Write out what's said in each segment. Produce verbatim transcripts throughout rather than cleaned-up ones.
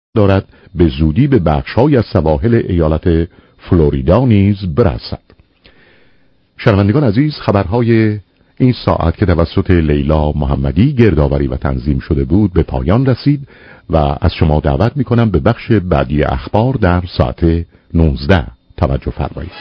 دارد به زودی به بخش‌های از سواحل ایالت فلوریدا نیز برسد. شنوندگان عزیز، خبرهای این ساعت که توسط لیلا محمدی گردآوری و تنظیم شده بود به پایان رسید و از شما دعوت می‌کنم به بخش بعدی اخبار در ساعت نوزده توجه فرمایید.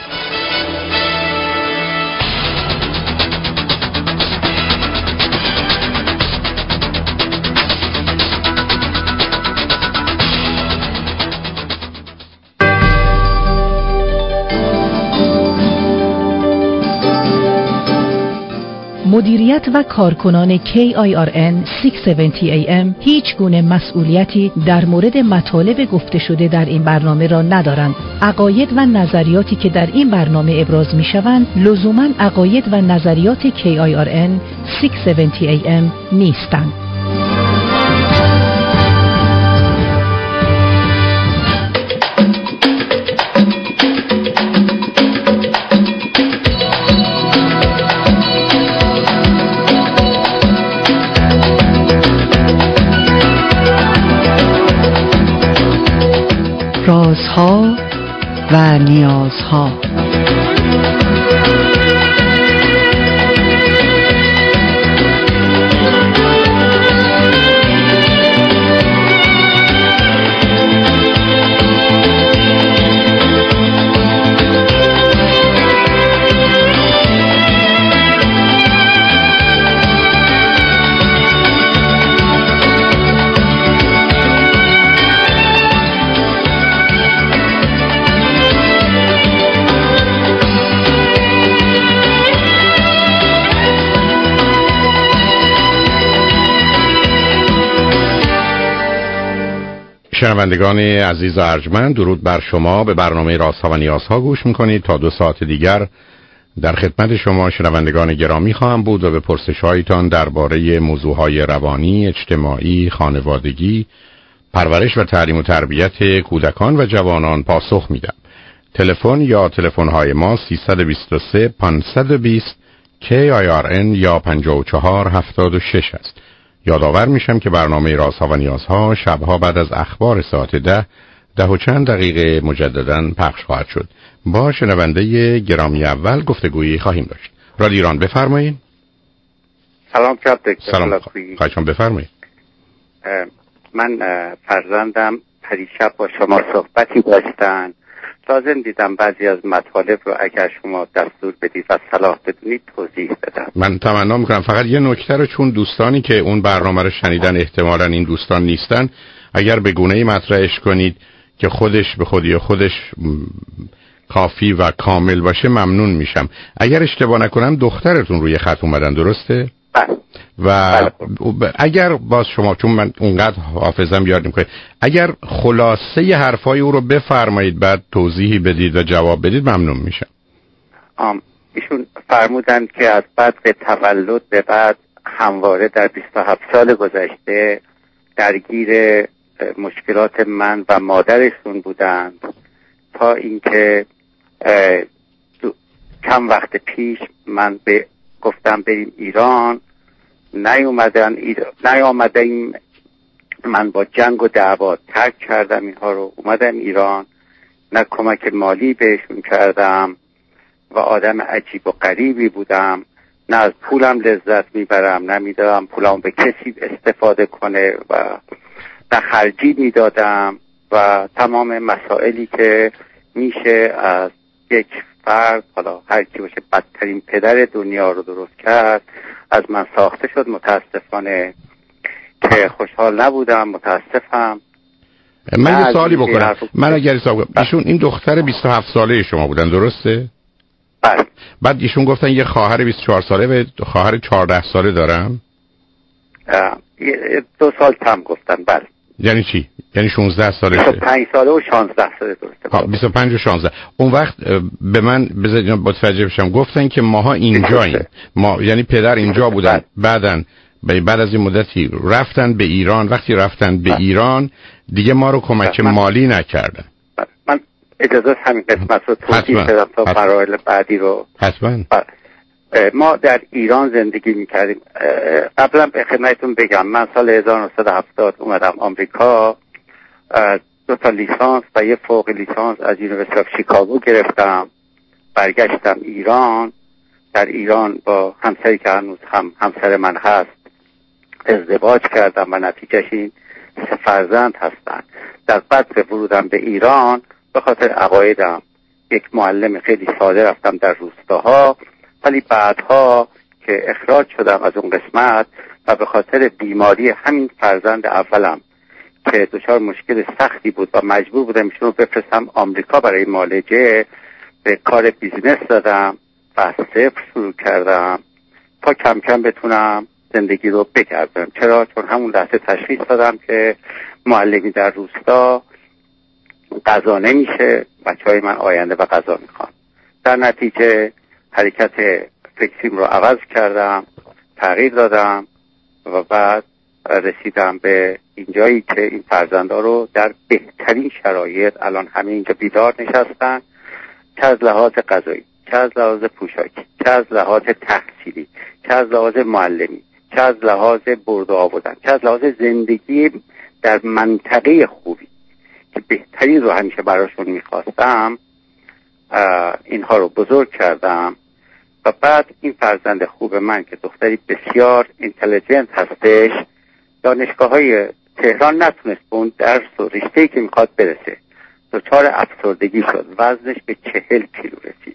مدیریت و کارکنان کی آی آر ان ششصد و هفتاد ای ام هیچ گونه مسئولیتی در مورد مطالب گفته شده در این برنامه را ندارند. عقاید و نظریاتی که در این برنامه ابراز می شوند لزوماً عقاید و نظریات کی آی آر ان ششصد و هفتاد ای ام نیستند. رازها و نیازها. شنوندگان عزیز و ارجمند، درود بر شما. به برنامه رازها و نیازها گوش میکنید. تا دو ساعت دیگر در خدمت شما شنوندگان گرامی خواهم بود و به پرسش‌هایتان درباره موضوعهای روانی، اجتماعی، خانوادگی، پرورش و تعلیم و تربیت کودکان و جوانان پاسخ میدم. تلفن یا تلفن‌های ما سیصد و بیست و سه پانصد و بیست کی آی آر ان یا پنجاه و چهار هفتاد و شش است. یادآور میشم که برنامه رازها و نیازها شبها بعد از اخبار ساعت ده ده و چند دقیقه مجدداً پخش خواهد شد. با شنونده گرامی اول گفتگویی خواهیم داشت. رادیو ایران بفرمایید. سلام جناب دکتر. سلام. خواهشاً بفرمایید. من فرزندم پریشب با شما صحبتی داشتن. لازم دیدم بعضی از مطالب رو اگر شما دستور بدید و صلاح بدونید توضیح بدم. من تمنا میکنم فقط یه نکته رو، چون دوستانی که اون برنامه رو شنیدن احتمالاً این دوستان نیستن، اگر به گونه‌ای مطرحش کنید که خودش به خودی خودش کافی و کامل باشه ممنون میشم. اگر اشتباه نکنم دخترتون روی خط اومدن، درسته؟ بله. و بله. اگر باز شما، چون من اونقدر حافظم یاد نمیکنه، اگر خلاصه ی حرفای او رو بفرمایید بعد توضیحی بدید و جواب بدید ممنون میشم. آم ایشون فرمودن که از بعد تولد به بعد همواره در بیست و هفت سال گذشته درگیر مشکلات من و مادرشون بودند تا اینکه چند وقت پیش من به گفتم بریم ایران، نیومدن ایران، نیامدیم. من با جنگ و دعوا ترک کردم اینها رو، اومدم ایران، نه کمک مالی بهشون کردم و آدم عجیب و غریبی بودم، نه از پولم لذت میبرم، نمیدادم پولم به کسی استفاده کنه و نه خرجی میدادم و تمام مسائلی که میشه از یک فرد، حالا هر کی باشه، بدترین پدر دنیا رو درست کرد از من ساخته شد. متاسفانه که خوشحال نبودم، متاسفم. من یه سوالی بکنم. من اگر حساب کنم ایشون این دختر بیست و هفت ساله شما بودن، درسته؟ بله. بعد ایشون گفتن یه خواهر بیست و چهار ساله و خواهر چهارده ساله دارم. دو سال کم گفتن. بله. یعنی چی؟ یعنی شانزده سالشه. بیست و پنج ساله و شانزده ساله درسته. ها، بیست و پنج و شانزده. اون وقت به من بذارید متوجه بشم، گفتن که ماها اینجاییم. ما یعنی پدر اینجا بودن، بعدن بعد از این مدتی رفتن به ایران. وقتی رفتن به ایران دیگه ما رو کمک مالی نکردن. من اجازه همین قسمت رو توضیح بدم تا مراحل بعدی رو. حتما. ما در ایران زندگی میکردیم. قبلا به خدمتتون بگم من سال هزار و نهصد و هفتاد اومدم آمریکا دو تا لیسانس و یه فوق لیسانس از یونیورسیتی آف شیکاگو گرفتم. برگشتم ایران. در ایران با همسری که هنوز هم همسر من هست ازدواج کردم و نتیجهش این سه فرزند هستن. در بدر ورودم به ایران به خاطر عقایدم یک معلم خیلی ساده رفتم در روستاها، ولی بعدها که اخراج شدم از اون قسمت و به خاطر بیماری همین فرزند اولم که دچار مشکل سختی بود و مجبور بودم ایشون رو بفرستم آمریکا برای معالجه، به کار بیزینس دادم و از صفر شروع کردم تا کم کم بتونم زندگی رو بگردم. چرا؟ چون همون لحظه تشخیص دادم که معلمی در روستا غذا نمیشه، بچهای من آینده و غذا میخوان. در نتیجه حرکت فکریم رو عوض کردم، تغییر دادم و بعد رسیدم به اینجایی که این فرزندا رو در بهترین شرایط الان همه اینجا بیدار نشستن، چه از لحاظ غذایی، چه از لحاظ پوشاکی، چه از لحاظ تحصیلی، چه از لحاظ معلمی، چه از لحاظ برد و آوردن، چه از لحاظ زندگی در منطقه خوبی که بهترین رو همیشه براشون میخواستم اینها رو بزرگ کردم. و بعد این فرزند خوب من که دختری بسیار اینتلیجنت هستش، دانشگاه های تهران نتونست به اون درس و رشته‌ای که میخواد برسه، دچار افسردگی شد، وزنش به چهل کیلو رسید.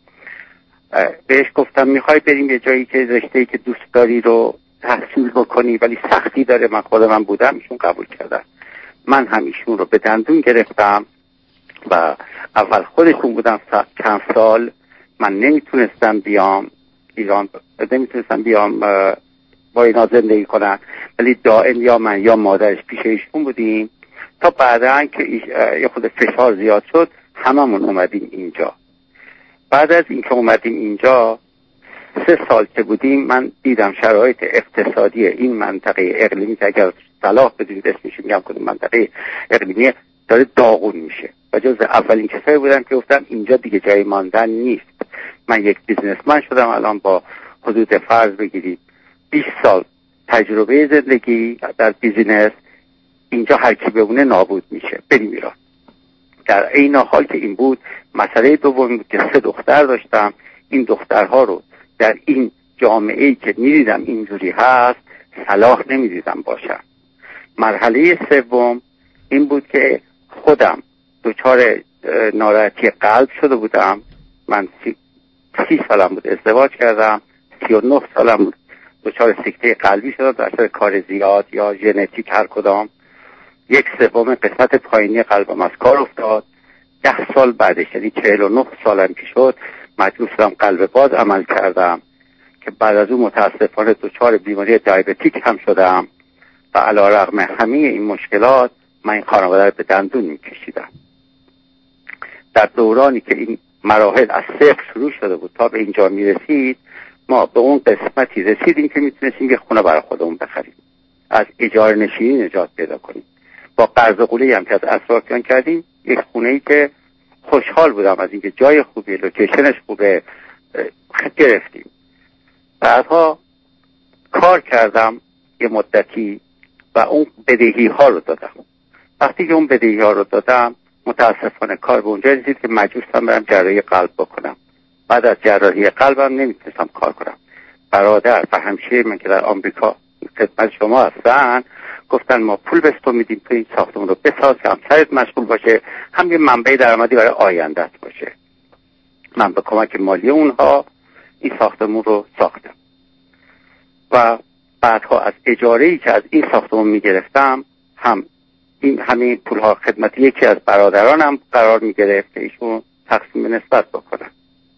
بهش گفتم میخوای بریم یه جایی که رشته‌ای که دوست داری رو تحصیل بکنی ولی سختی داره، من خودم من بودم، ایشون قبول کردن. من هم ایشون رو به دندون گرفتم و اول خودشون بودم چند سال من نمیتونستم بیام ایران، نمیتونستم بیام با اینا زندگی کنم، ولی دائم یا من یا مادرش پیش ایشون بودیم تا بعداً که یه خود فشار زیاد شد هممون اومدیم اینجا. بعد از اینکه اومدیم اینجا سه سال که بودیم من دیدم شرایط اقتصادی این منطقه اقلیمی که اگر صلاح بدونید اسمش میگم کدوم منطقه اقلیمی داره داغون میشه و جز اولین کسایی بودم که گفتم اینجا دیگه جای ماندن نیست. من یک بیزنسمن شدم الان با حدود فرض بگیرید بیست سال تجربه زندگی در بیزینس. اینجا هر کی بمونه نابود میشه، بریم ایران. در این حال که این بود، مسئله دوم بود که سه دختر داشتم. این دخترها رو در این جامعه‌ای که می‌دیدم اینجوری هست صلاح نمی‌دیدم باشن. مرحله سوم این بود که خودم دچار ناراحتی قلب شده بودم. من سی, سی سالم بود ازدواج کردم، سی و نه سالم بود دچار سکته قلبی شدم در اثر کار زیاد یا ژنتیک هر کدام. یک سوم قسمت پایینی قلبم از کار افتاد. ده سال بعدش یعنی چهل و نه سالم که شد مجبور شدم قلب باز عمل کردم که بعد از اون متاسفانه دچار بیماری دیابتیک هم شدم و علیرغم همه این مشکلات من این خانواده رو به دندون میکشیدم. در دورانی که این مراحل از صفر شروع شده بود تا به اینجا میرسید، ما به اون قسمتی رسیدیم که میتونستیم یه خونه برای خودمون بخریم، از اجاره نشینی نجات پیدا کنیم. با قرض قوله‌ای هم که از اسرافیان کردیم یک خونه‌ای که خوشحال بودم از اینکه جای خوبی، لوکیشنش خوبه، گرفتیم. بعدها کار کردم یه مدتی و اون بدهی ها رو دادم. وقتی که اون بدهی ها رو دادم متاسفانه کار به اونجا رسید که مجبور شدم برم جراحی قلب بکنم. بعد از جراحی قلبم نمیتونستم کار کنم. برادر و همشهری من که در آمریکا خدمت شما هستن گفتن ما پول بهت میدیم تو این ساختمون رو بساز که همسرت مشغول باشه، هم یه منبع درآمدی برای آیندهت باشه. من به کمک مالی اونها این ساختمون رو ساختم و بعدها از اجاره‌ای که از این ساختمون میگرفتم هم این همین پولها خدمت یکی از برادرانم قرار میگرفت که ایشون تقسیم نسبت بکنن.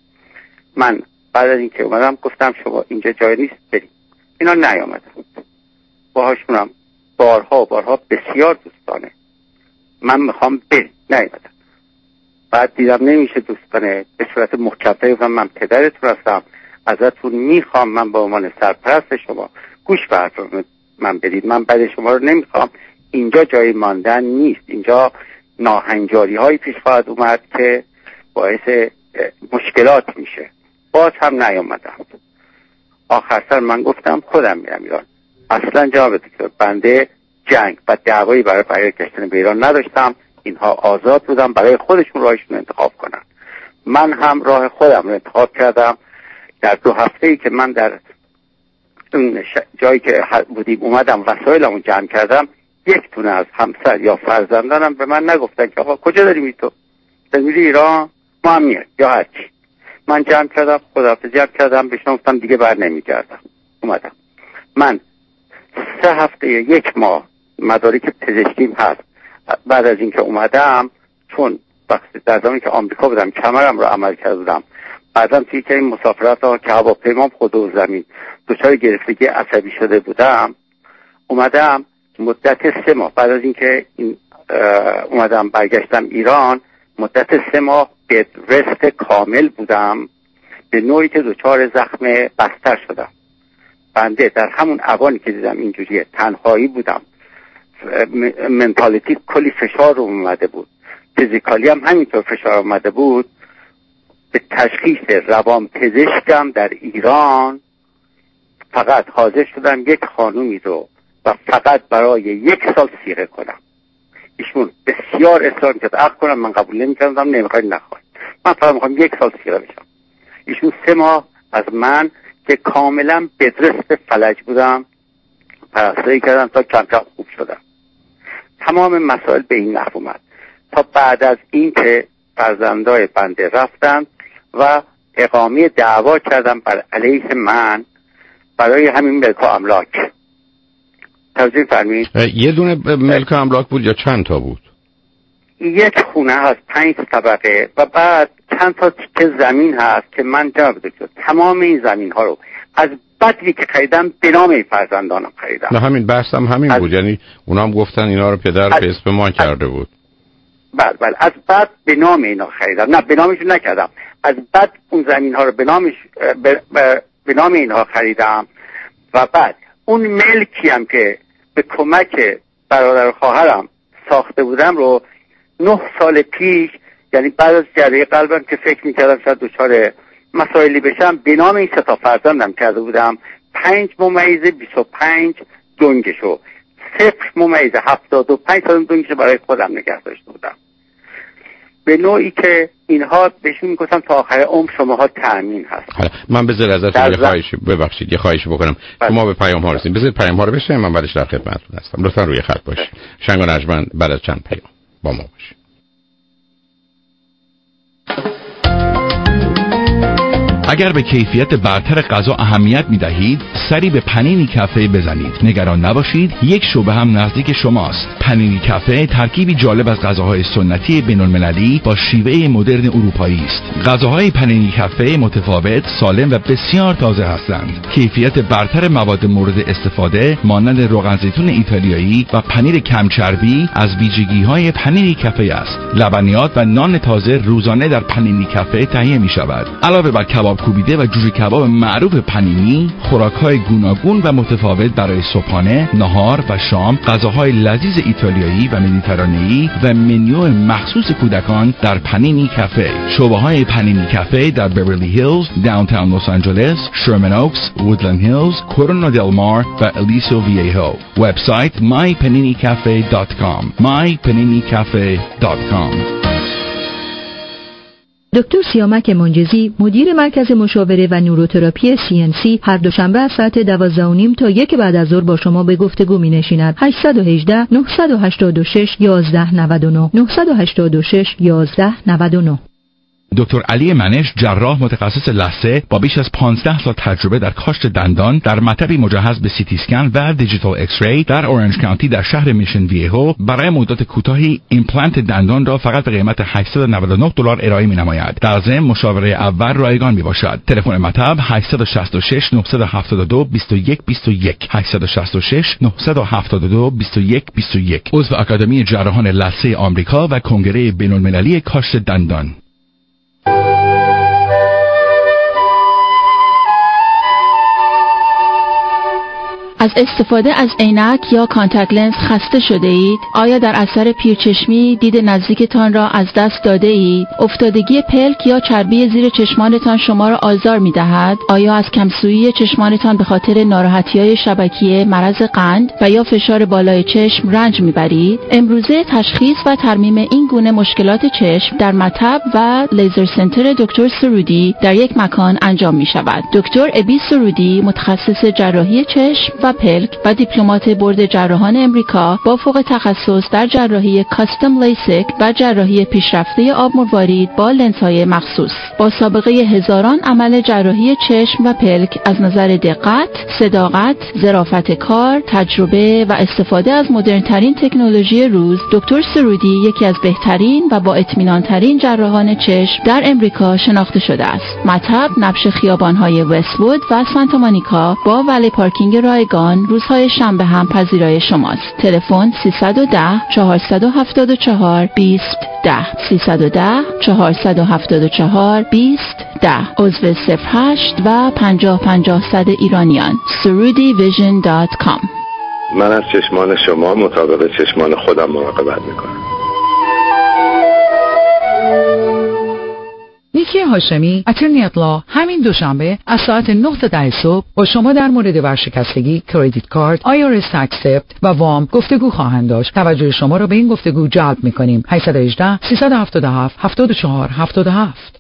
من بعد از اینکه اومدم گفتم شما اینجا جای نیست بریم. اینا نیامدن. باهاشونم بارها بارها بسیار دوستانه من میخوام بریم، نیامدن. بعد دیدم نمیشه دوستانه، به صورت محکم‌تری گفتم من پدرتون هستم، ازتون میخوام من به عنوان سرپرست شما گوش به حرف من بدید، من بعد شما رو نمیخوام، اینجا جای ماندن نیست، اینجا ناهنجاری هایی پیش خواهد اومد که باعث مشکلات میشه. باز هم نیامدم. آخر سر من گفتم خودم میرم ایران. اصلا جناب دکتر بنده جنگ و دعوایی برای برگشتن به ایران نداشتم. اینها آزاد بودن برای خودشون راهشون انتخاب کنن. من هم راه خودم رو انتخاب کردم. در دو هفته‌ای که من در اون جایی که بودیم اومدم وسایلمو جمع کردم، یک دونه از همسر یا فرزندانم به من نگفتن که آقا کجا داری میری تو؟ داری میری ایران؟ ما هم میاد یا هرچی. من جمع کردم، خداحافظی جمع کردم، بهشون گفتم دیگه بر نمیگردم. اومدم. من سه هفته یک ماه مدارک پزشکیم هست. بعد از اینکه اومدم، چون وقتی در زمانی که آمریکا بودم کمرم رو عمل کردم، بعدم توی که این مسافرت ها که هواپیمام خود و زمین دچار گرفتگی عصبی شده بودم، اومدم مدت سه ماه بعد از اینکه این اومدم برگشتم ایران، مدت سه ماه به رست کامل بودم، به نوعی که دچار زخم بستر شدم. بنده در همون اوانی که دیدم اینجوریه، تنهایی بودم، منتالیتی کلی فشار رو اومده بود، فیزیکالی هم همینطور فشار اومده بود. به تشخیص روان پزشکم در ایران فقط حاضر شدم یک خانومی رو و فقط برای یک سال صیغه کنم. ایشون بسیار اصرار کرد عقد کنم، من قبول نمی‌کردم. نمیخواید نخواید، من فقط میخوام یک سال صیغه بشم. ایشون سه ماه از من که کاملا بدرست فلج بودم پرستاری کردم تا کم کم خوب شدم. تمام مسائل به این نحو اومد تا بعد از این که فرزندای بنده رفتن و اقامه دعوا کردم بر علیه من برای همین ملک و املاک. توجیه فرمایید. یه دونه ملک و املاک بود یا چند تا بود؟ یک خونه هست پنج طبقه و بعد چند تا تیکه زمین هست که من جناب دکتر تمام این زمین ها رو از بدوی که خریدم به نام این فرزندانم خریدم. نه همین بحثم همین از... بود، یعنی اونا هم گفتن اینا رو پدر از... به اسم ما کرده بود. بله بله از بعد به نام اینا خریدم. نه به نامشون نکردم، از بعد اون زمین ها رو به نامش به, به... به نام اینها خریدم و بعد اون ملکی هم که به کمک برادر خواهرم ساخته بودم رو نه سال پیش، یعنی بعد از جریه قلبم که فکر میکردم شاید دچار مسائلی بشم، به نام این سه تا فرزندم کرده بودم. پنج ممیز بیست و پنج دنگشو، صفر ممیز هفتاد و پنج تا دنگشو برای خودم نگه داشته بودم، به نوعی که اینها بهشون میگفتم تا آخر عمر شماها تأمین هست. حالا من بذار ازتون یه خواهش ببخشید یه خواهش بکنم. شما به پیام ها رسید، بذارید پیام ها رو بشنویم، من بعدش در خدمتتون هستم. لطفا روی خط باشید. شنگ و نجمن بعد از چند پیام با ما باشید. اگر به کیفیت برتر غذا اهمیت می‌دهید، سری به پنینی کافه بزنید. نگران نباشید، یک شعبه هم نزدیک شماست. پنینی کافه ترکیبی جالب از غذاهای سنتی بین‌المللی با شیوه مدرن اروپایی است. غذاهای پنینی کافه متفاوت، سالم و بسیار تازه هستند. کیفیت برتر مواد مورد استفاده مانند روغن زیتون ایتالیایی و پنیر کم چربی از ویژگی‌های پنینی کافه است. لبنیات و نان تازه روزانه در پنینی کافه تهیه می‌شود. علاوه بر کباب کوبیده و جوجه کباب معروف پنینی، خوراک‌های گوناگون و متفاوت برای صبحانه، نهار و شام، غذاهای لذیذ ایتالیایی و مدیترانه‌ای و منیو مخصوص کودکان در پنینی کافه. شعبه‌های پنینی کافه در بیورلی هیلز، داونتاون لس آنجلس، شرمن اوکس، وودلند هیلز، کورونا دل مار و الیسو ویهو. وبسایت my panini cafe dot com my panini cafe dot com. دکتر سیامک منجزی، مدیر مرکز مشاوره و نوروتراپی سی ان سی، هر دوشنبه از ساعت دوازده و نیم تا یک بعد از ظهر با شما به گفتگو می نشیند. هشت یک هشت نه هشت شش یازده نود و نه نه هشت شش یازده نود و نه. دکتر علی منش، جراح متخصص لثه با بیش از پانزده سال تجربه در کاشت دندان، در مطبی مجهز به سی تی اسکن و دیجیتال ایکس ری در اورنج کانتی در شهر میشن ویهو، برای مدت کوتاهی ایمپلنت دندان را فقط به قیمت هشتصد و نود و نه دلار ارائه می‌نماید. در ضمن مشاوره اول رایگان میباشد. تلفن مطب هشت شش شش نه هفت دو دو یک دو یک هشت شش شش نه هفت دو دو یک دو یک. عضو آکادمی جراحان لثه آمریکا و کنگره بین‌المللی کاشت دندان. از استفاده از عینک یا کانتاکت لنز خسته شده اید؟ آیا در اثر پیرچشمی دید نزدیکتان را از دست داده اید؟ افتادگی پلک یا چربی زیر چشمانتان شما را آزار می دهد؟ آیا از کمسویی چشمانتان به خاطر ناراحتی‌های شبکیه، مرض قند و یا فشار بالای چشم رنج می برید؟ امروزه تشخیص و ترمیم این گونه مشکلات چشم در مطب و لیزر سنتر دکتر سرودی در یک مکان انجام می شود. دکتر ابی سرودی متخصص جراحی چشم و پلک و دیپلمات بورد جراحان امریکا با فوق تخصص در جراحی کاستم لیسیک و جراحی پیشرفته آب مروارید با لنزهای مخصوص، با سابقه هزاران عمل جراحی چشم و پلک از نظر دقت، صداقت، ظرافت کار، تجربه و استفاده از مدرن‌ترین تکنولوژی روز، دکتر سرودی یکی از بهترین و با اطمینان ترین جراحان چشم در امریکا شناخته شده است. مطب نبش خیابان‌های وست‌وود و سانتا مونیکا با ولی پارکینگ رایگان روزهای شنبه هم پذیرای شماست. تلفن سیصد و ده چهارصد و هفتاد و چهار بیست ده سیصد و ده چهارصد و هفتاد و چهار بیست ده عضو صفر هشت و پنجاه پنجاه صد ایرانیان سرودی ویژن دات کام. من از چشمان شما مطابق چشمان خودم مراقبت میکنم. نیکی هاشمی اترنی اطلاع همین دوشنبه از ساعت نه تا ده صبح با شما در مورد ورشکستگی، کردیت کارت، آی آر اس اکسپت و وام گفتگو خواهند داشت. توجه شما را به این گفتگو جلب می‌کنیم. هشت یک هشت سه هفت هفت هفت چهار هفت هفت.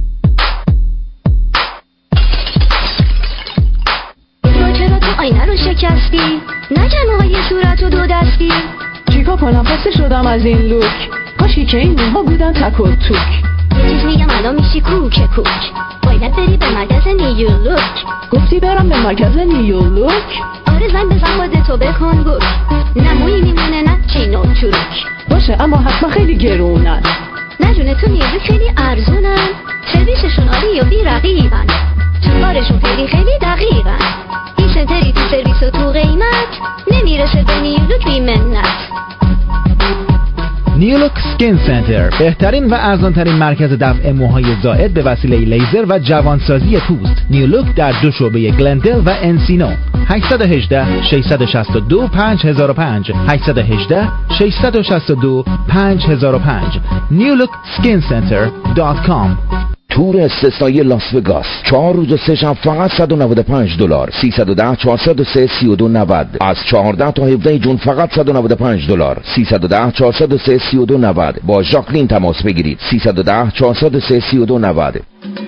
چرا تو آینه رو شکستی؟ نه جمعهای صورت و دو دستی. چیکار کنم خسته شدم از این لوک. کاشی که این موها بودن تک و توک. یه میگم الان میشی کوک کوک. باید بری به مرکز نیولوک. گفتی برم به مرکز نیولوک؟ آره زنگ بزن خودت تو بکن بوک. نمویی میمونه نه چین و چروک. باشه اما حتما خیلی گرونن. نه جونه تو نیولوک خیلی ارزونن. سرویسشون عالی و بی رقیبن. تو کارشون خیلی خیلی دقیقن. این سنتری تو سرویس و تو قیمت نمیرسه به نیولوک بی منت. نیولوک سکین سنتر، بهترین و ارزانترین مرکز دفع موهای زائد به وسیله لیزر و جوانسازی پوست. نیولوک در دو شعبه گلندل و انسینو. هشت یک هشت شش شش دو پنج صفر صفر پنج هشت یک هشت شش شش دو پنج صفر صفر پنج نیولوک سکین سنتر دات کام. تور استثنایی لاس وگاس چهار روز و سه شب فقط صد و نود و پنج دلار. سیصد و ده چهارصد و سه سی و دو نود. از چهارده تا هفده جون فقط صد و نود و پنج دلار. سیصد و ده چهارصد و سه سی و دو نود. با ژاکلین تماس بگیرید. سیصد و ده چهارصد و سه سی و دو نود.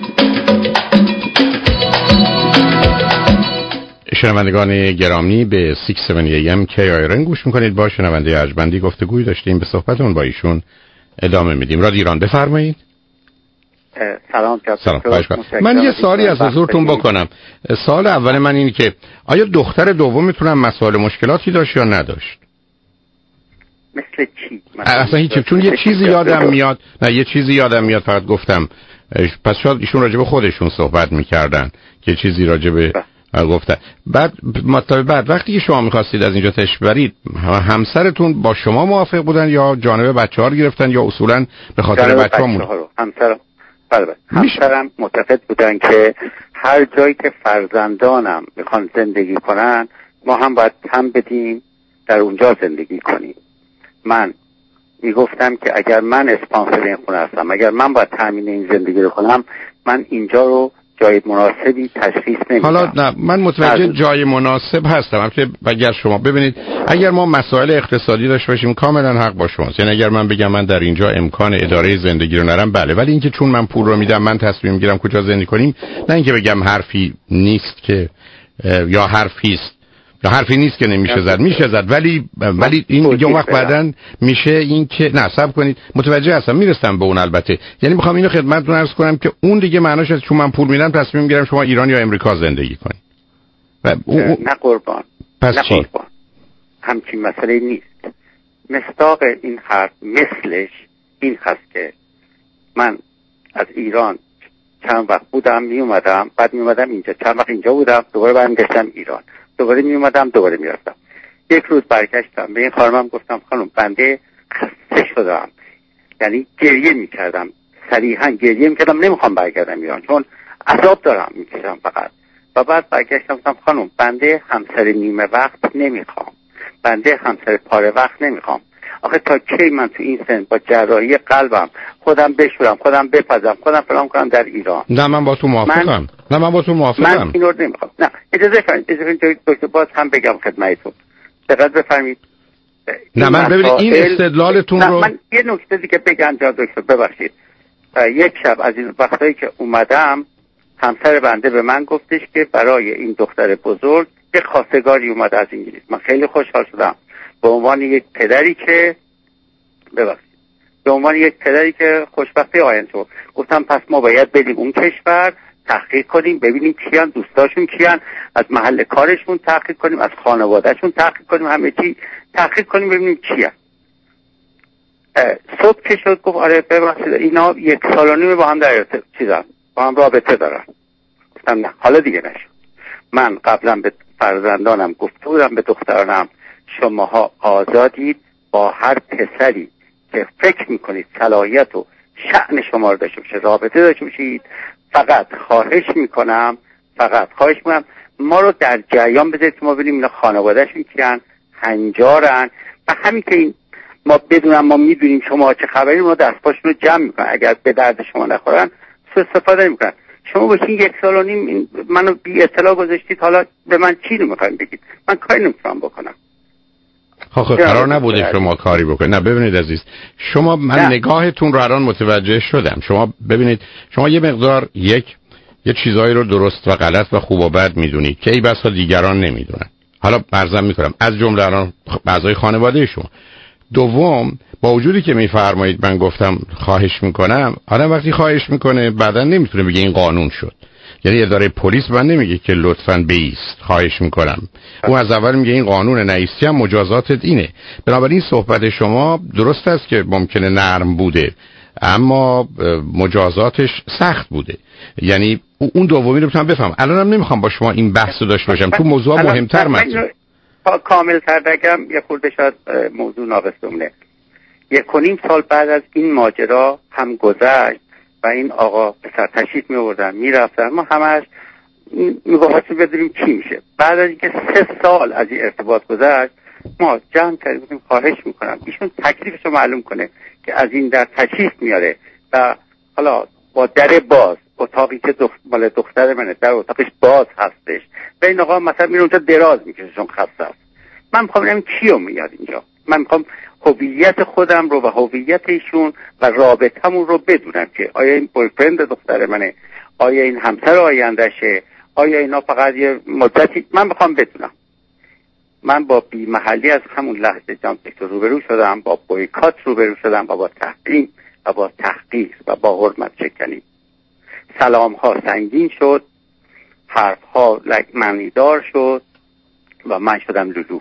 شنوندگان گرامی به شش هفت ای ام کی آی آر ان گوش میکنید. با شنونده ارجمندی گفتگوی داشتیم، به صحبتون با ایشون ادامه میدیم. رادیو ایران بفرمایید. سلام سلام. من یه سوالی از حضورتون بکنم. سوال اول من اینه که آیا دختر دومتون مسائل مشکلاتی داشت یا نداشت؟ مثل چی؟ اصلا هیچ، چون یه چیزی یادم میاد، نه یه چیزی یادم میاد فقط گفتم پس شاید ایشون راجع به خودشون صحبت میکردن که چیزی راجع به گفتن. بعد مطلب بعد وقتی که شما میخواستید از اینجا تشریف برید، همسرتون با شما موافق بودن یا جانب بچه‌ها رو گرفتن یا اصولا به خاطر بچه‌ها مون؟ همسر بله بله همسرم معتقد بودن که هر جایی که فرزندانم میخوان زندگی کنن ما هم باید تم بدیم در اونجا زندگی کنیم. من میگفتم که اگر من اسپانسر این خونه هستم، اگر من باید تامین این زندگی رو کنم، من اینجا رو جای مناسبی تشخیص نمیدم. حالا نه، من متوجه جای مناسب هستم. البته اگر شما ببینید، اگر ما مسائل اقتصادی داشته باشیم کاملا حق با شماست. یعنی اگر من بگم من در اینجا امکان اداره زندگی رو نرم، بله، ولی اینکه چون من پول رو میدم من تصمیم میگیرم کجا زندگی کنیم، نه اینکه بگم حرفی نیست که یا حرفی است یا حرفی نیست که نمیشه زد، میشه زد، ولی ولی این دیگه اون وقت بعدن میشه این که نه صبر کنید، متوجه هستم، میرسم به اون. البته یعنی میخوام اینو خدمتتون عرض کنم که اون دیگه معناش از چون من پول میدم تصمیم میگیرم شما ایران یا امریکا زندگی کنید. و او... نه قربان، پس نه چی؟ قربان، همچین مسئله نیست. مصداق این حرف مثلش این هست که من از ایران چند وقت بودم میومدم، بعد میومدم اینجا، چند وقت اینجا بودم، دوباره برمیگشتم ایران، دوباره می اومدم دوباره میرفتم. یک روز برگشتم به این خانمم گفتم خانم بنده خسته شدم، یعنی گریه میکردم، صریحا گریه میکردم، نمیخوام برگردم ایران چون عذاب دارم میکشم فقط. و بعد برگشتم گفتم خانم بنده همسر نیمه وقت نمیخوام، بنده همسر پاره وقت نمیخوام. آخه تا کی من تو این سن با جراحی قلبم خودم بشورم، خودم بپزم، خودم فلان کنم در ایران؟ نه من با تو موافقم. من... نه من با تو موافقم. من این رو نمیخوام. نه اجازه فرمایید، اجازه فرمایید دکتر باز هم بگم خدمتتون. دقت بفرمایید. نه من ببینید این استدلالتون رو من یه نکته دیگه بگم جناب دکتر ببخشید. یک شب از این وقتایی که اومدم همسر بنده به من گفتش که برای این دختر بزرگ یک خواستگاری اومده از انگلیس. من خیلی خوشحال شدم به عنوان یک پدری که ببخشید به عنوان یک پدری که خوشبختی آینده شد. گفتم پس ما باید بریم اون کشور تحقیق کنیم ببینیم کیان، دوستاشون کیان، از محل کارشون تحقیق کنیم، از خانوادهشون تحقیق کنیم، همه چی تحقیق کنیم ببینیم کیان. صبح که شد گفت آره ببخشید اینا یک سال و نیم با هم در چیزن با هم رابطه دارن. گفتم نه حالا دیگه نشد. من قبلا به فرزندانم گفته بودم به دخترانم شماها آزادید با هر پسری که فکر میکنید صلاحیت و شأن شما رو داشته باشه رابطه داشته باشید. فقط خواهش میکنم فقط خواهش میکنم ما رو در جریان بذارید که ما ببینیم اینا خانوادهشون کیان، هنجارن و همین که این ما بدونم ما میدونیم شما چه خبری ما دست پاشون رو جمع میکنن. اگر به درد شما نخورن سو استفاده نمیکنن. شما باشین یک سال و نیم منو بی اطلاع گذاشتید، حالا به من چی رو میخواین بگید؟ من کاری نمیتونم بکنم. آخه قرار نبوده شما کاری بکنید. نه ببینید عزیز شما من نه. نگاهتون رو الان متوجه شدم. شما ببینید شما یه مقدار یک یه چیزایی رو درست و غلط و خوب و بد میدونید که ای بسا دیگران نمیدونن. حالا عرضم میکنم از جمله الان اعضای خانواده شما. دوم با وجودی که میفرمایید من گفتم خواهش میکنم، آدم وقتی خواهش میکنه بعداً نمیتونه بگه این قانون شد. یعنی اداره پلیس من نمیگه که لطفاً بیست خواهش میکنم، او از اول میگه این قانون نایستی هم مجازاتت اینه. بنابراین صحبت شما درست است که ممکنه نرم بوده اما مجازاتش سخت بوده. یعنی اون دومی رو بتونم بفهم. الانم نمیخوام با شما این بحث رو داشته باشم تو موضوع مهمتر مطرح کامل تر بگم یه خورده شاید موضوع نابستمونه. یک و نیم سال بعد از این ماجرا هم گذشت و این آقا پسر تشریف می آوردن می رفتن، ما همش می باید بدونیم چی میشه. بعد از اینکه سه سال از این ارتباط گذشت ما جمع کردیم خواهش میکنم ایشون تکلیفش رو معلوم کنه که از این در تشریف میاره و حالا با در باز اتاقی که دخ... مال دختر منه در اتاقش باز هستش و این آقا مثلا میره اونجا دراز میکشه چون خسته است. من میخوام ببینم کیو میاد اینجا. من میخوام هویت خودم رو و هویت ایشون و رابطمون رو بدونم که آیا این بویفرند دختر منه، آیا این همسر آیندهشه، آیا اینا فقط یه مدتی. من میخوام بدونم. من با بی محلی از همون لحظه جام دکتر روبرو شدم، با بویکات روبرو شدم و با تحقیم و با تحقیر و با حرمت شکنی. سلام ها سنگین شد، حرف ها معنیدار شد و من شدم لولو.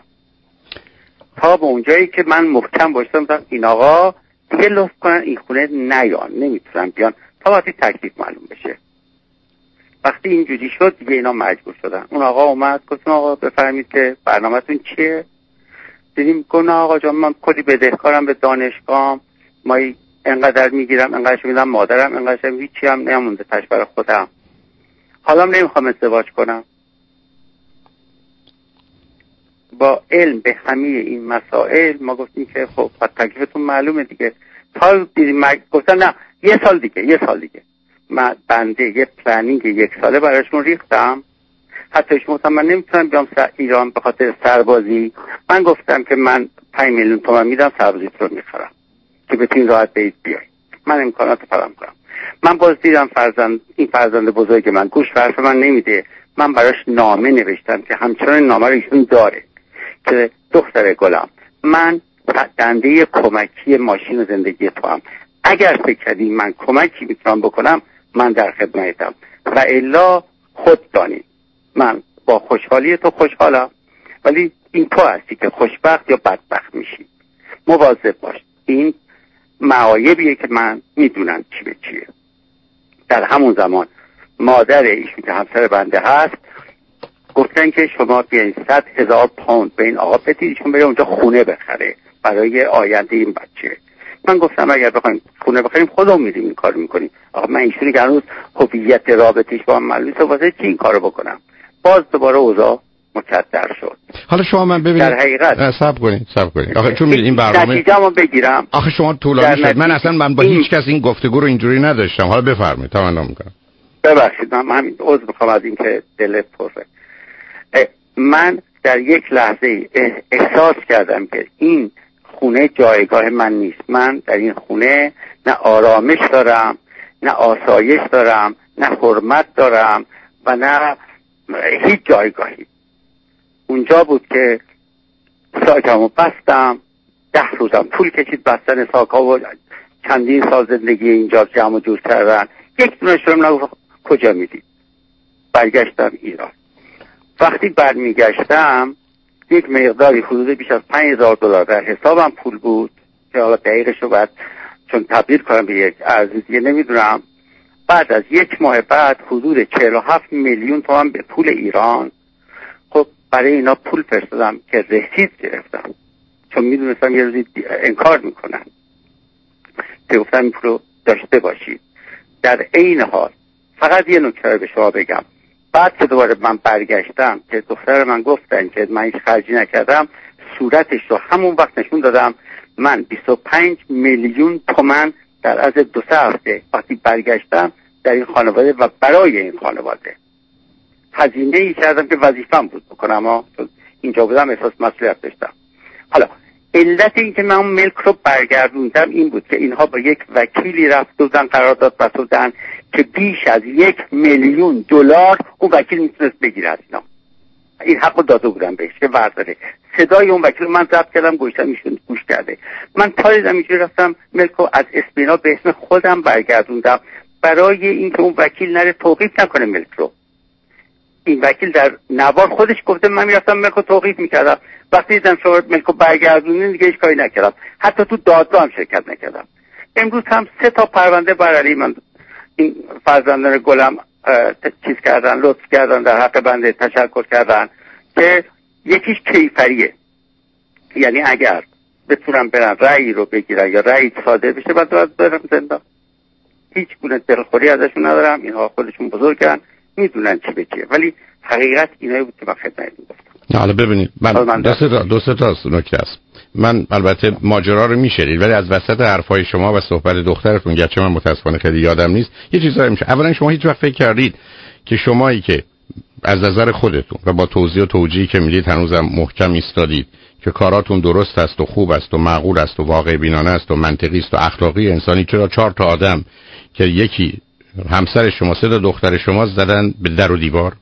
تا به اونجایی که من محکم باشتم این آقا دیگه لطف کنن این خونه نیان، نمیتونن بیان تا وقتی تکلیف معلوم بشه. وقتی اینجوری شد دیگه اینا مجبور شدن. اون آقا اومد گفت آقا بفرمایید که برنامه‌تون چیه؟ دیدیم گفت آقا جان من کلی بدهکارم به دانشگاه، ما انقدر میگیرم انقدرش میدم مادرم انقدرش هیچی هم نمونده تاش برای خودم، حالا نمیخوام ازدواج کنم. با علم به همه این مسائل ما گفتیم که خب تکلیفتون معلومه دیگه. تا دیدیم گفتن نه یه سال دیگه یه سال دیگه من بنده یه پلنینگ یک ساله براشون ریختم. حتی شما گفتم من نمیتونم بیام ایران به خاطر سربازی. من گفتم که من پنج میلیون تومان میدم سربازیت رو میخرم که بتونین راحت برید بیای، من امکانات فراهم کنم. من باز دیدم فرزند این فرزند بزرگ من گوش حرف من نمیده. من براش نامه نوشتم که همچنان نامه رو ایشون داره که دختر گلم من دنده کمکی ماشین زندگی تو هم، اگر فکر کردی من کمکی میتونم بکنم من در خدمتم و الا خود دانی من با خوشحالی تو خوشحالم، ولی این تو هستی که خوشبخت یا بدبخت میشی. مواظب باش. این معایبیه که من میدونم چی به چیه. در همون زمان مادر ایشون که همسر بنده هست گفتن که شما بیاین صد هزار پوند به این آقا بدید ایشون بره اونجا خونه بخره برای آینده این بچه. من گفتم اگر بخوایم خونه بخریم خودمون میریم این کارو میکنیم. آقا من ایشونی که هنوز هویت رابطش با من معلومه واسه چی این کارو بکنم؟ باز دوباره اوضاع مکدر شد. حالا شما من ببینید در حقیقت صبر کنید صبر کنید آخه چون این برنامه نتیجه‌مو بگیرم آخه شما طولانی شد. من اصلا من با این... هیچ کس این گفتگو رو اینجوری نداشتم. حالا بفرمایید تمنا میکنم. ببخشید من همین عذر میخوام از اینکه دل پره. من در یک لحظه احساس کردم که این خونه جایگاه من نیست. من در این خونه نه آرامش دارم، نه آسایش دارم، نه حرمت دارم و نه هیچ جایگاهی. اونجا بود که ساکمو بستم. ده روزم طول کشید بستن ساکا و چندین سال زندگی اینجا جمع و جور کردن. یک دونه شرم نگو کجا میدید. برگشتم ایران. وقتی برمیگشتم یک مقداری حدود بیش از پنج هزار دلار در حسابم پول بود که حالا دقیقش رو باید چون تبدیل کنم به یک ارزی دیگه نمیدونم. بعد از یک ماه بعد حدود چهل و هفت میلیون تومان به پول ایران. خب برای اینا پول فرستادم که رسید گرفتم چون میدونستم یه روزی انکار میکنن که گفتم این پول رو داشته باشید. در عین حال فقط یه نکته به شما بگم. بعد که دوباره من برگشتم که دختر من گفتن که من هیچ خرجی نکردم، صورتش رو همون وقت نشون دادم. من بیست و پنج میلیون تومان در از دو سه هفته وقتی برگشتم در این خانواده و برای این خانواده هزینه ای کردم که وظیفم بود بکنم ها. چون اینجا بودم احساس مسئولیت داشتم. حالا علت این که من اون ملک رو برگردوندم این بود که اینها با یک وکیلی رفت بودن قرارداد بستن که بیش از یک میلیون دلار اون وکیل میتونست بگیره از اینا. این حق رو داده بودم بهش که ورداره. صدای اون وکیل من ضبط کردم گوشتم ایشون گوش کرده. من تا دیدم اینجوری رفتم ملک رو از اسم به اسم خودم برگردوندم برای اینکه اون وکیل نره توقیف نکنه ملک رو. این وکیل در نوار خودش گفته من میرفتم ملک رو توقیف میکردم. وقتی دیدم شما ملک رو برگردونین دیگه هیچ کاری نکردم. حتی تو دادگاه هم شرکت نکردم. امروز هم سه تا پرونده بر علیه من این فرزندان گلم چیز کردن، لطف کردن، در حق بنده تشکر کردن که یکیش کیفریه. یعنی اگر بتونم برن رأی رو بگیرن یا رأی صادر بشه بعد باید برم زندان. هیچ گونه دلخوری ازشون ندارم. اینها خودشون بزرگن میدونن چی به چیه. ولی حقیقت اینایی بود که من خدمتتون گفتم. حالا ببینید من دو سه تا دو سه تا نکته است. من البته ماجرا رو میشنید ولی از وسط حرفای شما و صحبت دخترتون گرچه من متاسفانه خیلی یادم نیست یه چیزایی میشه. اولا شما هیچ وقت فکر کردید که شمایی که از نظر خودتون و با توضیح و توجیهی که میدید هنوزم محکم ایستادید که کاراتون درست است و خوب است و معقول است و واقع بینانه است و منطقی است و اخلاقی انسانی، چرا چهار تا آدم که یکی همسر شما سه تا دختر شما زدن به در و دیوار؟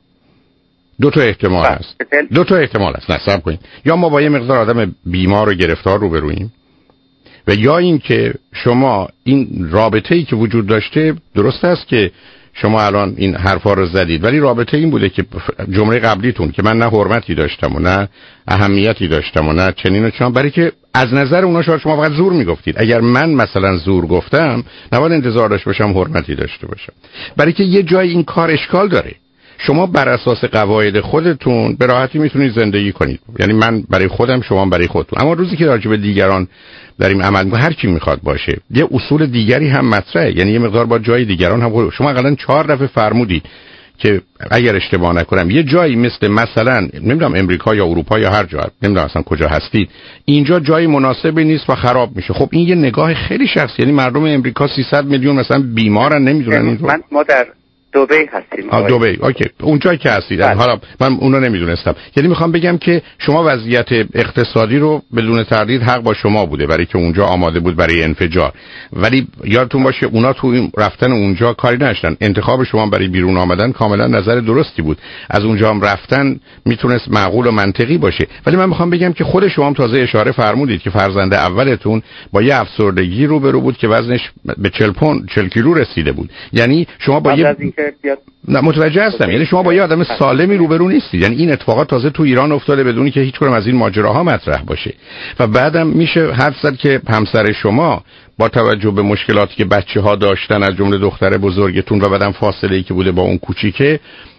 دو تا احتمال هست. دو تا احتمال هست. نصب کنید. یا ما با یه مقدار آدم بیمار و گرفتار روبرویم و یا این که شما این رابطه‌ای که وجود داشته درست است که شما الان این حرفا رو زدید ولی رابطه این بوده که جمله قبلیتون که من نه حرمتی داشتم و نه اهمیتی داشتم و نه چنین و چنان، برای که از نظر اونا شاید شما فقط زور میگفتید. اگر من مثلا زور گفتم نباید انتظار داشته باشم حرمتی داشته باشم، برای که یه جای این کار اشکال داره. شما بر اساس قواعد خودتون به راحتی میتونید زندگی کنید. یعنی من برای خودم، شما برای خودتون. اما روزی که راجع به دیگران داریم عمل می‌کنیم هر چی میخواد باشه یه اصول دیگری هم مطرحه. یعنی یه مقدار با جای دیگران هم خود. شما حداقل چهار دفعه فرمودید که اگر اشتباه نکنم یه جایی مثل مثلا نمیدونم امریکا یا اروپا یا هر جا، نمیدونم اصلا کجا هستید، اینجا جای مناسبی نیست و خراب میشه. خب این یه نگاه خیلی شخصی. یعنی مردم امریکا سیصد میلیون مثلا بیمارن نمیدونن این رو. من ما در دبی هستیم. آ دبی. اوکی. اونجایی که هستید. حالا من اونو نمیدونستم. یعنی میخوام بگم که شما وضعیت اقتصادی رو بدون تردید حق با شما بوده برای که اونجا آماده بود برای انفجار. ولی یادتون باشه اونا تو رفتن اونجا کاری نشدن. انتخاب شما برای بیرون آمدن کاملا نظر درستی بود. از اونجا هم رفتن میتونست معقول و منطقی باشه. ولی من میخوام بگم که خود شما هم تازه اشاره فرمودید که فرزند اولتون با یه افسردگی روبرو بود که وزنش به چهل پوند چهل کیلو رسیده بود. یعنی شما با یه نه متوجه هستم. یعنی شما با یه آدم سالمی روبرو نیستید. یعنی این اتفاقات تازه تو ایران افتاده بدونی که هیچ کدوم از این ماجراها مطرح باشه. و بعدم میشه حد زد که همسر شما با توجه به مشکلاتی که بچه‌ها داشتن از جمله دختر بزرگتون و بعدم فاصله‌ای که بوده با اون کوچیکه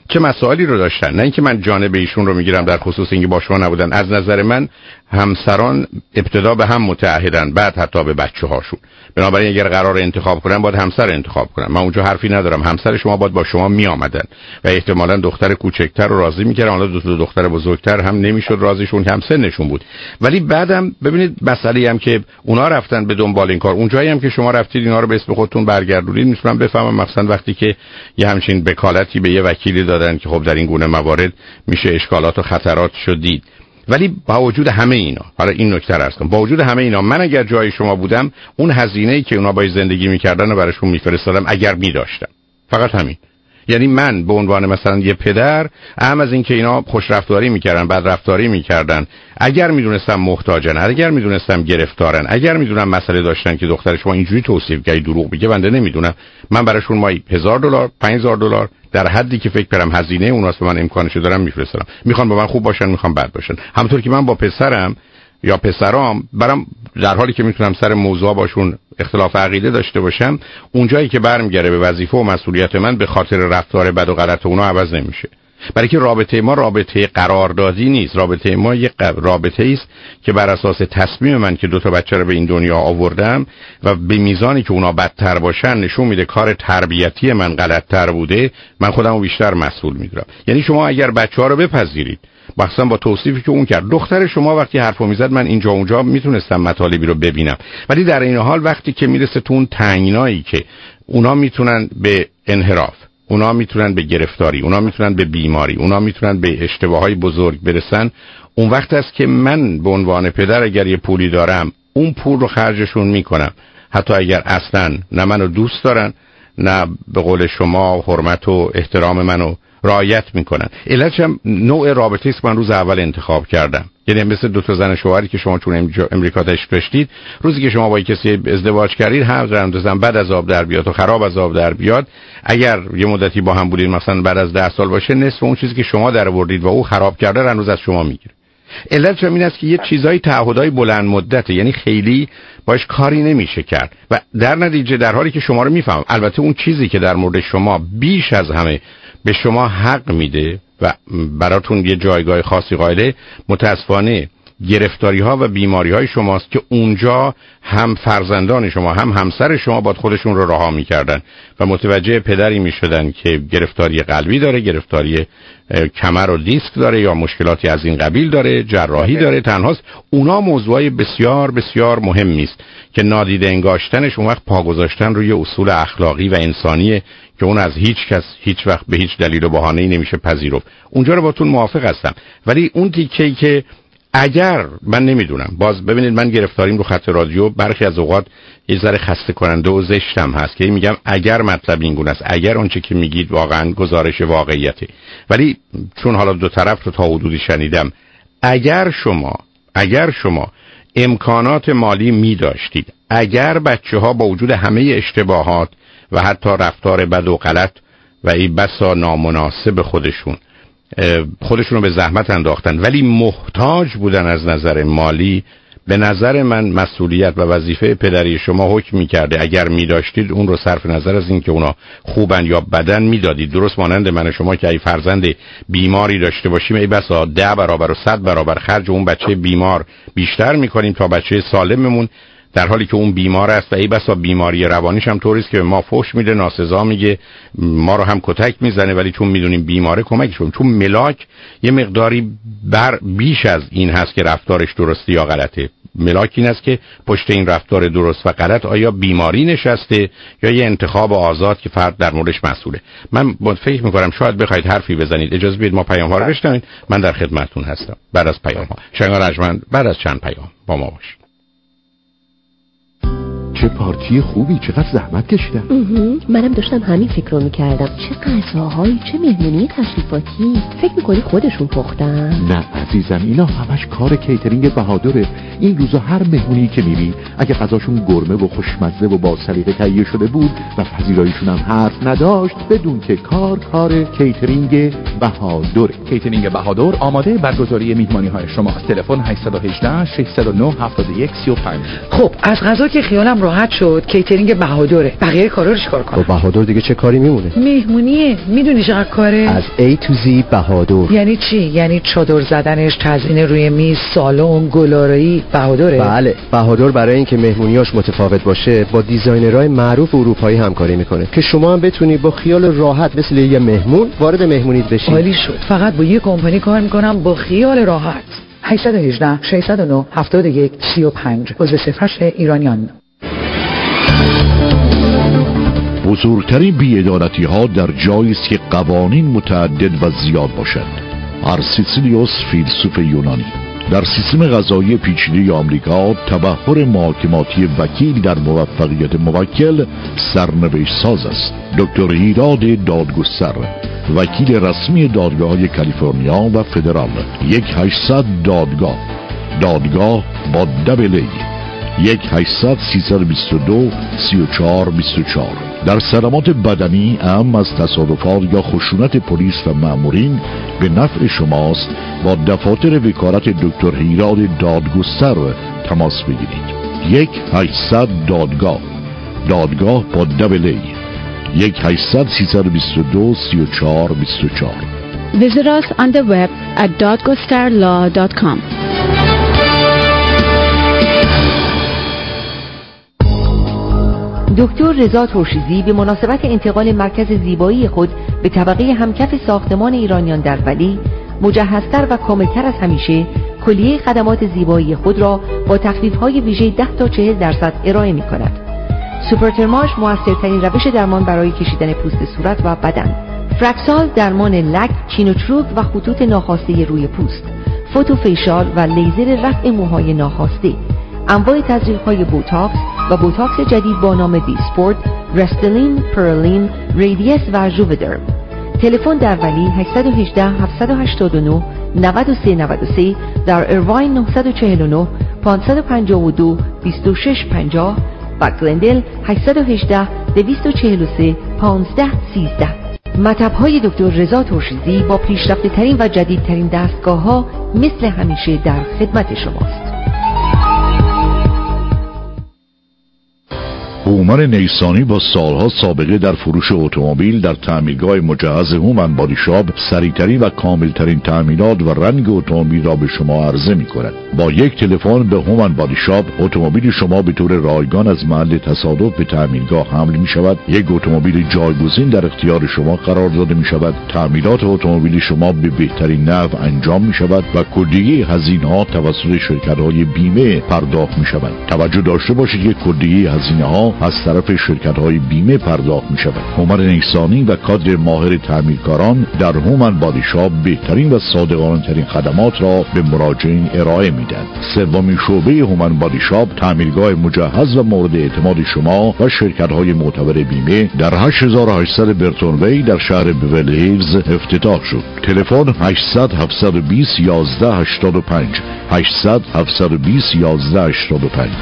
چه مسائلی رو داشتن، نه اینکه من جانب ایشون رو میگیرم در خصوص اینکه با شما نبودن. از نظر من همسران ابتدا به هم متعهدن، بعد حتی به بچه‌هاشون. بنابراین اگر قرار انتخاب کنن باید همسر انتخاب کنن. من اونجا حرفی ندارم، همسر شما باید با شما می آمدن و احتمالاً دختر کوچکتر رو راضی می‌کردن، حالا دو تا دختر بزرگتر هم نمیشد راضیشون که هم سنشون بود. ولی بعدم ببینید مسئله هم که اونا رفتن به دنبال این کار، اونجایی هم که شما رفتید اینا رو به اسم خودتون برگردونید، میتونم بفهمم مثلا وقتی که یه همچین وکالتی به یه وکیلی دادن که خب در این گونه موارد میشه اشکالات و خطرات شدید. ولی با وجود همه اینا، حالا این نکته رو عرض کنم، با وجود همه اینا من اگر جای شما بودم اون هزینه‌ای که اونا باید زندگی می‌کردن رو براشون می‌فرستادم اگر می‌داشتم. فقط همین. یعنی من به عنوان مثلا یه پدر، اهم از این که اینا خوش رفتاری می‌کردن، بد رفتاری می‌کردن، اگر می‌دونستم محتاجن، اگر می‌دونستم گرفتارن، اگر می‌دونم مسئله داشتن که دختر شما اینجوری توصیف کردی دروغ میگه، بنده نمی‌دونم، من براشون مایی هزار دلار، پنج هزار دلار در حدی که فکر کنم هزینه اوناست من امکانشو دارم میفرستم. میخوان با من خوب باشن، میخوان بد باشن. همونطور که من با پسرم یا پسرام برام در حالی که میتونم سر موضوع باشون اختلاف عقیده داشته باشم، اونجایی که برمیگره به وظیفه و مسئولیت من به خاطر رفتار بد و غلط اونا عوض نمیشه. برای که رابطه ما رابطه قراردادی نیست، رابطه ما یک رابطه است که بر اساس تصمیم من که دو تا بچه رو به این دنیا آوردم و به میزانی که اونا بدتر باشن نشون میده کار تربیتی من غلط‌تر بوده، من خودم رو بیشتر مسئول میدونم. یعنی شما اگر بچه‌ها رو بپذیرید مثلا با توصیفی که اون کرد، دختر شما وقتی حرفو میزد من اینجا اونجا میتونستم مطالبی رو ببینم، ولی در این حال وقتی که میرسه تو اون تنگنایی که اونا میتونن به انحراف، اونا میتونن به گرفتاری، اونا میتونن به بیماری، اونا میتونن به اشتباههای بزرگ برسن، اون وقت است که من به عنوان پدر اگر یه پولی دارم اون پول رو خرجشون میکنم، حتی اگر اصلا نه منو دوست دارن نه به قول شما حرمت و احترام منو رعایت میکنن. علتش هم نوع رابطه است من روز اول انتخاب کردم. یعنی مثل دو تا زن شوهری که شما چون امریکا تشریف داشتید، روزی که شما با کسی ازدواج کردید، هر زن بعد از آب در بیاد و خراب از آب در بیاد، اگر یه مدتی با هم بودید مثلا بعد از ده سال باشه، نصف اون چیزی که شما در آوردید و او خراب کرده هنوز از شما میگیره. علتش هم این است که یه چیزای تعهدای بلند مدته، یعنی خیلی باش کاری نمیشه کرد و در نتیجه در حالی که شما رو میفهمم، البته اون چیزی که در مورد شما بیش از همه به شما حق میده و براتون یه جایگاه خاصی قائله، متاسفانه گرفتاری ها و بیماری های شماست که اونجا هم فرزندان شما هم همسر شما باید خودشون رو رها میکردن و متوجه پدری میشدن که گرفتاری قلبی داره، گرفتاری کمر و دیسک داره یا مشکلاتی از این قبیل داره، جراحی داره، تنهاست. اونا موضوعای بسیار بسیار مهمی است که نادیده انگاشتنش اون وقت پا گذاشتن روی اصول اخلاقی و انسانیه که اون از هیچ کس هیچ وقت به هیچ دلیل و بهانه‌ای نمیشه پذیرفت. اونجا رو باتون موافق هستم، ولی اون تیکه‌ای که اگر من نمیدونم، باز ببینید من گرفتاریم رو خط رادیو برخی از اوقات یه ذره خسته کننده و زشتم هست که میگم اگر مطلب این گونه است، اگر اونچه که میگید واقعا گزارش واقعیته، ولی چون حالا دو طرف رو تا حدودی شنیدم، اگر شما اگر شما امکانات مالی می داشتید، اگر بچه ها با وجود همه اشتباهات و حتی رفتار بد و غلط و ای بسا نامناسب خودشون خودشون رو به زحمت انداختن ولی محتاج بودن از نظر مالی، به نظر من مسئولیت و وظیفه پدری شما حکم می‌کرده اگر می‌داشتید اون رو صرف نظر از این که اونا خوبن یا بدن میدادید. درست مانند من شما که ای فرزند بیماری داشته باشیم، ای بسا ده برابر و صد برابر خرج اون بچه بیمار بیشتر می‌کنیم تا بچه سالممون، در حالی که اون بیمار است و ای بسا بیماری روانیش هم طوریه که به ما فحش میده، ناسزا میگه، ما رو هم کتک میزنه، ولی چون میدونیم بیماره کمکش کنیم. چون ملاک یه مقداری بر بیش از این هست که رفتارش درسته یا غلطه. ملاک این است که پشت این رفتار درست و غلط آیا بیماری نشسته یا یه انتخاب آزاد که فرد در موردش مسئوله. من فکر میکنم شاید بخواید حرفی بزنید، اجازه بدید ما پیام ها رو بشنویم. من در خدمتتون هستم بعد از پیام ها. شنگار رجمند بعد از چند پیام با ما باشید. چه پارتی خوبی، چقدر زحمت کشیدم. منم داشتم همین فکر رو میکردم. چه غذاهایی، چه مهمونی تشریفاتی. فکر میکنی خودشون پختن؟ نه عزیزم، اینا همش کار کیترینگ بهادره. این روزا هر مهمونی که میری اگه غذاشون گرمه و خوشمزه و با سلیقه تهیه شده بود و پذیراییشون هم حرف نداشت، بدون که کار کار کیترینگ بهادره. کیترینگ بهادر آماده برگزاری مهمانی های شماست. تلفن هشت یک هشت شش صفر نه هفت یک سه پنج. خب از غذا که خیالم راحت شد کیترینگ بهادره. بقیه کارا رو چیکار کنم؟ با بهادر دیگه چه کاری میمونه؟ مهمونیه. میدونی چقدر کاره؟ از A to Z بهادر. یعنی چی؟ یعنی چادر زدنش، تزیین روی میز، سالن، گلارایی، بهادره؟ بله. بهادر برای اینکه مهمونیاش متفاوت باشه با دیزاینرهای معروف اروپایی همکاری میکنه که شما هم بتونی با خیال راحت مثل یه مهمون وارد مهمونیت بشی. عالی شد. فقط با یه کمپانی کار میکنم با خیال راحت. هشت یک هشت شش صفر نه هفت یک سه پنج عضو صفرش ایرانیان. بزرگترین بی‌عدالتی ها در جایی است که قوانین متعدد و زیاد باشد. ارسیسیلیوس فیلسوف یونانی. در سیستم قضایی پیچیده آمریکا تبحر محاکماتی وکیل در موفقیت موکل سرنوشت ساز است. دکتر هیراد دادگستر، وکیل رسمی دادگاه‌های کالیفرنیا و فدرال. یک هشتصد دادگاه. دادگاه با دبل ای. یک هشتصد سیصد و بیست و دو سی و چهار بیست و چهار. در صدمات بدنی اهم از تصادفات یا خشونت پلیس و مأمورین به نفع شماست. با دفاتر وکالت دکتر هیراد دادگستر تماس بگیرید. یک هشتصد دادگاه. دادگاه با دبل ای. یک هشتصد سیصد و بیست و دو سی و چهار بیست و چهار. Visit us on the web at dadgostar law dot com. دکتر رضا ترشیزی به مناسبت انتقال مرکز زیبایی خود به طبقه همکف ساختمان ایرانیان در ولی، مجهزتر و کاملتر از همیشه کلیه خدمات زیبایی خود را با تخفیف‌های ویژه ده تا چهل درصد ارائه می‌کند. سوپرترماش موثرترین روش درمان برای کشیدن پوست صورت و بدن. فرکسال درمان لک، چین و چروک و خطوط ناخواسته روی پوست. فوتو فیشال و لیزر رفع موهای ناخواسته. انواع تزریق‌های بوتاکس و بوتاکس جدید با نام دیسپورت، رستلین، پرلین، ریدیس و ژوودرم. تلفن در ولی هشت یک هشت هفت هشت نه نه سه نه سه، در ایرواین نه چهار نه پنج پنج دو دو شش پنجاه و گلندل هشت یک هشت دو چهار سه پانزده سیزده. مطب‌های دکتر رضا ترشیزی با پیشرفته ترین و جدیدترین دستگاه ها مثل همیشه در خدمت شماست. هومن نیسانی با سالها سابقه در فروش اتومبیل در تعمیرگاه مجهز هومن بادی شاپ سریعترین و کاملترین تعمیرات و رنگ اتومبیل را به شما عرضه می کند. با یک تلفن به هومن بادی شاپ اتومبیل شما به طور رایگان از محل تصادف به تعمیرگاه حمل می شود. یک اتومبیل جایگزین در اختیار شما قرار داده می شود. تعمیرات اتومبیل شما به بهترین نحو انجام می شود و کلیه هزینه ها توسط شرکت های بیمه پرداخت می شود. توجه داشته باشید که کلیه هزینه ها از طرف شرکت های بیمه پرداخت می شود. هومن نیسانی و کادر ماهر تعمیرکاران در هومن بادی شاپ بهترین و صادقانه ترین خدمات را به مراجعین ارائه می دهند. سومین شعبه هومن بادی شاپ تعمیرگاه مجهز و مورد اعتماد شما و شرکت های معتبر بیمه در هشت هزار و هشتصد برتون وی در شهر بیورلی هیلز افتتاح شد. تلفن هشتصد هفتصد و بیست یازده هشتاد و پنج هشتصد هفتصد و بیست یازده هشتاد و پنج.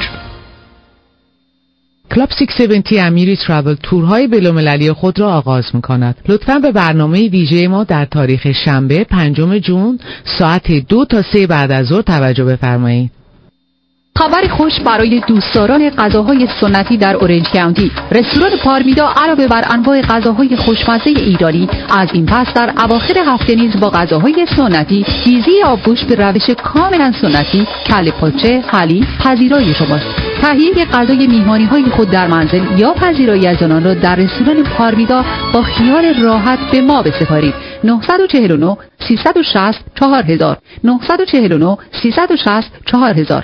کلاب ششصد و هفتاد امیری تراول تورهای بین‌المللی خود را آغاز می‌کند. لطفاً به برنامه ویژه ما در تاریخ شنبه پنجم ژوئن ساعت دو تا سه بعد از ظهر توجه بفرمایید. خبر خوش برای دوستداران غذاهای سنتی در اورنج کانتی. رستوران پارمیدا علاوه بر انواع غذاهای خوشمزه ایرانی، از این پس در اواخر هفته نیز با غذاهای سنتی، چیزی آبگوشت به روش کاملا سنتی، کله پاچه، حلیم پذیرای شماست. تهیه غذای میهمانی‌های خود در منزل یا پذیرایی از آنان را در رستوران پارمیدا با خیال راحت به ما بسپارید. نه چهار نه سیصد و شصت چهار هزار نه چهار نه سیصد و شصت چهار هزار.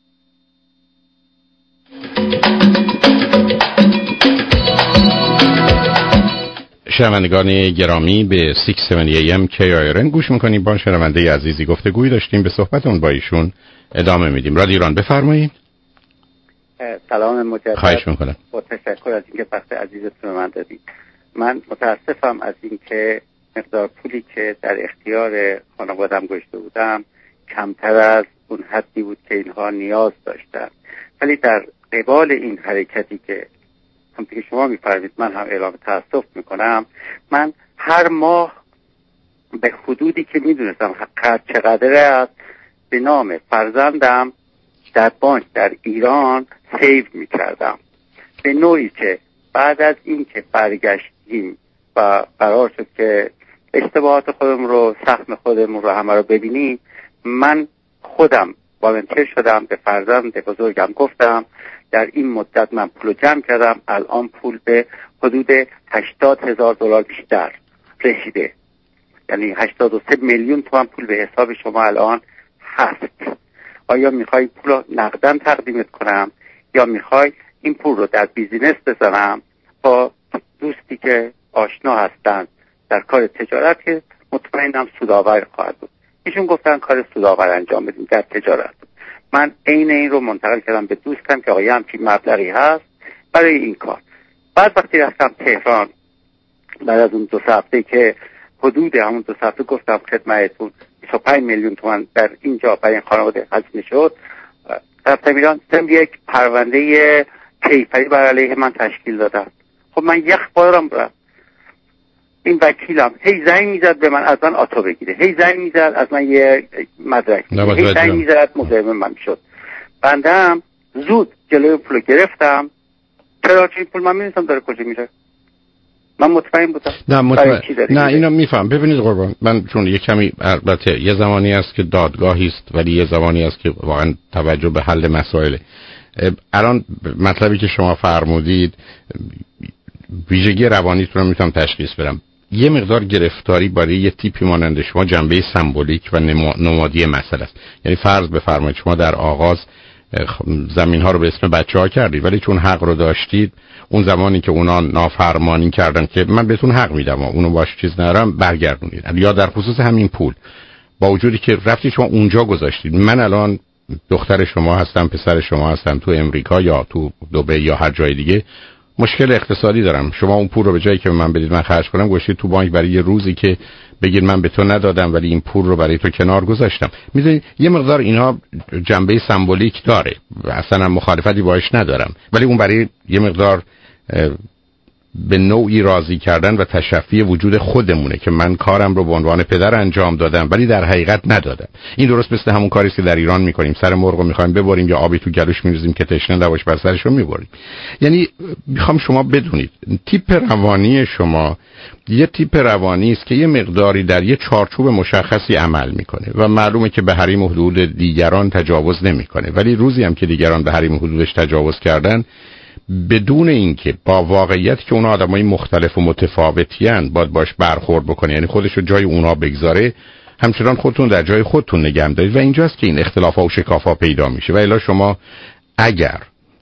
شنوندگان گرامی به ششصد و هفتاد ای ام کی آی آر ان گوش میکنیم. با شنونده عزیزی گفتگویی داشتیم، به صحبتون با ایشون ادامه میدیم. رادیو ایران بفرمایید. سلام مجدد. خواهش میکنم. با تشکر از اینکه وقت عزیزتون من دادید. من متاسفم از اینکه مقدار پولی که در اختیار خانواده‌ام گذاشته بودم کمتر از اون حدی بود که اینها نیاز داشتن، ولی در قبال این حرکتی که همونطور که شما می‌فرمایید من هم اعلام تأسف میکنم، من هر ماه به حدودی که میدونستم حق چقدر است به نام فرزندم در بانک در ایران سیو میکردم به نوعی که بعد از این که برگشتیم و قرار شد که اشتباهات خودم رو، سهم خودم رو همه رو ببینیم، من خودم والنتیر شدم، به فرزند بزرگم گفتم در این مدت من پول جمع کردم، الان پول به حدود هشتاد هزار دلار بیشتر رسیده، یعنی هشتاد و سه میلیون تومان پول به حساب شما الان هست. آیا میخوای پول رو نقدن تقدیمت کنم یا میخوای این پول رو در بیزینس بزنم با دوستی که آشنا هستن در کار تجارت که مطمئنم سودآور خواهد بود؟ ایشون گفتن کار سودآور انجام بدیم در تجارت. من عین این رو منتقل کردم به دوستم که آقای همچین مبلغی هست برای این کار. بعد وقتی رفتم تهران بعد از اون دو هفته که حدود همون دو هفته گفتم خدمتتون بیست و پنج میلیون تومان در اینجا برای این خانواده هزینه شد، رفتم ایران سم یک پرونده کیفری بر علیه من تشکیل دادم. خب من یک بارم برم این وکیلم هی زنگ میزد به من از من آتو بگیره، هی زنگ میزد از من یه مدرک، هی زنگ میزد مزاحم من شد. بندم زود جلوی پول گرفتم، چرا چون پول من میدونستم داره کجا میره، من مطمئن بودم. نه مطمئن نه اینو میفهم. ببینید قربان، من چون یه کمی البته یه زمانی است که دادگاهی است ولی یه زمانی است که واقعا توجه به حل مسائل. الان مطلبی که شما فرمودید ویژگی روانیتون رو میتونم تشخیص بدم. یه مقدار گرفتاری برای یه تیپی مانند شما جنبه سمبولیک و نمادی مسئله است. یعنی فرض بفرمایید شما در آغاز زمین ها رو به اسم بچه ها کردید ولی چون حق رو داشتید اون زمانی که اونا نافرمانی کردن که من بهتون حق میدم و اونو باش چیز ندارم برگردونید. یا در خصوص همین پول با وجودی که رفتید شما اونجا گذاشتید، من الان دختر شما هستم، پسر شما هستم، تو امریکا یا تو دبی یا هر جای دیگه مشکل اقتصادی دارم، شما اون پول رو به جایی که من بدید من خرج کنم گذاشتید تو بانک برای یه روزی که بگید من به تو ندادم ولی این پول رو برای تو کنار گذاشتم. میدونید یه مقدار اینها جنبه سمبولیک داره و اصلا مخالفتی باش ندارم، ولی اون برای یه مقدار به نوعی راضی کردن و تشفی وجود خودمونه که من کارم رو به عنوان پدر انجام دادم ولی در حقیقت ندادم. این درست مثل همون کاری که در ایران میکنیم، سر مرغ رو میخوایم ببریم یا آبی تو گلوش میریزیم که تشنه نباشه بر سرش رو میبریم. یعنی میخوام شما بدونید تیپ روانی شما یه تیپ روانی است که یه مقداری در یه چارچوب مشخصی عمل میکنه و معلومه که به حریم و حدود دیگران تجاوز نمیکنه، ولی روزی هم که دیگران به حریم و حدودش تجاوز کردن بدون اینکه با واقعیت که اونا آدمای مختلف و متفاوتیان باید باش برخورد بکنه، یعنی خودش رو جای اونا بگذاره، همچنان خودتون در جای خودتون نگه دارید و اینجاست که این اختلافا و شکافا پیدا میشه. و الا شما اگر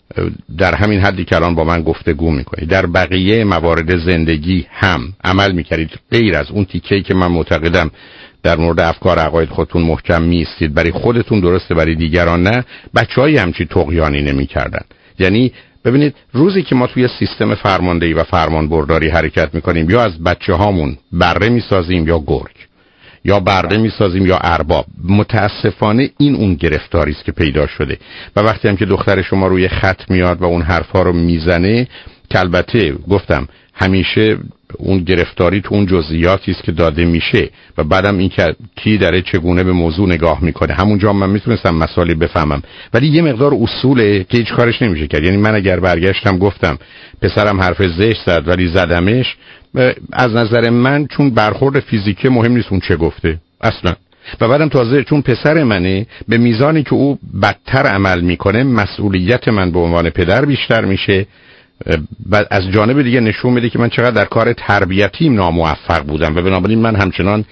در همین حدی که الان با من گفتگو میکنید در بقیه موارد زندگی هم عمل میکردید غیر از اون تیکه‌ای که من معتقدم در مورد افکار عقاید خودتون محکم میستید، برای خودتون درسته برای دیگران نه، بچه‌های همچین طغیانی نمیکردن. یعنی ببینید روزی که ما توی سیستم فرماندهی و فرمانبرداری حرکت میکنیم یا از بچه هامون بره میسازیم یا گرگ، یا بره میسازیم یا ارباب، متاسفانه این اون گرفتاری است که پیدا شده. و وقتی هم که دختر شما روی خط میاد و اون حرفا رو میزنه که البته گفتم همیشه اون گرفتاری تو اون جزئیاتی است که داده میشه و بعدم این که کی داره چگونه به موضوع نگاه میکنه همونجا من میتونستم مسائلی بفهمم، ولی یه مقدار اصوله که هیچ کارش نمیشه کرد. یعنی من اگر برگشتم گفتم پسرم حرف زشت زد ولی زدمش، از نظر من چون برخورد فیزیکی مهم نیست اون چه گفته اصلا، و بعدم تازه چون پسر منه به میزانی که او بدتر عمل میکنه مسئولیت من به عنوان پدر بیشتر میشه و از جانب دیگه نشون میده که من چقدر در کار تربیتیم ناموفق بودم و بنابراین من همچنان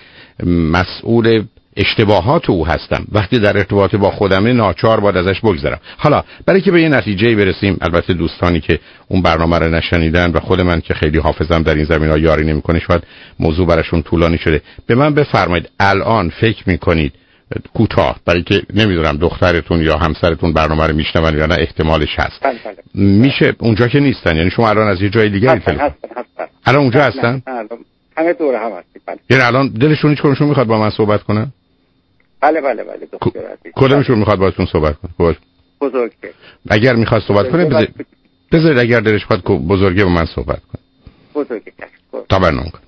مسئول اشتباهات او هستم. وقتی در ارتباط با خودمه ناچار باید ازش بگذرم. حالا برای که به یه نتیجه برسیم، البته دوستانی که اون برنامه رو نشنیدن و خود من که خیلی حافظم در این زمینه‌ها یاری نمی‌کنه شاید موضوع براشون طولانی شده، به من بفرمایید الان فکر می‌کنید کوتاه، برای که نمیدونم دخترتون یا همسرتون برنامه رو میشنون یا نه احتمالش هست. بله بله. میشه اونجا که نیستن، یعنی شما الان از یه جای دیگه هستن هستن هستن الان اونجا نه هستن؟ نه همه دوره هم هستن. بله. یعنی الان دلشون هیچ کدومشون میخواد با من صحبت کنن؟ بله بله بله دکتر عزیز. کدومشون میخواد باهاتون صحبت کنه؟ باش. بزرگه. اگر میخواد صحبت کنه بذار بذارید اگر دلش خواهد بزرگه با من صحبت کنه. بزرگه. تا برنامه کن.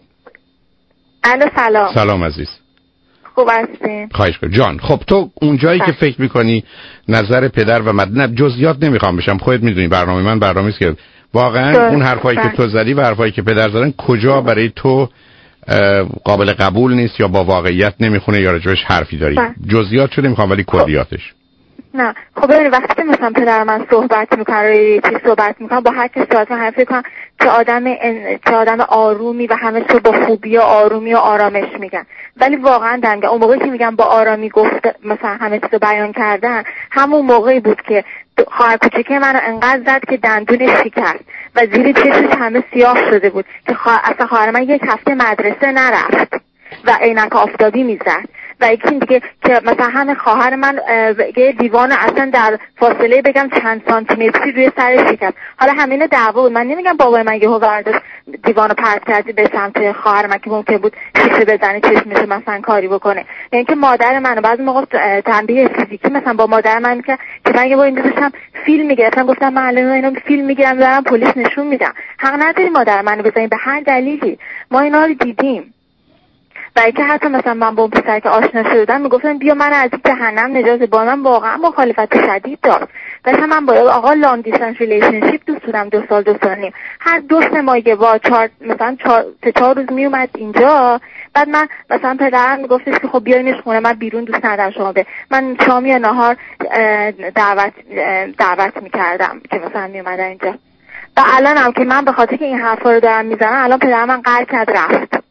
الو سلام. سلام عزیز. خوب هستین؟ خواهش کنم جان. خب تو اونجایی که فکر میکنی نظر پدر و مدن جزئیات نمیخوام بشم، خودت میدونی برنامه من برنامه‌ای است که واقعا اون حرفایی که تو زدی و حرفایی که پدر زدن کجا برای تو قابل قبول نیست یا با واقعیت نمیخونه یا راجبش حرفی داری؟ جزئیات شده میخوام ولی کلیاتش. نه خب ببینید وقتی که مثلا پدر من صحبت میکنه روی چیز صحبت میکنه با هر کسی صحبت میکنه فکر کنم که آدم چه آدم آرومی و همه چیز با خوبی و آرومی و آرامش میگن، ولی واقعا دنگه اون موقعی که میگم با آرامی گفت مثلا همه چیزو بیان کردن همون موقعی بود که خواهر کوچیکه منو انقدر زد که دندونش شکست و زیر چشمش همه سیاه شده بود که خواهر اصلا خواهر من یک هفته مدرسه نرفت و عینک آفتابی میزد و یکی دیگه که مثلا همه خواهر من یه دیوان اصلا در فاصله بگم چند سانتی متری روی سرش شکست. حالا همین دعوا بود، من نمیگم بابای من یهو برداشت دیوانو پرت کردی به سمت خواهر من که ممکن بود شیشه بزنه چشمش مثلا کاری بکنه، یعنی که مادر منو بعضی موقع تنبیه فیزیکی مثلا با مادر من که که من یه بار اینجا داشتم فیلم میگرفتم گفتم من الان اینو فیلم میگیرم دارم پلیس نشون میدم، حق نداری مادر منو بزنی به هر دلیلی، ما اینا رو دیدیم. و اینکه حتی مثلا من با اون پسر که آشنا شدم میگفتم بیا من از این جهنم نجات، با من واقعا مخالفت شدید داشت. مثلا من با آقا لانگ دیستنس ریلیشنشیپ دوست بودم دو سال دو سال نیم، هر دو سه ماه یه بار چهار مثلا چهار چهار روز میومد اینجا، بعد من مثلا پدرم میگفتش که خب بیاینش خونه، من بیرون دوست ندارم شما به من شام یا نهار دعوت دعوت میکردم که مثلا میومدن اینجا. و الانم که من به خاطر که این حرفا رو دارم میزنم الان پدرم من قهر کرد رفت.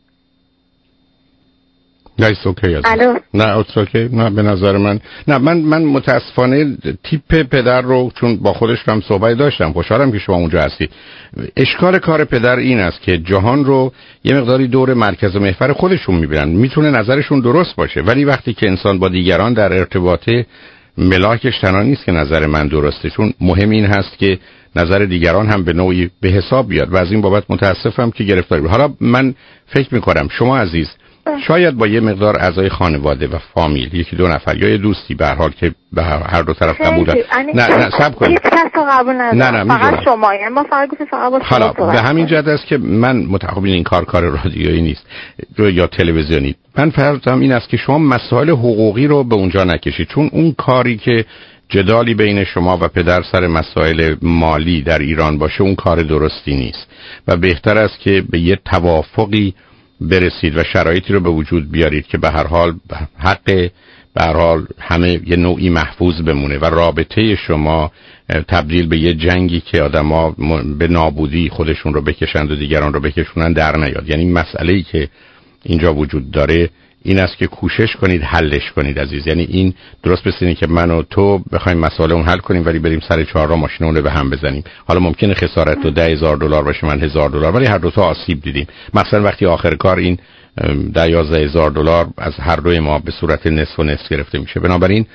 نه ایست اوکی الو نه ایست اوکی نه به نظر من نه من من متاسفانه تیپ پدر رو چون با خودش هم صحبت داشتم، خوشحالم که شما اونجا هستی. اشکال کار پدر این است که جهان رو یه مقداری دور مرکز و محور خودشون میبینن، میتونه نظرشون درست باشه ولی وقتی که انسان با دیگران در ارتباطه ملاکش تنها نیست که نظر من درسته، چون مهم این هست که نظر دیگران هم به نوعی به حساب بیاد و از این بابت متاسفم که گرفتاری بود. حالا من فکر میکنم شما عزیز شاید با یه مقدار اعضای خانواده و فامیل یکی دو نفر یا یه دوستی به هر حال که به هر دو طرف قبول دارن. نه نه صبر کنید. هیچ کس قبول نداره. نه نه فقط شما، یعنی ما فقط گفتیم فقط با شما. حالا به همین جهت است که من متأکد این کار کار رادیویی نیست یا تلویزیونی. من فرضم این است که شما مسائل حقوقی رو به اونجا نکشید، چون اون کاری که جدالی بین شما و پدر سر مسائل مالی در ایران باشه اون کار درستی نیست و بهتر است که به یه توافقی برسید و شرایطی رو به وجود بیارید که به هر حال حق به هر حال همه یه نوعی محفوظ بمونه و رابطه شما تبدیل به یه جنگی که آدما به نابودی خودشون رو بکشند و دیگران رو بکشونن در نیاد. یعنی مسئله‌ای که اینجا وجود داره این است که کوشش کنید حلش کنید عزیز. یعنی این درست مثل که من و تو بخوایم مسئله اون حل کنیم ولی بریم سر چهارراه ماشینمون رو به هم بزنیم. حالا ممکنه خسارت تو ده هزار دلار باشه من هزار دلار ولی هر دو تا آسیب دیدیم. مثلا وقتی آخر کار این ده یازده هزار دلار از هر دوی ما به صورت نصف و نصف گرفته میشه. بنابراین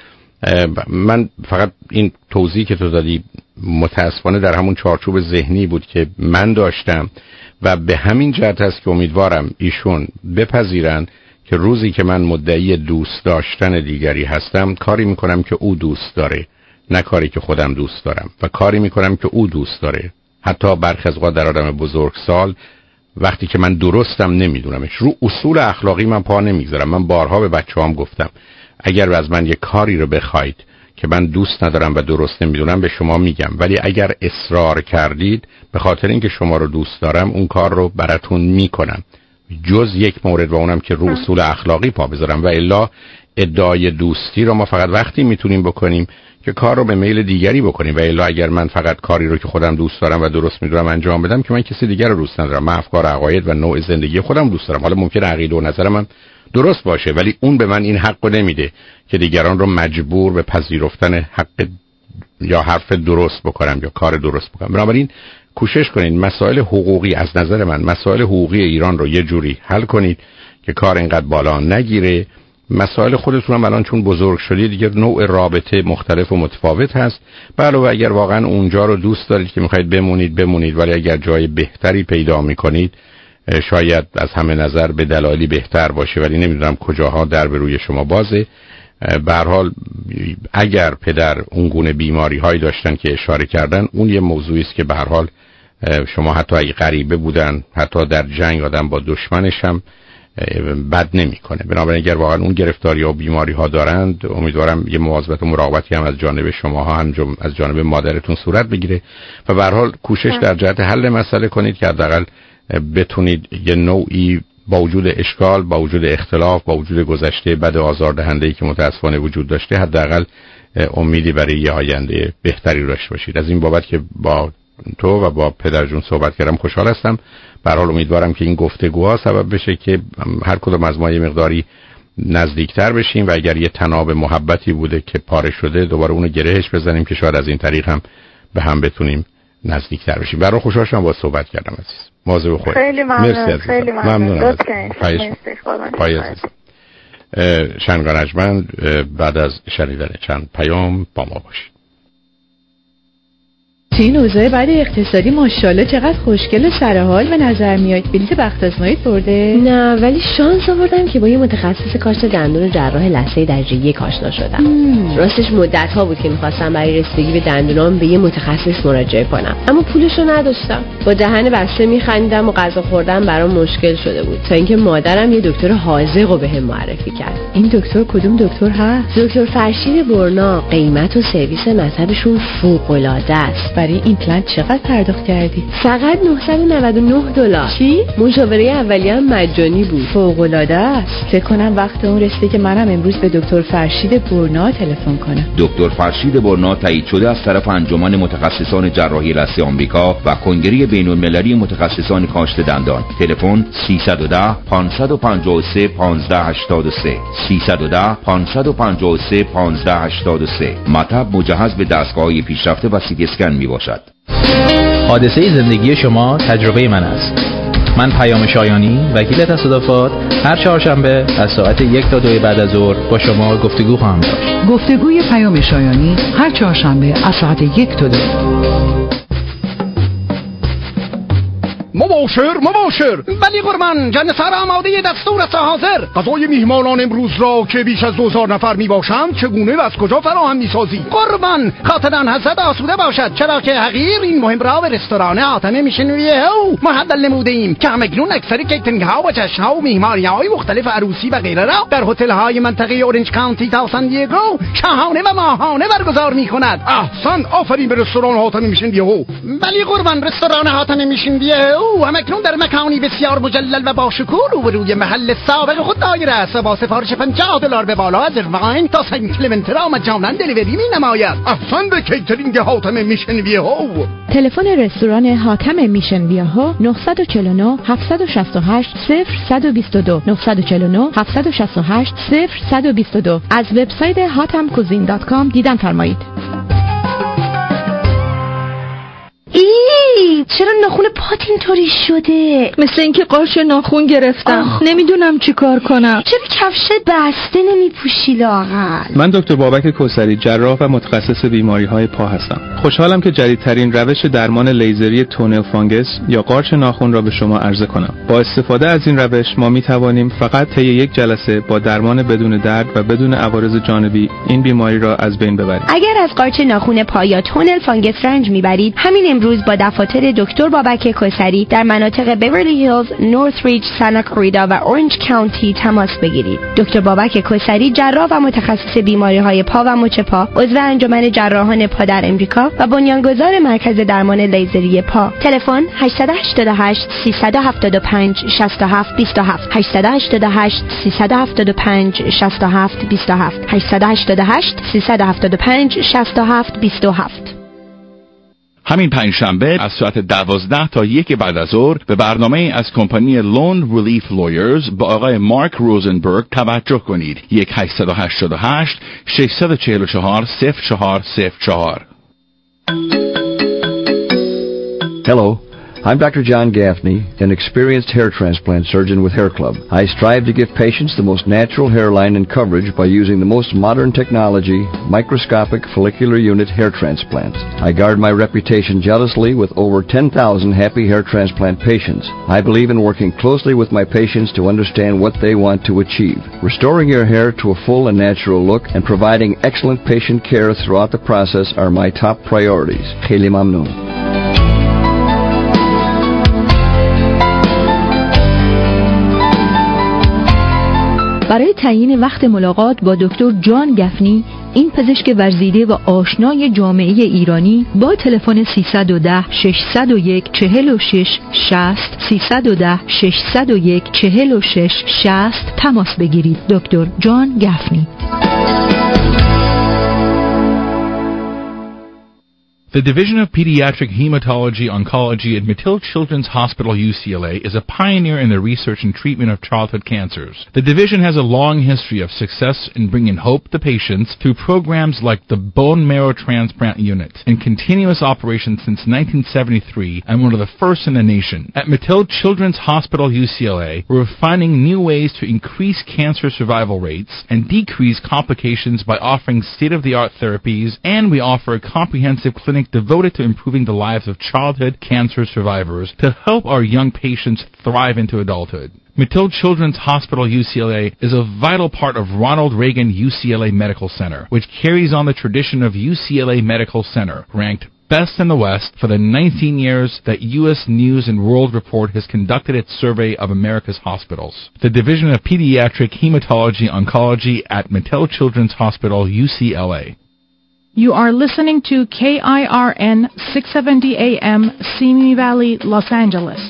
من فقط این توضیحی که تو دادی متاسفانه در همون چارچوب ذهنی بود که من داشتم و به همین جهت است که امیدوارم ایشون بپذیرن که روزی که من مدعی دوست داشتن دیگری هستم کاری میکنم که او دوست داره نه کاری که خودم دوست دارم و کاری میکنم که او دوست داره. حتی برخی از اوقات در آدم بزرگسال وقتی که من درستم نمیدونمش رو اصول اخلاقی من پا نمیذارم. من بارها به بچه‌هام گفتم اگر از من یک کاری رو بخواید که من دوست ندارم و درست نمیدونم به شما میگم، ولی اگر اصرار کردید به خاطر اینکه شما رو دوست دارم اون کار رو براتون میکنم جز یک مورد و اونم که رو اصول اخلاقی پا بذارم. و الا ادعای دوستی رو ما فقط وقتی میتونیم بکنیم که کار رو به میل دیگری بکنیم و الا اگر من فقط کاری رو که خودم دوست دارم و درست میدونم انجام بدم که من کسی دیگر رو دوست ندارم. من افکار عقاید و نوع زندگی خودم دوست دارم. حالا ممکنه عقیده و نظرم هم درست باشه ولی اون به من این حق رو نمیده که دیگران رو مجبور به پذیرفتن حق یا حرف درست بکنم یا کار درست بکنم. بنابراین کوشش کنید مسائل حقوقی از نظر من مسائل حقوقی ایران رو یه جوری حل کنید که کار اینقدر بالا نگیره. مسائل خودتون هم الان چون بزرگ شدید دیگه نوع رابطه مختلف و متفاوت هست. علاوه اگر واقعا اونجا رو دوست دارید که میخواید بمونید بمونید ولی اگر جای بهتری پیدا میکنید شاید از همه نظر به دلایلی بهتر باشه ولی نمیدونم کجاها در به روی شما بازه. به هر حال اگر پدر اون گونه بیماری هایی داشتن که اشاره کردن اون یه موضوعی است که به هر حال شما حتی اگه غریبه بودن حتی در جنگ آدم با دشمنش هم بد نمیکنه. بنابراین اگر واقعا اون گرفتاری و بیماری ها دارند، امیدوارم یه مواظبت و مراقبتی هم از جانب شما ها هم از جانب مادرتون صورت بگیره و به هر حال کوشش در جهت حل مسئله کنید که حداقل بتونید یه نوعی با وجود اشکال، با وجود اختلاف، با وجود گذشته بد آزاردهنده‌ای که متاسفانه وجود داشته، حداقل امیدی برای یه آینده بهتری داشته باشید. از این بابت که با تو و با پدرجون صحبت کردم خوشحال هستم. به هر حال امیدوارم که این گفتگوها سبب بشه که هر کدوم از ما یه مقداری نزدیکتر بشیم و اگر یه تناب محبتی بوده که پاره شده دوباره اونو گرهش بزنیم که شاید از این طریق هم به هم بتونیم نزدیکتر بشیم. برای خوشحال شدم با صحبت کردم عزیز. مواظب خودت. خیلی ممنون. خیلی ممنون. ممنون. پاییز. شنگان اجمند بعد از شنیدن چند پیام با ما باشید. این اوضاع بعد اقتصادی ماشاءالله چقدر خوشگل و سرحال به نظر میاد. بلیت بخت آزماییت برده؟ نه ولی شانس آوردم که با یه متخصص کاشت دندون و جراح لثه درجه یک آشنا شدم. مم. راستش مدت ها بود که میخواستم برای رسیدگی به دندونام به یه متخصص مراجعه کنم، اما پولشو نداشتم. با دهن بسته میخندیدم و غذا خوردن برام مشکل شده بود تا اینکه مادرم یه دکتر حاذق رو بهم معرفی کرد. این دکتر کدوم دکتر هست؟ دکتر فرشید برنا. قیمت و سرویس مطبشون فوق العاده است. برای ایمپلنت چقدر پرداخت کردی؟ فقط نهصد و نود و نه دلار. چی؟ مشاوره اولیه هم مجانی بود. فوق العاده است. فکر کنم وقت اون رسیده که منم امروز به دکتر فرشید برنا تلفن کنم. دکتر فرشید برنا تایید شده از طرف انجمن متخصصان جراحی لثه آمریکا و کنگره بین‌المللی متخصصان کاشت دندان. تلفن سیصد و ده پانصد و پنجاه و سه پانزده هشتاد و سه سیصد و ده پانصد و پنجاه و سه پانزده هشتاد و سه. مطب مجهز به دستگاه‌های پیشرفته و سی تی اسکن میباشد. حادثه زندگی شما تجربه من است. من پیام شایانی، وکیل تصادفات، هر چهارشنبه از ساعت یک تا دو بعد از ظهر با شما گفتگو خواهم داشت. گفتگوی پیام شایانی هر چهارشنبه از ساعت یک تا دو. مباشر مباشر. ولی قربان جنسر آماده دستور است حاضر. غذای میهمانان امروز را که بیش از دوزار نفر می باشند چگونه و از کجا فراهم می سازی؟ قربان خاطران حضرت آسوده باشد، چرا که حقیر این مهم را به رستوران حاتم میشنویه او محدل نموده ایم که همکنون اکثر کیترینگ ها و جشن ها و میهمانی های مختلف عروسی و غیره را در هتل های منطقه اورنج کانتی تا سان دیگو شاهانه و ماهانه برگزار می کند. احسن، آفرین به رستوران حاتم میشنویه او. ولی قربان رستوران حاتم میشنویه او همکنون در مکانی بسیار مجلل و با شکوه روبروی محل سابق خود دایر است و با سفارش پنجاه دلار به بالا از ارواین تا سنت کلمنت را مجانا دلیوری می نماید. احسن به کیترینگ حاتم میشن بیهو. تلفن رستوران حاتم میشن بیهو نه چهار نه هفت شش هشت صفر یک دو دو نه چهار نه هفت شش هشت صفر یک دو دو. از وبسایت هاتم کوزین دات کام دیدن فرمایید. ای چرا ناخون پات اینطوری شده؟ مثل اینکه قارچ ناخون گرفتم. آخ. نمیدونم چی کار کنم. چرا کفش بسته نمیپوشی لاغر؟ من دکتر بابک کوثری، جراح و متخصص بیماری‌های پا هستم. خوشحالم که جدیدترین روش درمان لیزری تونل فانگس یا قارچ ناخون را به شما عرضه کنم. با استفاده از این روش ما می‌توانیم فقط طی یک جلسه با درمان بدون درد و بدون عوارض جانبی این بیماری را از بین ببریم. اگر از قارچ ناخون پا یا تونل فانگس رنج میبرید، همین امروز با دفاتر دکتر بابک کوثری در مناطق بیورلی هیلز، نورث ریج، سانتا کلاریدا و اورنج کانتی تماس بگیرید. دکتر بابک کوثری، جراح و متخصص بیماری‌های پا و مچ پا، عضو انجمن جراحان پا در امریکا و بنیانگذار مرکز درمان لیزری پا. تلفن هشت هشت هشت سه هفت پنج شش هفت دو هفت هشت هشت هشت سه هفت پنج شش هفت دو هفت هشت هشت هشت سه هفت پنج شش هفت دو هفت. همین پنجشنبه از ساعت دوازده تا یک بعد از ظهر به برنامه از کمپانی لون ریلیف لویرز با آقای مارک روزنبرگ توجه کنید. یک هشت هشت هشت شش چهار چهار صفر چهار صفر چهار. Hello, I'm Doctor John Gaffney, an experienced hair transplant surgeon with Hair Club. I strive to give patients the most natural hairline and coverage by using the most modern technology, microscopic follicular unit hair transplants. I guard my reputation jealously with over ten thousand happy hair transplant patients. I believe in working closely with my patients to understand what they want to achieve. Restoring your hair to a full and natural look and providing excellent patient care throughout the process are my top priorities. Kheli Mamnoon. تعیین وقت ملاقات با دکتر جان گفنی، این پزشک ورزیده و آشنای جامعه ایرانی، با تلفن سیصد و ده ششصد و یک چهل و شش شصت سیصد و ده ششصد و یک چهل و شش شصت تماس بگیرید. دکتر جان گفنی. The Division of Pediatric Hematology Oncology at Mattil Children's Hospital U C L A is a pioneer in the research and treatment of childhood cancers. The division has a long history of success in bringing hope to patients through programs like the Bone Marrow Transplant Unit and continuous operations since nineteen seventy-three, and one of the first in the nation. At Mattil Children's Hospital U C L A, we're finding new ways to increase cancer survival rates and decrease complications by offering state-of-the-art therapies, and we offer a comprehensive clinic devoted to improving the lives of childhood cancer survivors to help our young patients thrive into adulthood. Mattil Children's Hospital U C L A is a vital part of Ronald Reagan U C L A Medical Center, which carries on the tradition of U C L A Medical Center, ranked best in the West for the nineteen years that U S News and World Report has conducted its survey of America's hospitals. The Division of Pediatric Hematology Oncology at Mattil Children's Hospital U C L A. You are listening to K I R N six seventy A M, Simi Valley, Los Angeles.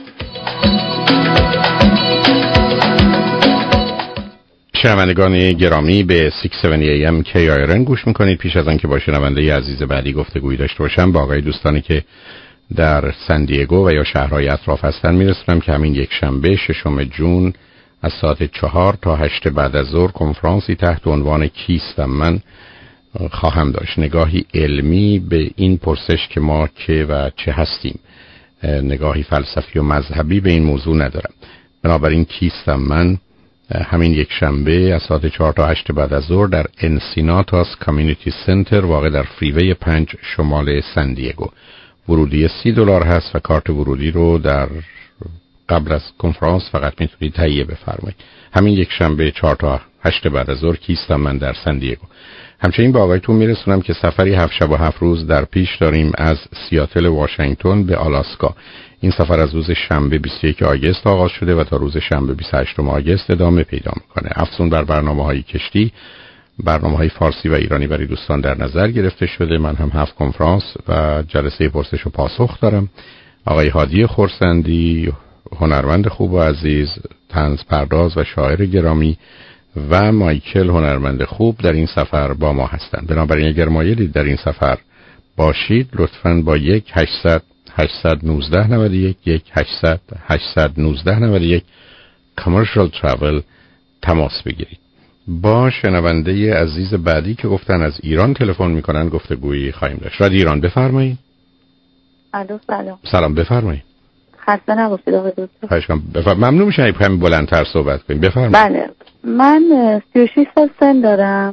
شنوندگان گرامی، به ششصد و هفتاد ای ام کی آی آر ان گوش میکنید. پیش از آن که با شنونده عزیز بعدی گفتگویی داشته باشم، با آقای دوستانی که در سندیگو و یا شهرهای اطراف هستن میرسونم که همین یک شنبه ششم جون از ساعت چهار تا هشت بعد از ظهر کنفرانسی تحت عنوان کیستم من خواهم داشت. نگاهی علمی به این پرسش که ما که و چه هستیم، نگاهی فلسفی و مذهبی به این موضوع ندارم. بنابراین کیستم من همین یک شنبه از ساعت چهار تا هشت بعد از ظهر در انسیناتاس کامیونیتی سنتر واقع در فریوی پنج شمال سندیگو. ورودی سی دلار هست و کارت ورودی رو در قبل از کنفرانس فقط میتونید تهیه بفرمایید. همین یک شنبه چهار تا هشت بعد از ظهر کیستم من در سندیگو. همچنین با آقایتون میرسونم که سفری هفت شب و هفت روز در پیش داریم از سیاتل واشنگتن به آلاسکا. این سفر از روز شنبه بیست و یکم آگوست آغاز شده و تا روز شنبه بیست و هشتم آگوست ادامه پیدا میکنه. افزون بر برنامه‌های کشتی، برنامه‌های فارسی و ایرانی برای دوستان در نظر گرفته شده. من هم هفت کنفرانس و جلسه پرسش و پاسخ دارم. آقای هادی خرسندی، هنرمند خوب و عزیز، طنز پرداز و شاعر گرامی، و مایکل، هنرمند خوب، در این سفر با ما هستند. بنابراین اگر مایلید در این سفر باشید، لطفاً با یک هشتصد هشتصد و نوزده نود و یک یک هشتصد هشتصد و نوزده نود و یک کامرشال ترافل تماس بگیرید. با شنونده عزیز بعدی که گفتن از ایران تلفن میکنن گفتگویی خواهیم داشت. رادیو ایران، بفرمایید. الو، سلام. سلام، بفرمایید. خسته نباشید آقای دکتر. خواهش می‌کنم. بفرمایید. ممنون میشم یک کمی بلندتر صحبت کنید. بفرمایید. بله. من سی و شش سال سن دارم.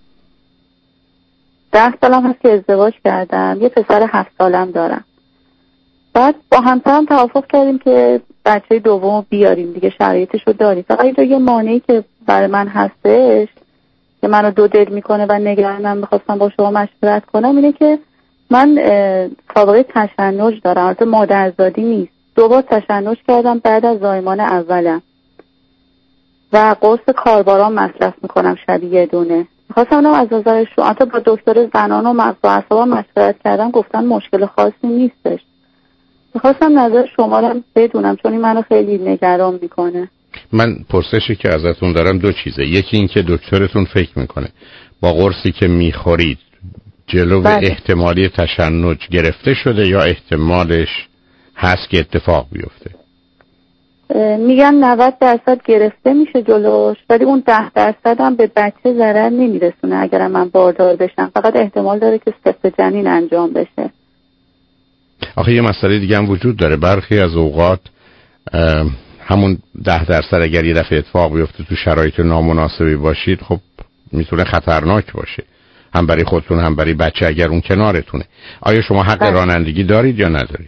ده سالم هست که ازدواج کردم. یه پسر هفت سالم دارم. بعد با همسرم توافق کردیم که بچه دوم بیاریم دیگه، شرایطش رو داریم. فقط اینجا یه مانعی که برای من هستش که منو دو دل میکنه و نگرانم، میخواستم با شما مشورت کنم، اینه که من سابقه تشنج دارم. البته مادرزادی نیست. دو بار تشنج کردم بعد از زایمان اولم و قرص کارباران مصرف میکنم شبیه دونه. میخواستم از نظر شما، حتی با دکتر زنان و مغز و اعصاب مشورت کردم، گفتن مشکل خاصی نیستش. میخواستم نظر شما رو بدونم چون این منو خیلی نگران میکنه. من پرسشی که ازتون دارم دو چیزه. یکی این که دکترتون فکر میکنه با قرصی که میخورید جلو بله. احتمالی تشنج گرفته شده یا احتمالش هست که اتفاق بیفته؟ میگن نود درصد گرفته میشه جلوش، ولی اون ده درصد هم به بچه ضرر نمیرسونه اگر من باردار بشم. فقط احتمال داره که سقط جنین انجام بشه. آخه یه مسئله دیگه هم وجود داره. برخی از اوقات همون ده درصد اگر یه دفعه اتفاق بیفته تو شرایط نامناسبی باشید، خب میتونه خطرناک باشه، هم برای خودتون هم برای بچه اگر اون کنارتونه. آیا شما حق بله. رانندگی دارید یا ندارید؟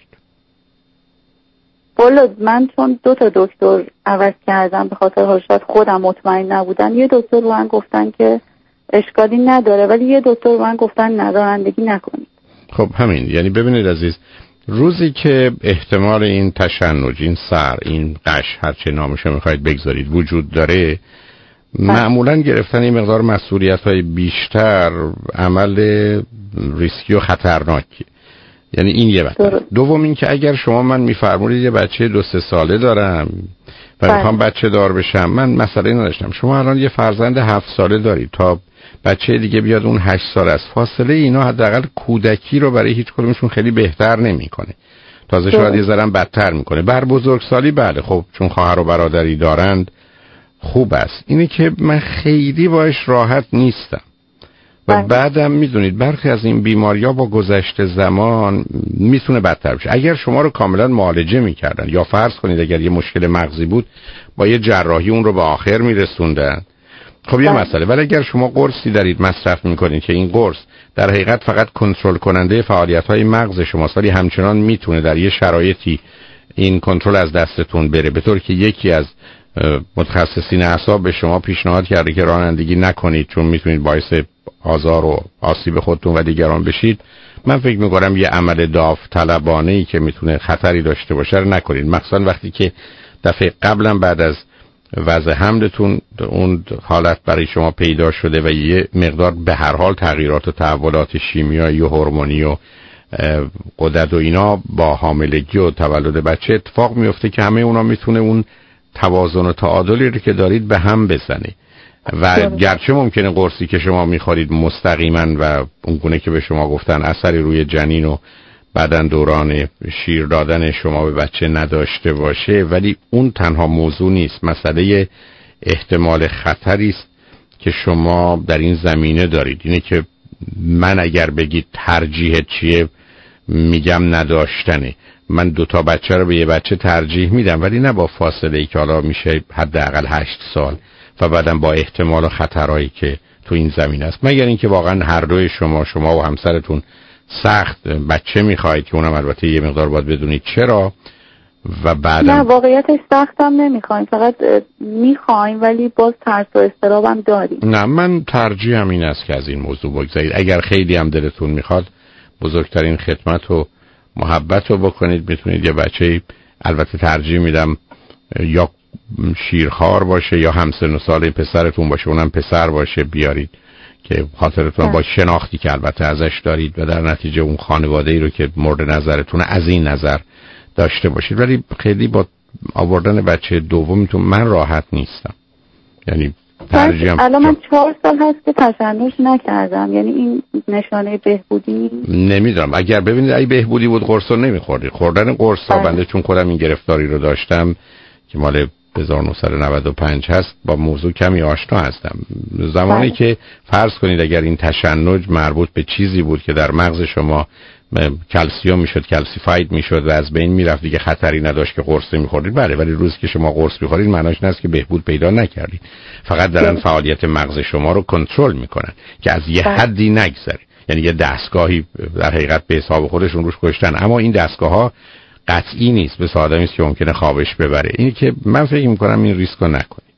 والا من چون دو تا دکتر عوض کردم به خاطر حالشات خودم مطمئن نبودم. یه دکتر رو من گفتن که اشکالی نداره، ولی یه دکتر رو من گفتن نه رانندگی نکنید. خب همین، یعنی ببینید عزیز، روزی که احتمال این تشنج، این سر، این قش، هر چه نامشو میخواید بگذارید وجود داره، معمولا گرفتن این مقدار مسئولیت‌های بیشتر عمل ریسکی و خطرناکی. یعنی این یه بحث. دوم این که اگر شما من میفرمایید یه بچه دو سه ساله دارم و میخوام بچه دار بشم، من مسئله نداشتم. شما الان یه فرزند هفت ساله دارید، تا بچه دیگه بیاد اون هشت سال است، فاصله اینا حداقل کودکی رو برای هیچ کدومشون خیلی بهتر نمیکنه، تازه شاید یه ذره بدتر میکنه. بر بزرگسالی بله خب چون خواهر و برادری دارند خوب است. اینه که من خیلی باش راحت نیستم و بعدم میدونید برخی از این بیماری‌ها با گذشت زمان میتونه بدتر بشه. اگر شما رو کاملا معالجه میکردن یا فرض کنید اگر یه مشکل مغزی بود با یه جراحی اون رو به آخر میرسوندن، خب یه مسئله. ولی اگر شما قرصی دارید مصرف میکنید که این قرص در حقیقت فقط کنترل کننده فعالیت‌های مغز شماست ولی همچنان میتونه در یه شرایطی این کنترل از دستتون بره، به طور که یکی از متخصصین اعصاب به شما پیشنهاد کرده که رانندگی نکنید چون میتونید باعث آزار و آسیب خودتون و دیگران بشید، من فکر میکنم یه عمل داوطلبانه‌ای که میتونه خطری داشته باشه رو نکنید، مخصوصا وقتی که دفعه قبلا بعد از وضع حملتون اون حالت برای شما پیدا شده و یه مقدار به هر حال تغییرات و تحولات شیمیایی و هورمونی و غدد و اینا با حاملگی و تولد بچه اتفاق میفته که همه اونا میتونه اون توازن و تعادلی رو که دارید به هم بزنه و گرچه ممکنه قرصی که شما میخورید مستقیما و اون گونه که به شما گفتن اثری روی جنین و بعدن دوران شیر دادن شما به بچه نداشته باشه، ولی اون تنها موضوع نیست. مسئله احتمال خطری است که شما در این زمینه دارید. اینه که من اگر بگید ترجیح چیه میگم نداشتنه. من دو تا بچه رو به یه بچه ترجیح میدم ولی نه با فاصله ای که حالا میشه حداقل هشت سال و بعدم با احتمال و خطرایی که تو این زمین است، مگر اینکه واقعا هر دوی شما شما و همسرتون سخت بچه میخواید که اونم البته یه مقدار باید بدونید چرا و بعدم نه واقعیتش سختم نمیخوایم، فقط میخوایم ولی باز ترس و اضطرابم داریم. نه من ترجیحم این است که از این موضوع بگذارید. اگر خیلی هم دلتون میخواد بزرگترین خدمت و محبت رو بکنید، میتونید یه بچه، البته ترجیح میدم یا شیرخوار باشه یا همسن و سال پسرتون باشه، اونم پسر باشه بیارید که خاطرتون با شناختی که البته ازش دارید و در نتیجه اون خانواده‌ای رو که مورد نظرتون از این نظر داشته باشید. ولی خیلی با آوردن بچه دومتون من راحت نیستم. یعنی ترجیحم الان من چهار سال هست که تشنج نکردم، یعنی این نشانه بهبودی نمیدونم. اگر ببینید اگه بهبودی بود قرص رو نمیخوردید. خوردن قرص ها بنده چون خودم این گرفتاری رو داشتم که مال هزار و نهصد و نود و پنج هست با موضوع کمی آشنا هستم. زمانی بله. که فرض کنید اگر این تشنج مربوط به چیزی بود که در مغز شما کلسیوم میشد، کلسیفاید میشد و از بین میرفت، دیگه خطری نداشت که قرص میخورید. بله، ولی روزی که شما قرص میخورید معناش این است که بهبود پیدا نکردید، فقط دارن بله. فعالیت مغز شما رو کنترل میکنن که از یه بله. حدی نگذره. یعنی یه دستگاهی در حقیقت به حساب خودشون روش گذاشتن، اما این دستگاه ها قطعی نیست، به آدمی است که ممکنه خوابش ببره. اینی که من فکر میکنم این ریسک رو نکنید.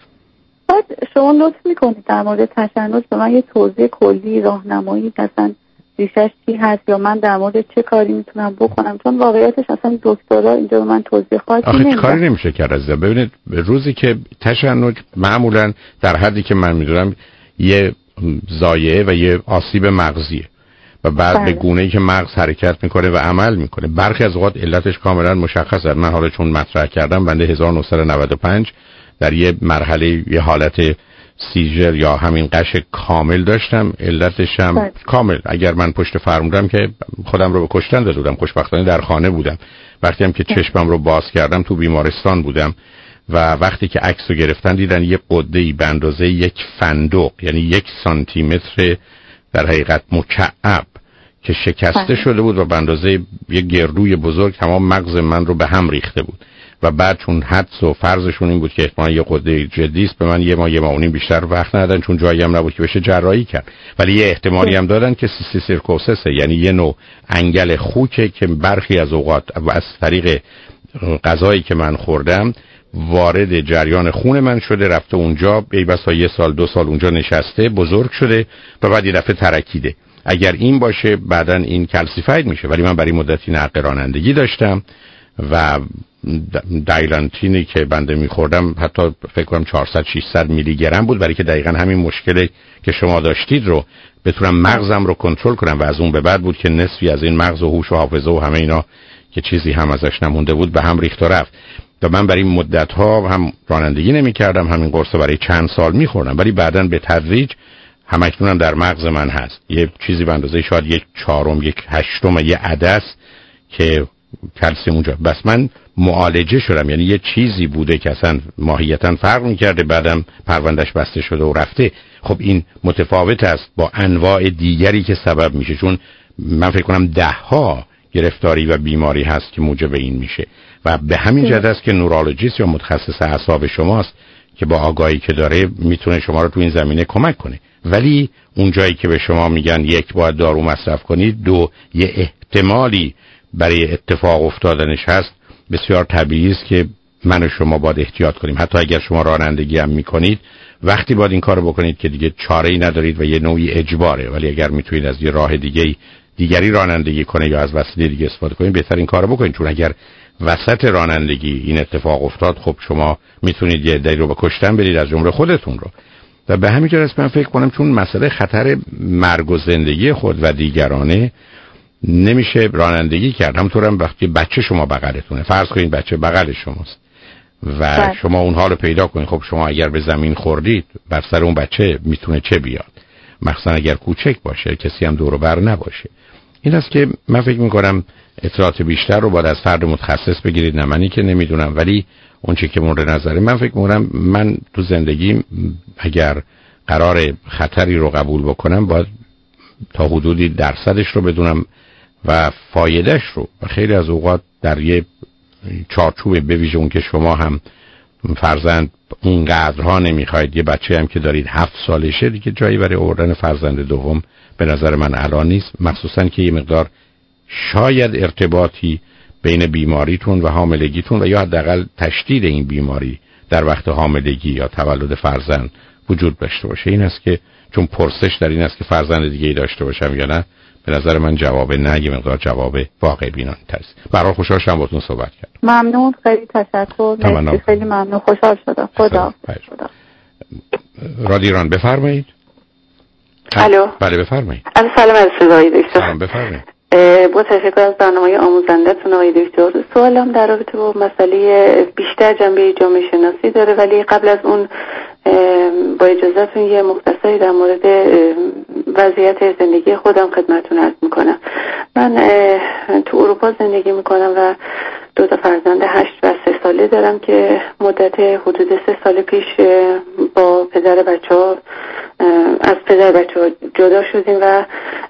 بعد شما لطف میکنید در مورد تشنج به من یه توضیح کلی، راهنمایی، مثلا ریشش چی هست یا من در مورد چه کاری میتونم بکنم، چون واقعیتش اصلا دکترها اینجا به من توضیح خاصی نمیدن. آخه کاری نمیشه کرد عزیزم. ببینید روزی که تشنج معمولا در حدی که من میدونم یه ضایعه و یه آسیب مغزیه و بعد بله. به گونه‌ای که مغز حرکت میکنه و عمل میکنه. برخی از اوقات علتش کاملا مشخصه. من حالا چون مطرح کردم بنده هزار و نهصد و نود و پنج در یه مرحله یه حالت سیجر یا همین قش کامل داشتم، علتش هم بله. کامل. اگر من پشت فرمودم که خودم رو به کشتن داده بودم، خوشبختانه در خانه بودم. وقتی هم که چشمم رو باز کردم تو بیمارستان بودم و وقتی که عکس رو گرفتن دیدن یه قده‌ای به اندازه یک فندق، یعنی یک سانتی متر در حقیقت مکعب که شکسته بله. شده بود و به اندازه یک گردوی بزرگ تمام مغز من رو به هم ریخته بود. و بعد چون حدس و فرضشون این بود که احتمالاً یه قده جدی است، به من یه ما یه ماه بیشتر وقت ندادن چون جایی هم نبود که بشه جراحی کرد. ولی یه احتمالی هم دادن که سیستیسیرکوسسه، یعنی یه نوع انگل خوکه که برخی از اوقات از طریق غذایی که من خوردم وارد جریان خون من شده، رفته اونجا، ای بسا یه سال دو سال اونجا نشسته، بزرگ شده و بعد یه دفعه ترکیده. اگر این باشه بعدن این کلسیفاید میشه. ولی من برای مدتی نقل رانندگی داشتم و دایلانتینی که بنده میخوردم حتی فکر کنم چهارصد ششصد میلی گرم بود، برای که دقیقاً همین مشکلی که شما داشتید رو بتونم مغزم رو کنترل کنم و از اون به بعد بود که نصفی از این مغز و هوش و حافظه و همه اینا که چیزی هم ازش نمونده بود به هم ریخت و رفت. و من برای مدت ها هم رانندگی نمی کردم، همین قرص رو برای چند سال میخوردم، ولی بعداً به تدریج همکنون در مغز من هست یه چیزی به اندازه شاید یک چهارم یک هشتم یه عدس که کلسیم اونجا. بس من معالجه شدم، یعنی یه چیزی بوده که اصلا ماهیتاً فرق میکرده، بعدم پروندهش بسته شده و رفته. خب این متفاوت است با انواع دیگری که سبب میشه، چون من فکر کنم ده ها گرفتاری و بیماری هست که موجب این میشه و به همین جهت است که نورولوژیست یا متخصص اعصاب شماست که با آگاهی که داره میتونه شما رو تو این زمینه کمک کنه. ولی اون جایی که به شما میگن یک باید دارو مصرف کنید، دو یه احتمالی برای اتفاق افتادنش هست، بسیار طبیعی است که من و شما باید احتیاط کنیم. حتی اگر شما رانندگی هم میکنید وقتی باید این کارو بکنید که دیگه چاره‌ای ندارید و یه نوعی اجباره، ولی اگر میتونید از یه راه دیگه دیگری رانندگی کنه یا از وسیله دیگه استفاده کنید بهتر این کارو بکنید، چون اگر وسط رانندگی این اتفاق افتاد خب شما میتونید یه عده‌ای رو به کشتن بدید از جمله خودتون رو. و به همین جهت من فکر کنم چون مسئله خطر مرگ و زندگی خود و دیگرانه نمیشه رانندگی کرد. همونطورم وقتی بچه شما بغلتونه، فرض کنید بچه بغل شماست و بله. شما اونها رو پیدا کنید، خب شما اگر به زمین خوردید بر سر اون بچه میتونه چه بیاد، مخصوصا اگر کوچک باشه، کسی هم دور و بر نباشه. این است که من فکر میکنم اطلاعات بیشتر رو باید از فرد متخصص بگیرید، نه منی که نمیدونم، ولی اون چی که مورد نظره من فکر میکنم من تو زندگی اگر قرار خطری رو قبول بکنم باید تا حدودی درصدش رو بدونم و فایدهش رو، و خیلی از اوقات در یه چارچوب بویژه اون که شما هم فرزند اونقدرها نمیخواید، یه بچه هم که دارید هفت سالشه دیگه جایی برای آوردن فرزند دوم به نظر من الان نیست، مخصوصا که یه مقدار شاید ارتباطی بین بیماریتون و حاملگیتون و یا حداقل تشدید این بیماری در وقت حاملگی یا تولد فرزند وجود داشته باشه. این است که چون پرسش در این است که فرزند دیگه ای داشته باشم یا نه، به نظر من جواب نه یه مقدار جواب واقع بینانه است. برای خوشحال شدم باهاتون صحبت کردم. ممنون، خیلی تشکر. مرسی، خیلی ممنون، خوشحال شدم. خدا خدا. رادیو ایران بفرمایید. الو. بله بفرمایید. سلام از صدای دکتر. سلام بفرمایید. با تشکر از برنامه آموزنده‌تون آقای دکتر. سوالم در رابطه با مسئله بیشتر جنبه جامعه شناسی داره، ولی قبل از اون با اجازهتون یه مختصری در مورد وضعیت زندگی خودم خدمتتون عرض میکنم. من تو اروپا زندگی میکنم و دو تا فرزند هشت و سه ساله دارم که مدت حدود سه سال پیش با پدر بچه ها از پدر بچه ها جدا شدیم و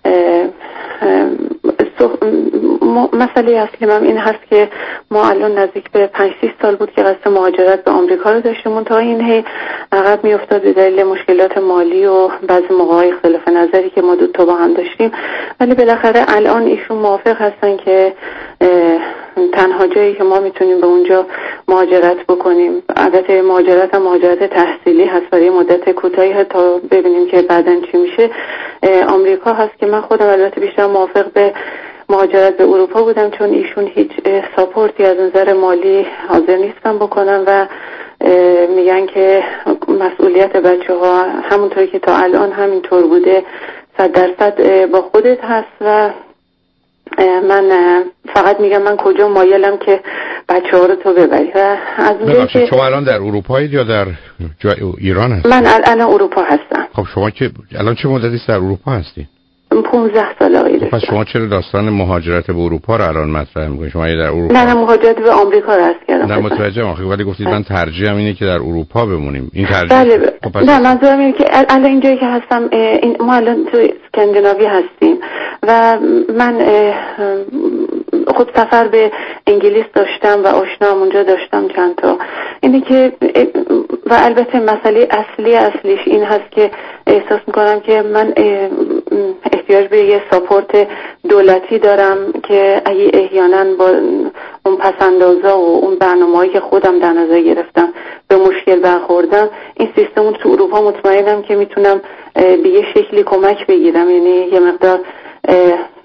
مسئله اصلی من این هست که ما الان نزدیک به پنج شش سال بود که قصد مهاجرت به آمریکا رو داشتیم، تا این هی عقب میافتاد به دلیل مشکلات مالی و بعضی موقع‌های اختلاف نظری که ما دو تا با هم داشتیم، ولی بالاخره الان ایشون موافق هستن که تنها جایی که ما میتونیم به اونجا مهاجرت بکنیم، البته مهاجرت هم مهاجرت تحصیلی هست برای مدت کوتاهی تا ببینیم که بعداً چی میشه، آمریکا هست که من خودم البته بیشتر موافق به مهاجرت به اروپا بودم، چون ایشون هیچ ساپورتی از نظر مالی حاضر نیستن بکنن و میگن که مسئولیت بچه ها همونطوری که تا الان همینطور بوده صد درصد با خودت هست و من فقط میگم من کجا مایلم که بچه ها رو تو ببری. و از اونجایی که شما الان در اروپایید یا در ایران هستید؟ من الان اروپا هستم. خب شما که الان چه مدتی در اروپا هستید؟ پانزده سال آقای دکتر. پس شما چرا داستان مهاجرت به اروپا رو الان مطرح می‌کنید؟ شما در اروپا نه نه مهاجرت به آمریکا رو هست کردم. نه متوجهم، آخه ولی گفتید من ترجیحم اینه که در اروپا بمونیم. این ترجیح بله ب... خب نه منظورم اینه که الان اینجایی که هستم این ما الان تو اسکاندیناوی هستیم و من خود سفر به انگلیس داشتم و آشنام اونجا داشتم چند تا. اینه که و البته مسئله اصلی اصلیش این هست که احساس میکنم که من احتیاج به یه ساپورت دولتی دارم که اگه احیانا با اون پسندازا و اون برنامه‌هایی که خودم در نظر گرفتم به مشکل برخوردم، این سیستم تو اروپا مطمئنم که میتونم به یه شکلی کمک بگیرم، یعنی یه مقدار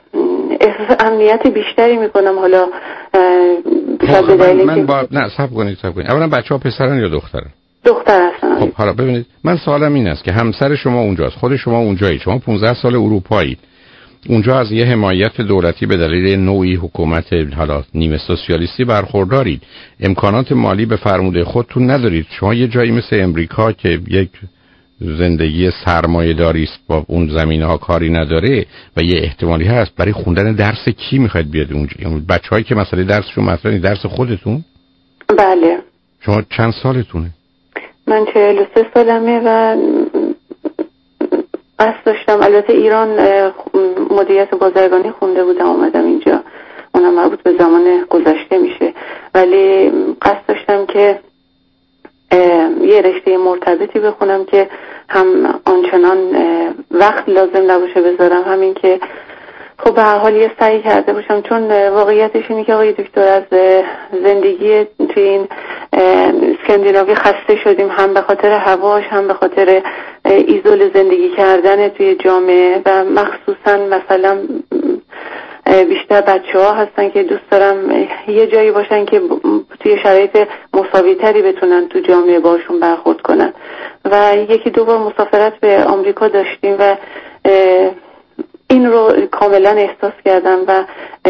احساس امنیت بیشتری میکنم. حالا خب من, من با نه صبر کنید صبر کنید اولا بچه‌ها پسرن یا دخترن؟ دختر هستن. خب حالا ببینید من سوالم این است که همسر شما اونجاست، خود شما اونجایید، شما پانزده سال اروپایید، اونجا از یه حمایت دولتی به دلیل نوعی حکومت حالا نیمه سوسیالیستی برخوردارید، امکانات مالی به فرموده خودتون ندارید. شما یه جایی مثل امریکا که یک زندگی سرمایه‌داری است با اون زمینه‌ها کاری نداره و یه احتمالی هست برای خوندن درس کی میخواید بیاد اونجا؟ بچه‌هایی که مثلا درسشون مثلا درس خودتون؟ بله. شما چند سالتونه؟ من چهل و سه سالمه و قصد داشتم، البته ایران مدیریت بازرگانی خونده بودم اومدم اینجا، اونم مربوط به زمان گذشته میشه، ولی قصد داشتم که یه رشته مرتبطی بخونم که هم آنچنان وقت لازم نباشه بذارم، همین که خب به هر حال یه سعی کرده باشم، چون واقعیتش اینه که آقای دکتر از زندگی توی این اسکاندیناوی خسته شدیم، هم به خاطر هواش هم به خاطر ایزول زندگی کردن توی جامعه و مخصوصا مثلا بیشتر بچه ها هستن که دوست دارم یه جایی باشن که توی شرایط مساوی تری بتونن تو جامعه باشون برخورد کنن و یکی دو بار مسافرت به آمریکا داشتیم و این رو کاملا احساس کردم و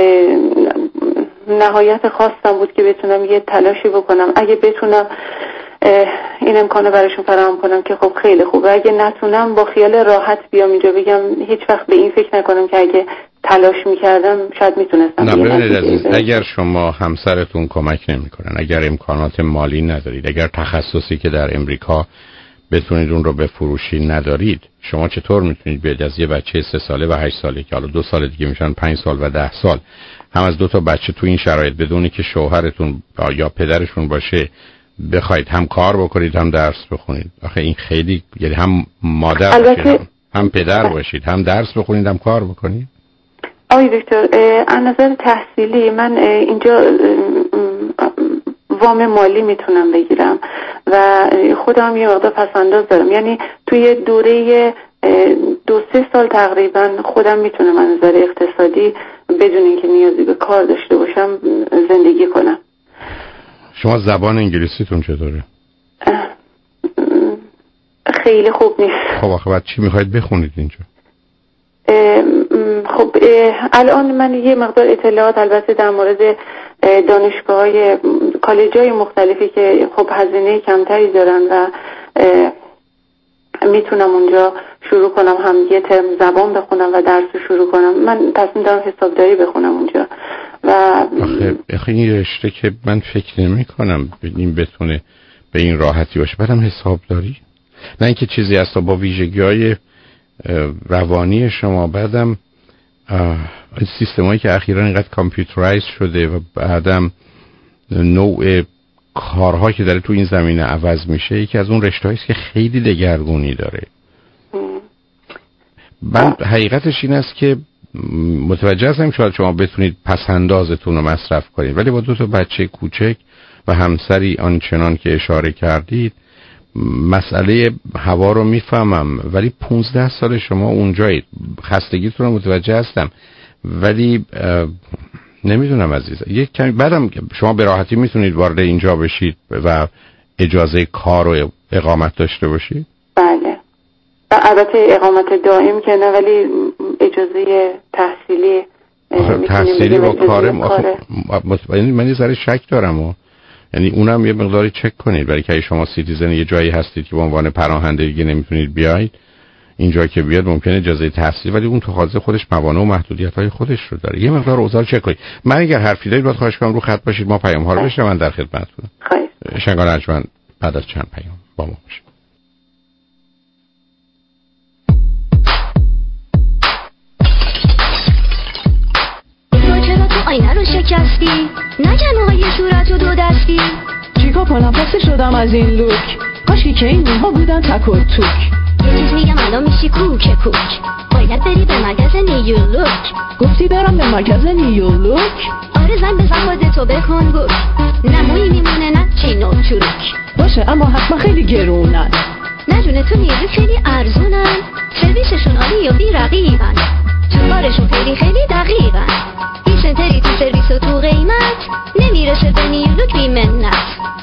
نهایت خواستم بود که بتونم یه تلاشی بکنم، اگه بتونم این امکانو براشون فراهم کنم که خب خیلی خوبه، اگه نتونم با خیال راحت بیام اینجا بگم هیچ وقت به این فکر نکنم که اگه تلاش میکردم شاید میتونستم. نه ببینید عزیز، اگر شما همسرتون کمک نمیکنن، اگر امکانات مالی ندارید، اگر تخصصی که در امریکا بتونید اون رو بفروشی ندارید، شما چطور میتونید بیاید از یه بچه سه ساله و هشت ساله که حالا دو سال دیگه میشن پنج سال و ده سال، هم از دو تا بچه تو این شرایط بدونی که شوهرتون یا پدرشون باشه بخواید هم کار بکنید هم درس بخونید؟ آخه این خیلی، یعنی هم مادر باشید هم, هم پدر باشید هم درس بخونید هم کار بکنید. آقای دکتر از نظر تحصیلی من اینجا وام مالی میتونم بگیرم و خودم یه مقدار پسنداز دارم، یعنی توی دوره دو سه سال تقریبا خودم میتونم از نظر اقتصادی بدون اینکه نیازی به کار داشته باشم زندگی کنم. شما زبان انگلیسیتون چطوره؟ خیلی خوب نیست. خب آخه بعد چی میخواید بخونید اینجا؟ خب الان من یه مقدار اطلاعات البته در مورد دانشگاه‌های کالج‌های مختلفی که خب هزینه کمتری دارن و میتونم اونجا شروع کنم، هم یه ترم زبان بخونم و درس رو شروع کنم. من تصمیم دارم حسابداری بخونم اونجا و آخه آخه این رشته که من فکر نمی کنم این بتونه به این راحتی باشه. بعدم حسابداری نه اینکه چیزی هست با ویژگی‌های روانی شما، بعدم این سیستمایی که اخیراً اینقدر کامپیوترایز شده و بعدم نوع کارها که داره تو این زمینه عوض میشه، یکی از اون رشته‌هایی است که خیلی دگرگونی داره. من حقیقتش این است که متوجه هستم شاید شما بتونید پسندازتون رو مصرف کنید، ولی با دو تا بچه کوچک و همسری آنچنان که اشاره کردید مسئله هوا رو میفهمم، ولی پونزده سال شما اونجایید، خستگیتون رو متوجه هستم، ولی نمیدونم عزیز، یک کمی بعدم شما به راحتی میتونید وارد اینجا بشید و اجازه کار و اقامت داشته باشید؟ بله البته اقامت دائم که نه، ولی اجازه تحصیلی تحصیلی با کار مطمئن من یه ذره شک دارم و یعنی اونم یه مقداری چک کنید، برای که شما سیتیزن یه جایی هستید که به عنوان پناهندگی نمیتونید بیاید اینجا، که بیاد ممکنه اجازه تحصیل، ولی اون تو حاضر خودش موانع و محدودیت‌های خودش رو داره. یه مقدار اوضاع چک کنید. من اگر حرفی دارید باید خواهش کنم رو خط باشید، ما پیام ها رو بشنویم، من در خدمتتونم. خیلی شنگان ارجمند بعد از چند پیام با ما باشید. آینه رو شکستی نگن آقای صورت و دو دستی، چیکار کنم خسته شدم از این لوک، کاشکی که این موها بودن تک و توک. یه چیز میگم الان میشی کوک کوک، باید بری به مرکز نیولوک. گفتی برم به مرکز نیولوک؟ آره زن بزن خودتو بکن گوک، نمویی میمونه نه چین و چروک. باشه اما حتما خیلی گرونن. نه جونه تو نیرو خیلی ارزونن، سرویسشون عالی و بی رقیبن. تو کارشون خیلی خیلی دقیقن. این سنتری تو سرویس و تو قیمت نمیرسه به نیولوک بی منت.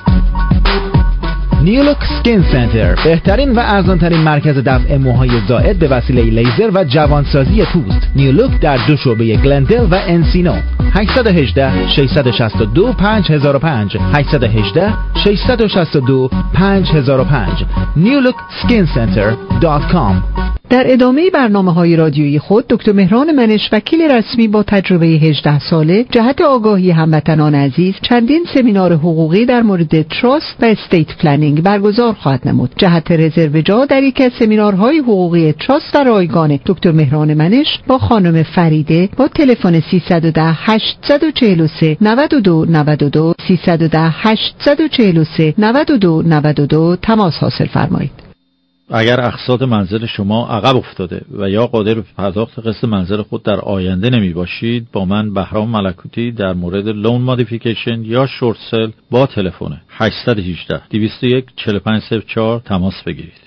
نیولوک سکین سنتر، بهترین و ارزانترین مرکز دفع موهای زائد به وسیله لیزر و جوانسازی پوست. نیولوک در دو شعبه گلندل و انسینو. هشت یک هشت شش شش دو پنج صفر صفر پنج هشت یک هشت شش شش دو پنج صفر صفر پنج نیولوک سکین سنتر دات کام. در ادامه برنامه‌های رادیویی خود دکتر مهران منش، وکیل رسمی با تجربه هجده ساله جهت آگاهی هموطنان عزیز، چندین سمینار حقوقی در مورد تراست و استیت پلنینگ برگزار خواهد نمود. جهت رزرو جا در یکی از سمینارهای حقوقی تراست و رایگان دکتر مهران منش با خانم فریده با تلفن سیصد و ده هشت چهار سه نود و دو نود و دو سیصد و ده هشت چهار سه نود و دو نود و دو تماس حاصل فرمایید. اگر اقساط منزل شما عقب افتاده و یا قادر به پرداخت قسط منزل خود در آینده نمی باشید، با من بهرام ملکوتی در مورد لون مودیفیکیشن یا شورت سل با تلفن هشت یک هشت دویست و یک چهل و پنج صفر چهار تماس بگیرید.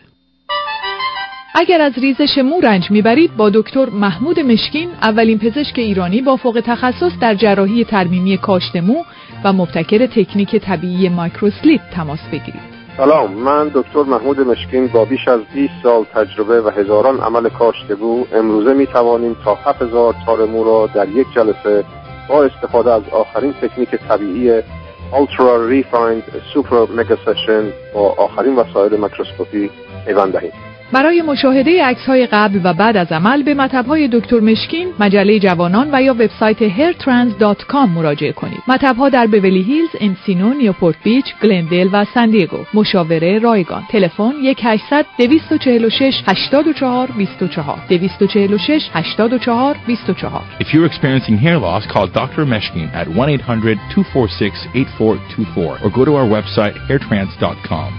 اگر از ریزش مو رنج میبرید، با دکتر محمود مشکین، اولین پزشک ایرانی با فوق تخصص در جراحی ترمیمی کاشت مو و مبتکر تکنیک طبیعی مایکروسلیپ تماس بگیرید. سلام، من دکتر محمود مشکین با بیش از بیست سال تجربه و هزاران عمل کاشت مو امروزه می توانیم تا هفت هزار تار مو را در یک جلسه با استفاده از آخرین تکنیک طبیعی Ultra Refined Super Mega Session با آخرین وسایل میکروسکوپی پیوند دهیم. برای مشاهده عکس‌های قبل و بعد از عمل به مطب‌های دکتر مشکین، مجله جوانان و یا وبسایت هیر ترانس دات کام مراجعه کنید. مطب‌ها در بیولی هیلز، انسینو، نیوپورت بیچ، گلندل و سان دیگو. مشاوره رایگان. تلفن یک هشتصد دویست و چهل و شش هشتاد و چهار بیست و چهار دویست و چهل و شش هشتاد و چهار بیست و چهار. If you're experiencing hair loss, call doctor Meshkin at one eight hundred two four six eight four two four or go to our website hair trans dot com.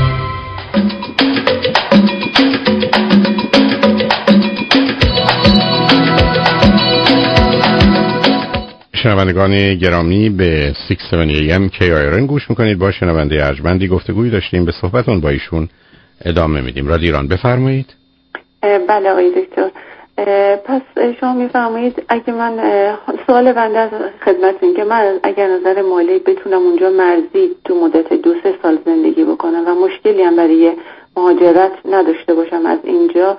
شنوندگان گرامی، به ششصد و هفت ای ام کی آی آر ان گوش میکنید. با شنونده ارجمندی گفتگویی داشتیم، به صحبتون با ایشون ادامه میدیم. رادیو ایران، بفرمایید. بله آقای دکتر، پس شما میفرمایید اگه من سوال بنده از خدمتتون که من اگر نظر مالی بتونم اونجا مرزی تو مدت دو سه سال زندگی بکنم و مشکلی هم برای مهاجرت نداشته باشم از اینجا،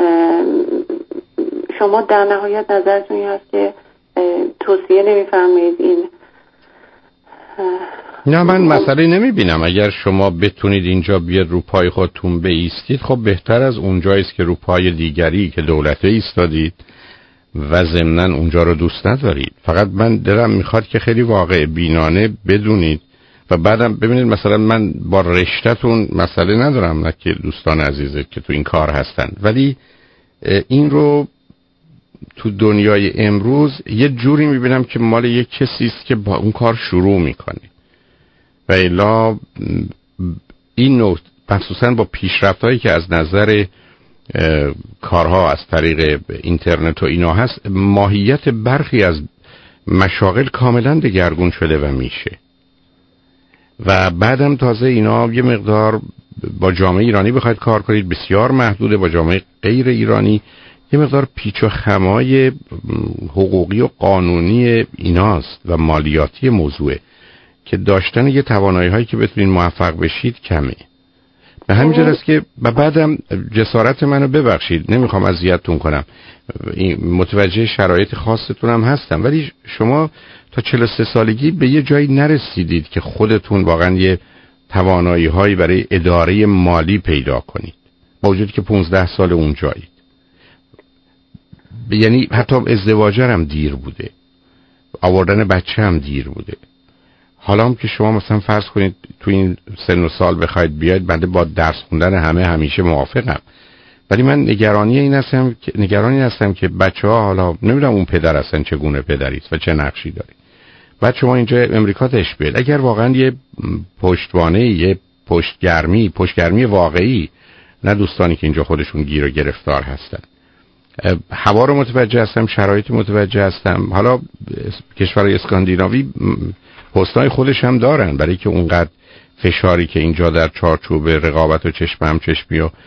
شما در نهایت نظرتون این هست که توصیه نمی‌فرمایید این؟ نه، من مسئله نمی‌بینم. اگر شما بتونید اینجا بیاد رو پای خودتون بایستید، خب بهتر از اونجایی است که رو پای دیگری که دولت ایستادید و ضمناً اونجا رو دوست ندارید. فقط من دلم میخواد که خیلی واقع بینانه بدونید و بعدم ببینید. مثلا من با رشته‌تون مسئله ندارم، نه که دوستان عزیزت که تو این کار هستن، ولی این رو تو دنیای امروز یه جوری میبینم که مال یک کسی است که با اون کار شروع میکنه و الا این نوع مخصوصا با پیشرفت‌هایی که از نظر کارها از طریق اینترنت و اینا هست، ماهیت برخی از مشاغل کاملا دگرگون شده و میشه و بعدم تازه اینا یه مقدار با جامعه ایرانی بخواید کار کنید بسیار محدوده، با جامعه غیر ایرانی یه مقدار پیچ و خمای حقوقی و قانونی ایناست و مالیاتی موضوعه که داشتن یه توانایی هایی که بتونین موفق بشید کمه. به همین جهت است که بعدم جسارت منو ببخشید، نمیخوام اذیتتون کنم، متوجه شرایط خاصتون هم هستم، ولی شما تا چهل و سه سالگی به یه جایی نرسیدید که خودتون واقعا یه توانایی هایی برای اداره مالی پیدا کنید، با وجودی که پانزده سال اونجایید. یعنی حتی ازدواج هم دیر بوده، آوردن بچه هم دیر بوده. حالا هم که شما مثلا فرض کنید تو این سن و سال بخواید بیاید، بنده با درس خوندن همه همیشه موافقم، ولی من نگرانی این هستم که نگرانی هستم که بچه‌ها، حالا نمیدونم اون پدر هستن چگونه پدری است و چه نقشی داره، بعد شما اینجا امریکا تش بیاید، اگر واقعا یه پشتوانه، یه پشتگرمی پشتگرمی واقعی، نه دوستانی که اینجا خودشون گیر و گرفتار هستن، هوا رو متوجه هستم، شرایط متوجه هستم. حالا کشورهای اسکاندیناوی حسنای خودش هم دارن، برای که اونقدر فشاری که اینجا در چارچوب رقابت و چشم هم چشمی و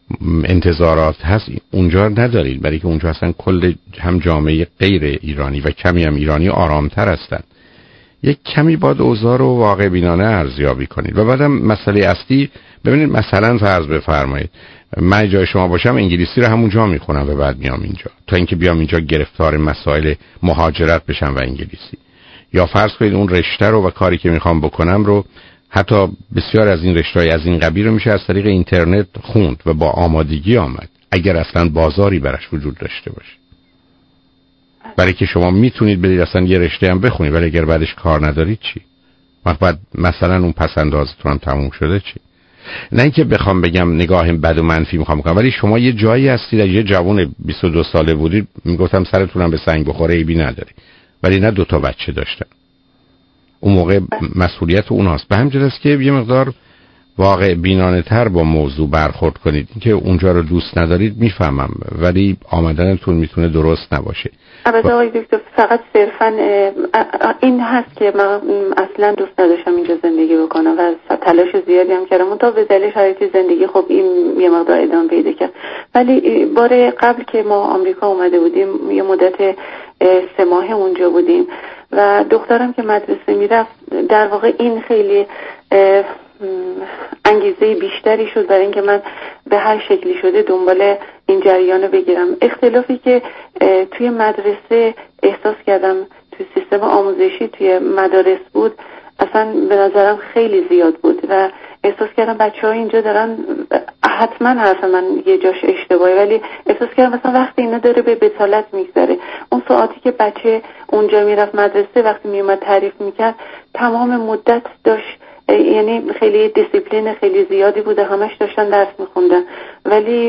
انتظارات هست اونجا ندارید، برای که اونجا هستن کل هم جامعه غیر ایرانی و کمی هم ایرانی آرامتر هستن. یک کمی باید اوضاع رو واقع بینانه ارزیابی کنید. و بعدم مسئله اصلی ببینید، مثلا فرض بفرمایید من جای شما باشم انگلیسی رو همونجا میخونم و بعد میام اینجا، تا اینکه بیام اینجا گرفتار مسائل مهاجرت بشم و انگلیسی. یا فرض کنید اون رشته رو و کاری که میخوام بکنم رو، حتی بسیار از این رشته‌های از این قبیل رو میشه از طریق اینترنت خوند و با آمادگی آمد، اگر اصلا بازاری براش وجود داشته باشه. برای که شما میتونید برید اصلا یه رشته هم بخونید، ولی اگر بعدش کار ندارید چی؟ وقت بعد مثلا اون پس‌اندازتون هم تموم شده چی؟ نه اینکه بخوام بگم نگاه بد و منفی میخوام بکنم، ولی شما یه جایی هستید، یه جوان بیست و دو ساله بودید میگفتم سرتونم به سنگ بخوره ایبی نداری، ولی نه دو تا بچه داشتن. اون موقع مسئولیت اوناست. به همین است که یه مقدار واقع بینانه تر با موضوع برخورد کنید. اینکه اونجا رو دوست ندارید میفهمم، ولی آمدنتون میتونه درست نباشه. البته آقای دکتر فقط صرفا این هست که من اصلا دوست نداشتم اینجا زندگی بکنم و تلاش زیادی هم کردم تا به دلیل شرایط زندگی خب این یه مقدار ادامه پیدا کرد. ولی بار قبل که ما آمریکا اومده بودیم یه مدت سه ماه اونجا بودیم و دخترم که مدرسه میرفت، در واقع این خیلی انگیزه بیشتری شد برای اینکه من به هر شکلی شده دنبال این جریان رو بگیرم. اختلافی که توی مدرسه احساس کردم توی سیستم آموزشی توی مدارس بود اصلا به نظرم خیلی زیاد بود و احساس کردم بچه ها اینجا دارن، حتما حرف من یه جاش اشتباهی، ولی احساس کردم مثلا وقتی اینا داره به بتالت میگذره. اون ساعتی که بچه اونجا میرفت مدرسه وقتی میومد تعریف میکرد تمام مدت داشت، یعنی خیلی دیسیپلین خیلی زیادی بوده، همش داشتن درس میخوندن، ولی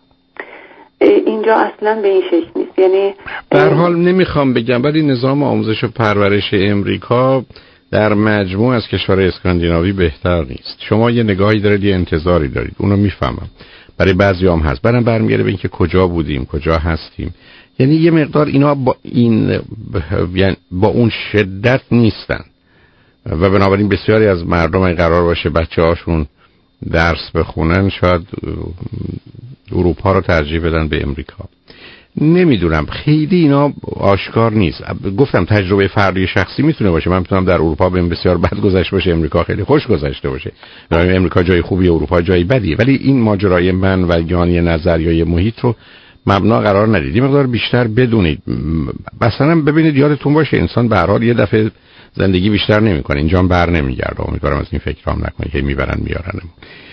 اینجا اصلا به این شکل نیست. یعنی به هر حال نمیخوام بگم، ولی نظام آموزش و پرورش امریکا در مجموع از کشور اسکاندیناوی بهتر نیست. شما یه نگاهی دارید، یه انتظاری دارید، اونو میفهمم، برای بعضیام هست. برام برمیگره به اینکه کجا بودیم، کجا هستیم. یعنی یه مقدار اینا با این یعنی با اون شدت نیستن و بنابراین بسیاری از مردم اگه قرار باشه بچه هاشون درس بخونن شاید اروپا رو ترجیح بدن به امریکا. نمیدونم، خیلی اینا آشکار نیست. گفتم تجربه فردی شخصی میتونه باشه. من میتونم در اروپا بهم بسیار بد گذشته باشه، امریکا خیلی خوش گذشته باشه. یعنی امریکا جای خوبی، اروپا جای بدی، ولی این ماجرای من و یعنی نظریه محیط رو مبنا قرار ندید. یه مقدار بیشتر بدونید. مثلا ببینید یادتون باشه انسان به هر حال یه دفعه زندگی بیشتر نمیکنه، اینجا هم بر نمیگرده. امیدوارم از این فکرام نکنید که میبرن میارن.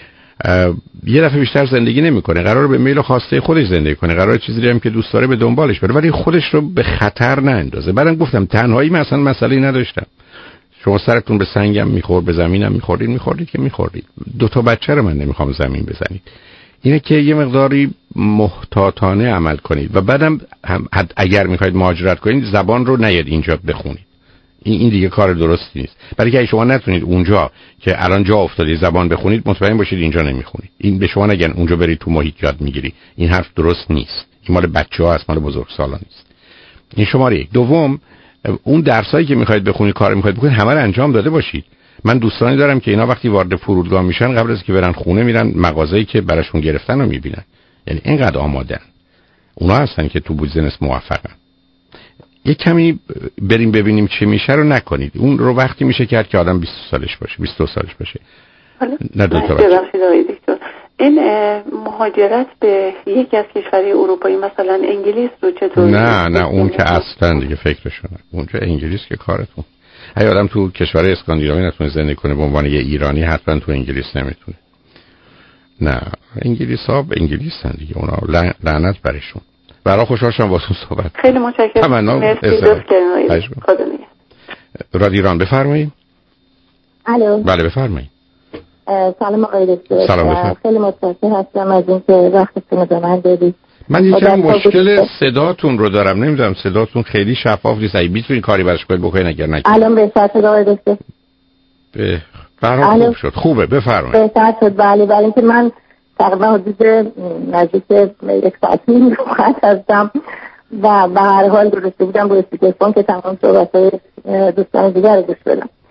یه دفعه بیشتر زندگی نمیکنه، قراره به میل و خواسته خودش زندگی کنه، قراره چیزی هم که دوست داره به دنبالش بره، ولی خودش رو به خطر ناندازه. بعدم گفتم تنهایی من اصلا مسئله نداشتم. شما سرتون به سنگم میخورد، به زمینم میخوردید، میخوردید که میخوردید. دو تا بچه رو من نمیخوام زمین بزنید. اینه که یه مقداری محتاطانه عمل کنید و بعدم اگر میخواید مهاجرت کنید زبان رو نیاد اینجا بخونید. این این دیگه کار درستی نیست. برای که اگه شما نتونید اونجا که الان جا افتادی زبان بخونید، مطمئن باشید اینجا نمیخونید. این به شما نگن اونجا برید تو محیط یاد میگیری. این حرف درست نیست. این مال بچه‌ها است، مال بزرگسالان نیست. این شماره یک. دوم، اون درسایی که میخواید بخونید، کار میخواید بکنید، همه رو انجام داده باشید. من دوستانی دارم که اینا وقتی وارد فرودگاه میشن قبل از که برن خونه میرن مغازه‌ای که براشون گرفتن رو میبینن. یعنی اینقدر آمادن. اونا هستن که تو بیزنس موفقن. یه کمی بریم ببینیم چه میشه رو نکنید. اون رو وقتی میشه کرد که آدم بیست سالش باشه، بیست و دو سالش باشه. نه دو تا بچه. این مهاجرت به یکی از کشورهای اروپایی مثلا انگلیس رو چطور؟ نه نه اون که اصلا دیگه فکرشون نه. اونجا انگلیس که کارتون. اگه آدم تو کشور اسکاندیناوی نتونه زندگی کنه به عنوان یه ایرانی، حتما تو انگلیس نمیتونه. نه انگلیس ها به انگلیس هن دیگه، اونا لعنت برشون. برای خوشحال شدم باهاتون صحبت. خیلی متشکرم. مرسی دوست کردم. رادیو ایران بفرمایید. الو. بله بفرمایید. سلام آقای دکتر. سلام بفرمایید. خیلی متشکرم هستم از اینکه وقتتون رو به من دادید. من یکم مشکل صداتون رو دارم، نمیدونم صداتون خیلی شفاف نیست. اگه میتونین کاری براش کنید بکنید، اگر نکنید. الان بهتر شد آقای دکتر. به برام خوب شد. خوبه بفرمایید. بهتر شد. بله بله اینکه من تقریبا حدود نزدیک یک ساعت نیم خط هستم و به هر حال درسته بودم با اسپیکرفون که تمام صحبت‌های دوستان دیگر رو گوش بدم.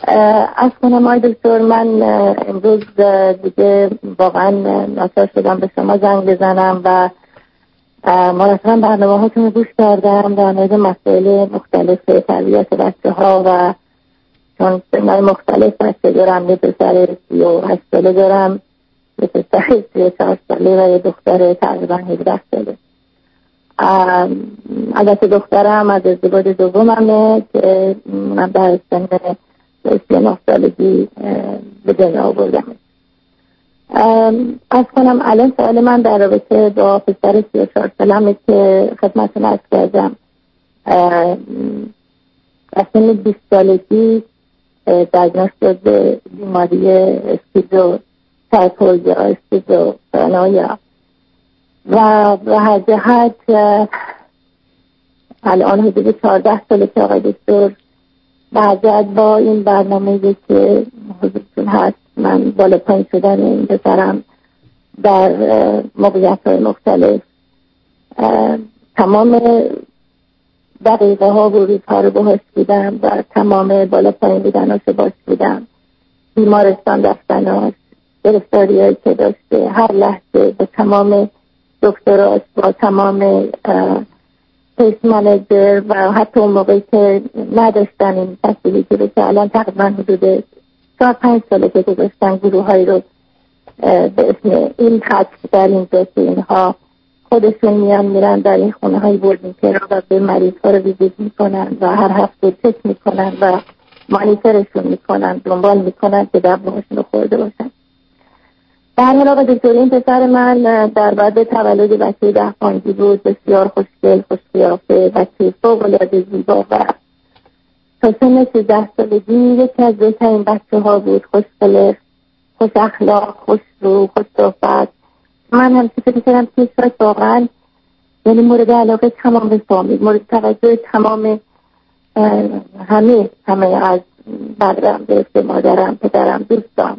از کنم آی دکتر، من امروز دیگه واقعا ناچار شدم به شما زنگ بزنم و مرتبا برنامه هاتون رو گوش کردم در مورد مسائل مختلف تربیت بچه ها و چون سنهای مختلف بچه دارم، یه پسر سی و هشت ساله دارم، یه پسر سی و چهار ساله و یه دختر تقریبا هجده ساله. البته دخترم از ازدواج دوممه که من در سن سی و نه سالگی به دنیا آوردم. از کنم الان سوال من در رابطه با پسر سی و چهار سالمه که خدمتتون عرض کردم. از سن بیست سالگی دیاگنوز شد به بیماری اسکیزو تایپولوژی اسکیزوفرنیا و به هر جهت الان حدود چهارده ساله که آقای دکتر به هر جهت با این برنامه که حضورتون هست من بالا پایین شدن این پسرم در موقعیت های مختلف تمام دقیقه ها و روزها رو باهاش بودم و تمام بالا پایین بودناش رو باش بودم، بیمارستان رفتناش، گرفتاری هایی که داشته، هر لحظه با تمام دکتراش، با تمام پیس منیجر و حتی اون موقعی که نداشتن این فسیلیتی رو که الان تقریبا حدود چهار پنج ساله که گذاشتن گروه هایی رو به اسم این خط در اینجا که اینها خودشون میان میرن در این خونه های بردینکر و به مریض ها رو ویزیت میکنن و هر هفته چک میکنن و مانیترشون میکنن، دنبال میکنن که دباهاشون رو خورده باشن. در حال آقای دکتر این پسر من در بعد تولد بچه ده پانگی بود، بسیار خوشگل، خوشقیافه، بچه فوق العاده زیبا و تا سن سیزده سالگی یکی از بهترین بچه ها بود، خوش خلق، خوش اخلاق، خوش رو، خوش صحبت. من هم فکر می‌کردم که شاید واقعا یعنی مورد علاقه تمام فامیل، مورد توجه تمام همه همه از برادرم، گرفته مادرم، پدرم، دوستان.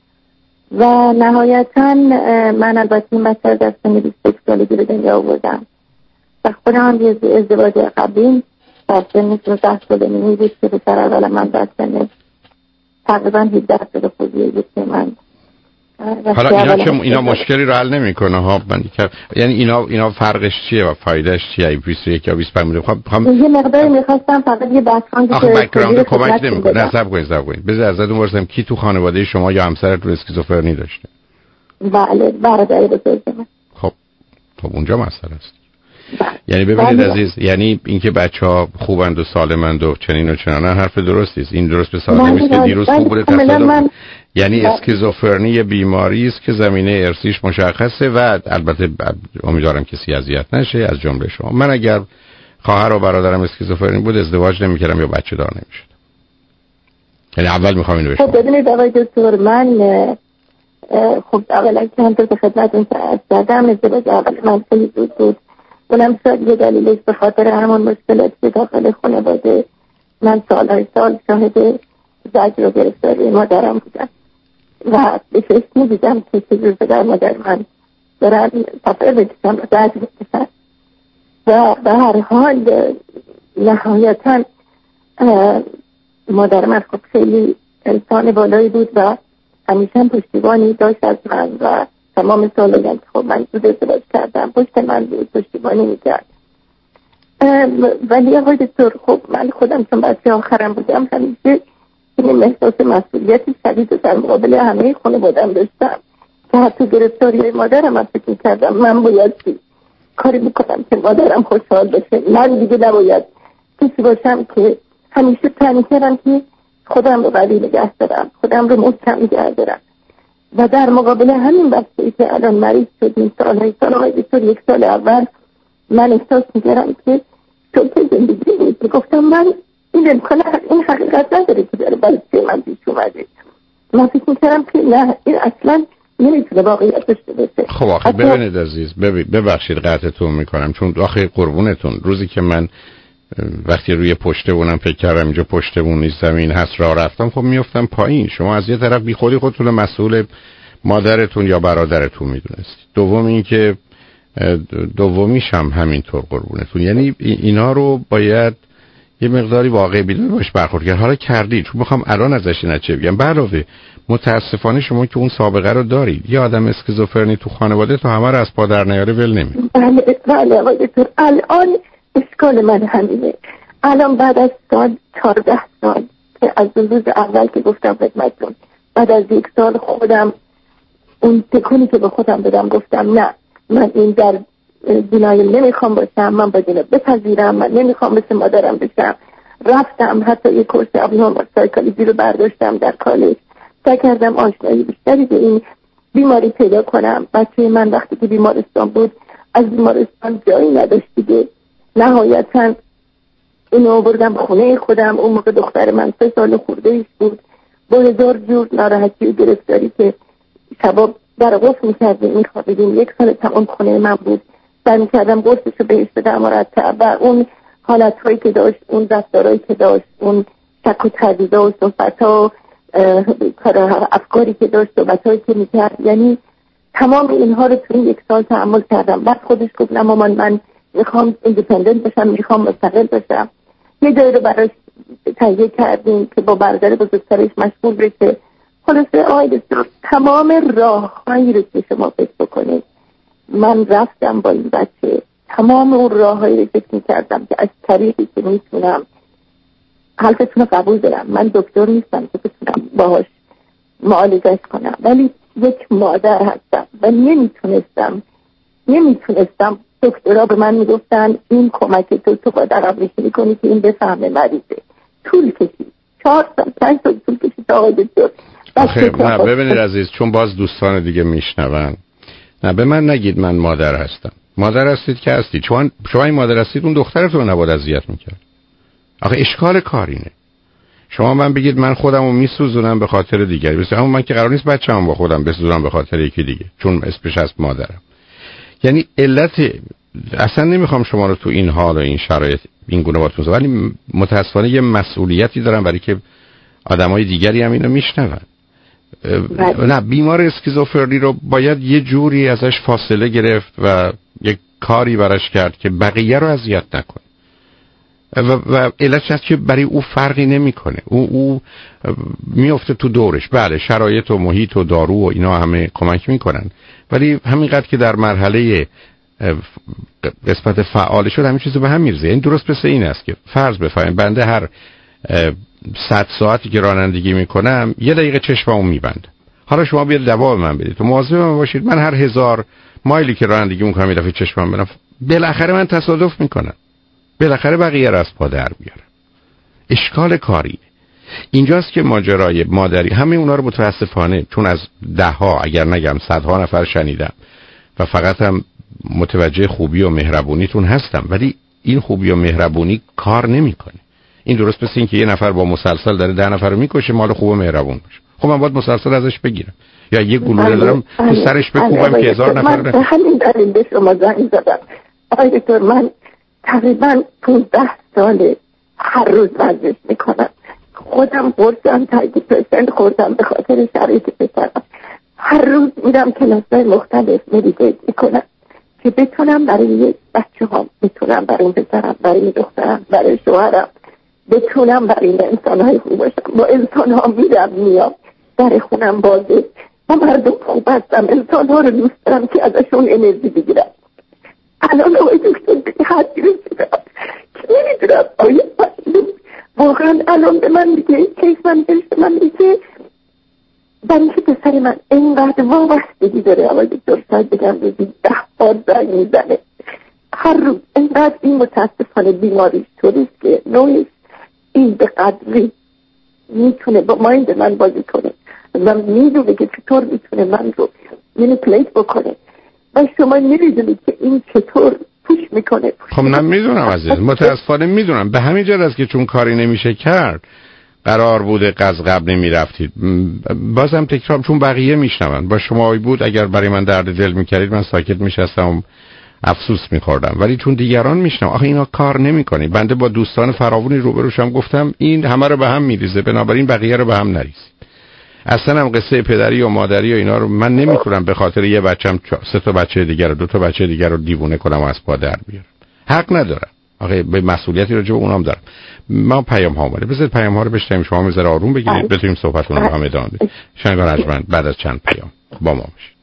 و نهایتا من البته این بچه در سن بیست و یک سالگی به دنیا آوردم و خودم هم یه ازدواج قبلی در سن سیزده سالگی بود که پسر اول من در سن تقریبا هجده سال خودی بود که من. حالا اینا که اینا مشکلی رو حل نمیکنه ها، من که یعنی اینا اینا فرقش چیه و فایدهش چیه؟ بیست و یک یا بیست و پنج میخوام بخوام یه مقداری میخواستم فقط یه بک‌گراند آخه بک‌گراند کمک نمیکنه. نصب کنید نصب کنید بذار ازتون بپرسم کی تو خانواده شما یا همسرتون اسکیزوفرنی داشته؟ بله برادر بزرگم. خب خب اونجا مسئله است. یعنی ببینید عزیز، یعنی اینکه بچه‌ها خوبند و سالمند و چنین و چنانه حرف درستی است. این درست به ساده نیست که دیروز خوب بوده تصادف. یعنی اسکیزوفرنی بیماری است که زمینه ارثیش مشخصه و البته امیدوارم کسی اذیت نشه از جمله شما. من اگر خواهر و برادرم اسکیزوفرنی بود ازدواج نمی‌کردم یا بچه دار نمی‌شدم. یعنی اول می‌خوام اینو بشم. خب ببینید آقای دکتر، من خب اولا که هم تو خدمتتون عرض کردم ازدواج اول من خیلی زود بود. اونم شاید یه دلیلش به خاطر همون مشکلاتی که داخل خانواده من سالهای سال شاهد زجر و گرفتاری مادرم بودم و به چشم می‌دیدم که چیزی پدر مادر من دارن تفر بکشن و زجر بکشن و به هر حال نهایتا مادر من خب خیلی انسان بالایی بود و همیشه پشتیبانی داشت از من و تمام سالگی که خب من زود ازدواج کردم پشت من بود، پشتیبانی میکرد. ولی آقای دکتر خب من خودم چون بچه آخرم بودم همیشه این احساس مسئولیت شدید در مقابل همه خانواده‌ام داشتم که حتی گرفتاری های مادرم هم فکر کردم من باید کاری بکنم که مادرم خوشحال بشه، من دیگه نباید کسی باشم که همیشه تنی کردم که خودم رو قوی نگه دارم، خودم رو محکم نگه دارم. و در مقابل همین بچه‌ای که الان مریض شد این سالهای سال آقای دکتر یک سال اول من احساس می‌کردم که تو که زندگی نیست. میگفتم من این امکان این حقیقت نداره که داره برای چه من پیش اومده. من فکر می‌کردم که نه این اصلا نمیتونه واقعیت داشته باشه. خب آخه ببینید عزیز، ببخشید قطعتون میکنم چون آخه قربونتون روزی که من وقتی روی پشت بونم فکر کردم اینجا پشت بون نیست زمین هست راه رفتم خب میافتم پایین. شما از یه طرف بی خودی خودتون مسئول مادرتون یا برادرتون میدونستید. دوم این که دومیش هم همینطور قربونتون. یعنی اینا رو باید یه مقداری واقع بینانه باش برخورد کرد. حالا کردید، چون میخوام الان ازش نچه بگم. علاوه متاسفانه شما که اون سابقه رو دارید، یه آدم اسکیزوفرنی تو خانواده تو همه رو از پا در نیاره ول نمی‌کنه. بله بله آقای دکتر، الان اشکال من همینه. الان بعد از سال چهارده سال که از روز اول که گفتم خدمتتون، بعد از یک سال خودم اون تکونی که به خودم بدم گفتم نه، من این در دنیای نمیخوام باشم، من باید اینو بپذیرم، من نمیخوام مثل مادرم بشم. رفتم حتی یک کورس ابنورمال سایکولوژی رو برداشتم در کالج، تا کردم آشنایی بیشتری به این بیماری پیدا کنم. بچه من وقتی که بیمارستان بود از بیمارستان جایی نداشت دیگه، نهایتا اینو بردم خونه خودم. اون موقع دختر من سه سال خورده ایش بود، با هزار جور ناراحتی و گرفتاری که شباب در قفل میکردیم میخوابیدیم. یک سال تمام خونه من بود، سعی میکردم قرصشو بهش بدم مرتب و اون حالتهایی که داشت، اون رفتارهایی که داشت، اون شک و تردیدها و صحبتها، افکاری که داشت، صحبتهایی که میکرد، یعنی تمام اینها رو توی یک سال تحمل کردم. بعد خودش گفت نه مامان من میخوام ایندیپندنت بشم، میخوام مستقل بشم. یه جایی رو براش تهیه کردیم که با برادر بزرگترش مشغول بشه. خلاصه آقای دکتر تمام راههایی رو که شما فکر بکنید من رفتم با این بچه، تمام اون راههایی رو فکر میکردم که از طریقی که میتونم حالتون رو قبول دارم. من دکتر نیستم که بتونم باهاش معالجه کنم، ولی یک مادر هستم و نمیتونستم نمیتونستم دکترها به من میگفتن این کمک تو تو باید عقب نشینی کنی که این بفهمه مریضه. طول کشید، چهار سال پنج سال طول کشید آقای دکتر. خب نه ببینید عزیز، چون باز دوستان دیگه میشنون، نه به من نگید من مادر هستم. مادر هستید که هستید، چون شما این مادر هستید اون دخترتون نباید اذیت میکرد. آخه اشکال کارینه. شما من بگید من خودمو میسوزونم به خاطر دیگری، بس اما من که قرار نیست بچه‌ام با خودم بسوزونم به خاطر یکی دیگه چون اسمش از مادرم. یعنی علت اصلا نمیخوام شما رو تو این حال و این شرایط این گونه باتون، ولی متاسفانه یه مسئولیتی دارم برای که آدمای دیگری هم اینو میشنون. نه بیمار اسکیزوفرنی رو باید یه جوری ازش فاصله گرفت و یک کاری براش کرد که بقیه رو اذیت نکنه. و, و علتش هست که برای او فرقی نمیکنه. او او میفته تو دورش. بله شرایط و محیط و دارو و اینا همه کمک میکنن، ولی همینقدر که در مرحله قسمت فعال شد همین چیزو به هم میرزه. این درست مثل این است که فرض بفرمایید بنده هر صد ساعتی که رانندگی میکنم یه دقیقه چشممو میبند. حالا شما بیاد دوا به من بدید تو مواظب من باشید، من هر هزار مایلی که رانندگی میکنم یه دفعه چشمم ببندم، بالاخره من تصادف میکنم، بالاخره بقیه را از پا در بیارم. اشکال کاری اینجاست که ماجرای مادری همه اونا رو متاسفانه چون از ده ها اگر نگم صدها نفر شنیدم و فقط هم متوجه خوبی و مهربونیتون هستم، ولی این خوبی و مهربونی کار نمیکنه. این درست مثل این که یه نفر با مسلسل داره ده نفر رو میکشه، مال خوب و مهربون باشه. خب من باید مسلسل ازش بگیرم یا یه گلوله دارم تو سرش بکوبم که هزار نفر من همین دلیل به شما زنگ زدم آقای دکتر. من تقریبا پونزده ساله هر روز ورزش میکنم، خودم قرصم تایدی پرسنت خوردم به خاطر شرایط پسرم. هر روز میرم کلاسای مختلف مدیتیت میکنم که بتونم برای بچه ها، بتونم برای پسرم، برای دخترم، برای شوهرم، بتونم برای این انسان های خوب باشم. با انسان ها میرم میام، در خونم بازه، با مردم خوب هستم، انسان ها رو دوست دارم که ازشون انرژی بگیرم. الان آقای دکتر به حدی رسیدم که نمیدونم آیا واقعا الان به من میگه کیس من بهش من میگه برای اینکه پسر من اینقدر وابستگی داره آقای دکتر، شاید بگم روزی ده بار زنگ میزنه هر روز. اینقدر این متاسفانه بیماریش طوریست که نوعش این به قدری میتونه با مایند من بازی کنه و میدونه که چطور میتونه من رو منیپولیت بکنه و شما نمیدونید که این چطور پوش میکنه. خب من میدونم عزیز، متاسفانه میدونم. به همین جهت است که چون کاری نمیشه کرد قرار بوده قزقب نمیرفتید. بازم تکرار چون بقیه میشنون با شما بود اگر برای من درد دل میکردید من ساکت میشستم افسوس میخوردم، ولی چون دیگران میشنم آخه اینا کار نمیکنی. بنده با دوستان فراوانی روبروشم گفتم این همه رو به هم میریزه، بنابراین بقیه رو به هم نریزید. اصلا هم قصه پدری و مادری و اینا رو من نمیتونم به خاطر یه بچم سه تا بچه دیگر و دو تا بچه دیگر رو دیوونه کنم و از پا در بیارم. حق ندارم. آخه به مسئولیتی راجع به اونام دارم. ما پیام ها اومده، بذارید پیام ها رو بشنویم، شما میذاره آروم بگیرید بتونیم صحبتمون رو هم ادامه بدیم. شنگان ارجمند بعد از چند پیام با ما باشید.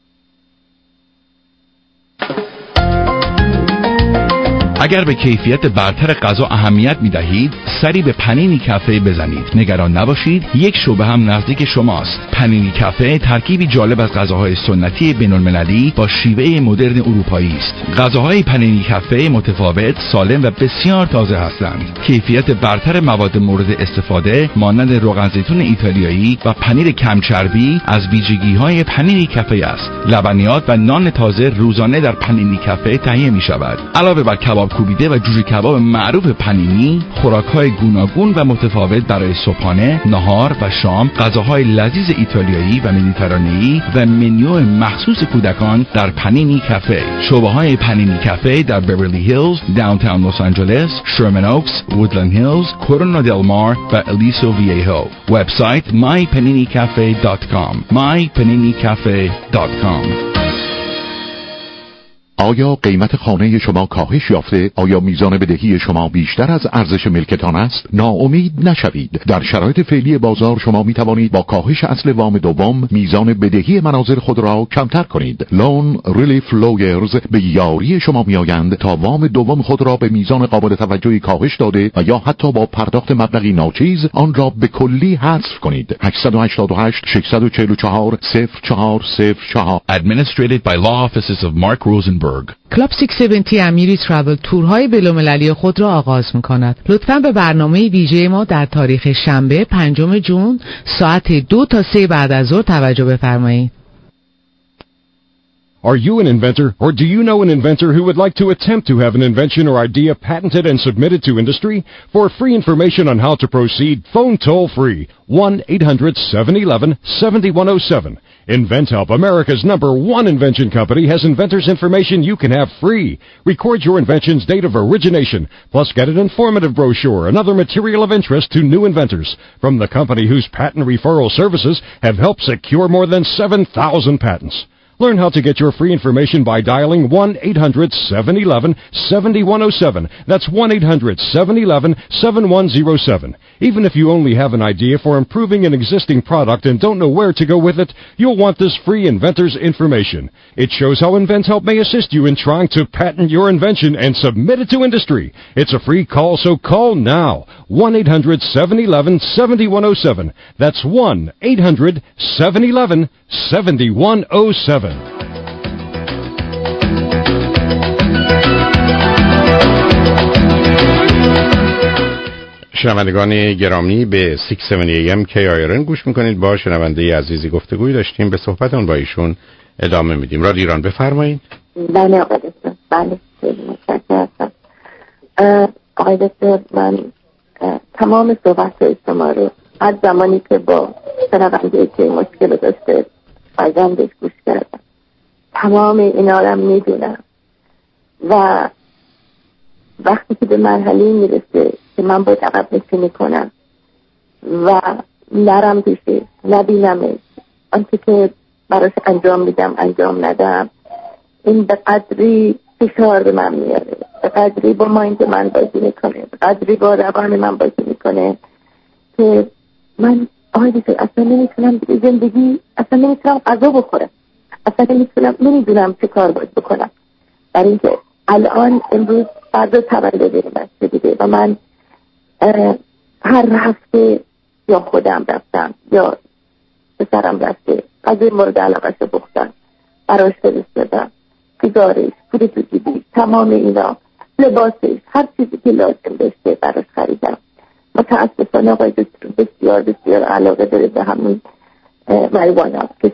اگر به کیفیت برتر غذا اهمیت می دهید، سری به پنینی کافه بزنید. نگران نباشید، یک شعبه هم نزدیک شماست. پنینی کافه ترکیبی جالب از غذاهای سنتی بین‌المللی با شیوه مدرن اروپایی است. غذاهای پنینی کافه متفاوت، سالم و بسیار تازه هستند. کیفیت برتر مواد مورد استفاده مانند روغن زیتون ایتالیایی و پنیر کم چربی از ویژگی‌های پنینی کافه است. لبنیات و نان تازه روزانه در پنینی کافه تهیه می شود. علاوه بر کباب کوبیده و جوجه کباب معروف پنینی، خوراک‌های گوناگون و متفاوت برای صبحانه، نهار و شام، غذاهای لذیذ ایتالیایی و مدیترانه‌ای و منیو مخصوص کودکان در پنینی کافه. شعبه‌های پنینی کافه در بیورلی هیلز، داونتاون لس آنجلس، شرمن اوکس، وودلند هیلز، کورونا دل مار و الیسو وییهو. وبسایت my panini cafe dot com my panini cafe dot com. آیا قیمت خانه شما کاهش یافته؟ آیا میزان بدهی شما بیشتر از ارزش ملکتان است؟ ناامید نشوید. در شرایط فعلی بازار شما می توانید با کاهش اصل وام دوم میزان بدهی منازل خود را کمتر کنید. لون ریلیف لویرز به یاری شما می آیند تا وام دوم خود را به میزان قابل توجهی کاهش داده و یا حتی با پرداخت مبلغی ناچیز آن را به کلی حذف کنید. هشت هشت هشت شش چهار چهار صفر چهار صفر چهار Administrated by Law Offices of Mark Rosenberg. کلاب ششصد و هفتاد امیری ترافل تورهای بین‌المللی خود را آغاز می‌کند. لطفاً به برنامه ویژه ما در تاریخ شنبه پنجم ژوئن ساعت دو تا سه بعد از ظهر توجه بفرمایید. Are you an inventor, or do you know an inventor who would like to attempt to have an invention or idea patented and submitted to industry? For free information on how to proceed, phone toll-free one eight hundred seven one one seven one zero seven. InventHelp, America's number one invention company, has inventors' information you can have free. Record your invention's date of origination, plus get an informative brochure and other material of interest to new inventors from the company whose patent referral services have helped secure more than seven thousand patents. Learn how to get your free information by dialing one eight hundred seven one one seven one zero seven. That's one eight hundred seven one one seven one zero seven. Even if you only have an idea for improving an existing product and don't know where to go with it, you'll want this free inventor's information. It shows how InventHelp may assist you in trying to patent your invention and submit it to industry. It's a free call, so call now. one eight hundred seven one one seven one zero seven. That's one eight hundred seven one one seven one zero seven. شنوندگان گرامی به ششصد و هفتاد ای ام کی آی آر ان گوش میکنید. با شنونده عزیزی گفتگوی داشتیم، به صحبتون با ایشون ادامه میدیم. رادیو ایران بفرمایید. بله آقای دکتر. بله خیلی متشکرم. آقای دکتر، من تمام صحبت شما رو از زمانی که با شنونده که مشکل داشته فرزندش گوش کردم، تمام اینا رو میدونم و وقتی که به مرحله میرسه که من باید عقب نشینی کنم و نرم پیشه نبینمش، آنچه که براش انجام میدم انجام ندم، این به قدری فشار به من میاره، به قدری با مایند من بازی میکنه، به قدری با روان من بازی میکنه که من آقای دکتر اصلا نمیتونم زندگی، اصلا نمیتونم غذا بخورم، اصلا نمیتونم، نمیدونم چه کار باید بکنم. برای اینکه الان امروز فردا تولد بچه دیگه و من هر هفته یا خودم رفتم یا پسرم رفته غذای مورد علاقه‌اش رو پختم، براش فرستادم، سیگارش، پول تو جیبی، تمام اینا، لباسش، هر چیزی که لازم داشته براش خریدم. متاسفانه آقای دکتر بسیار بسیار علاقه داره به همون مریوانا که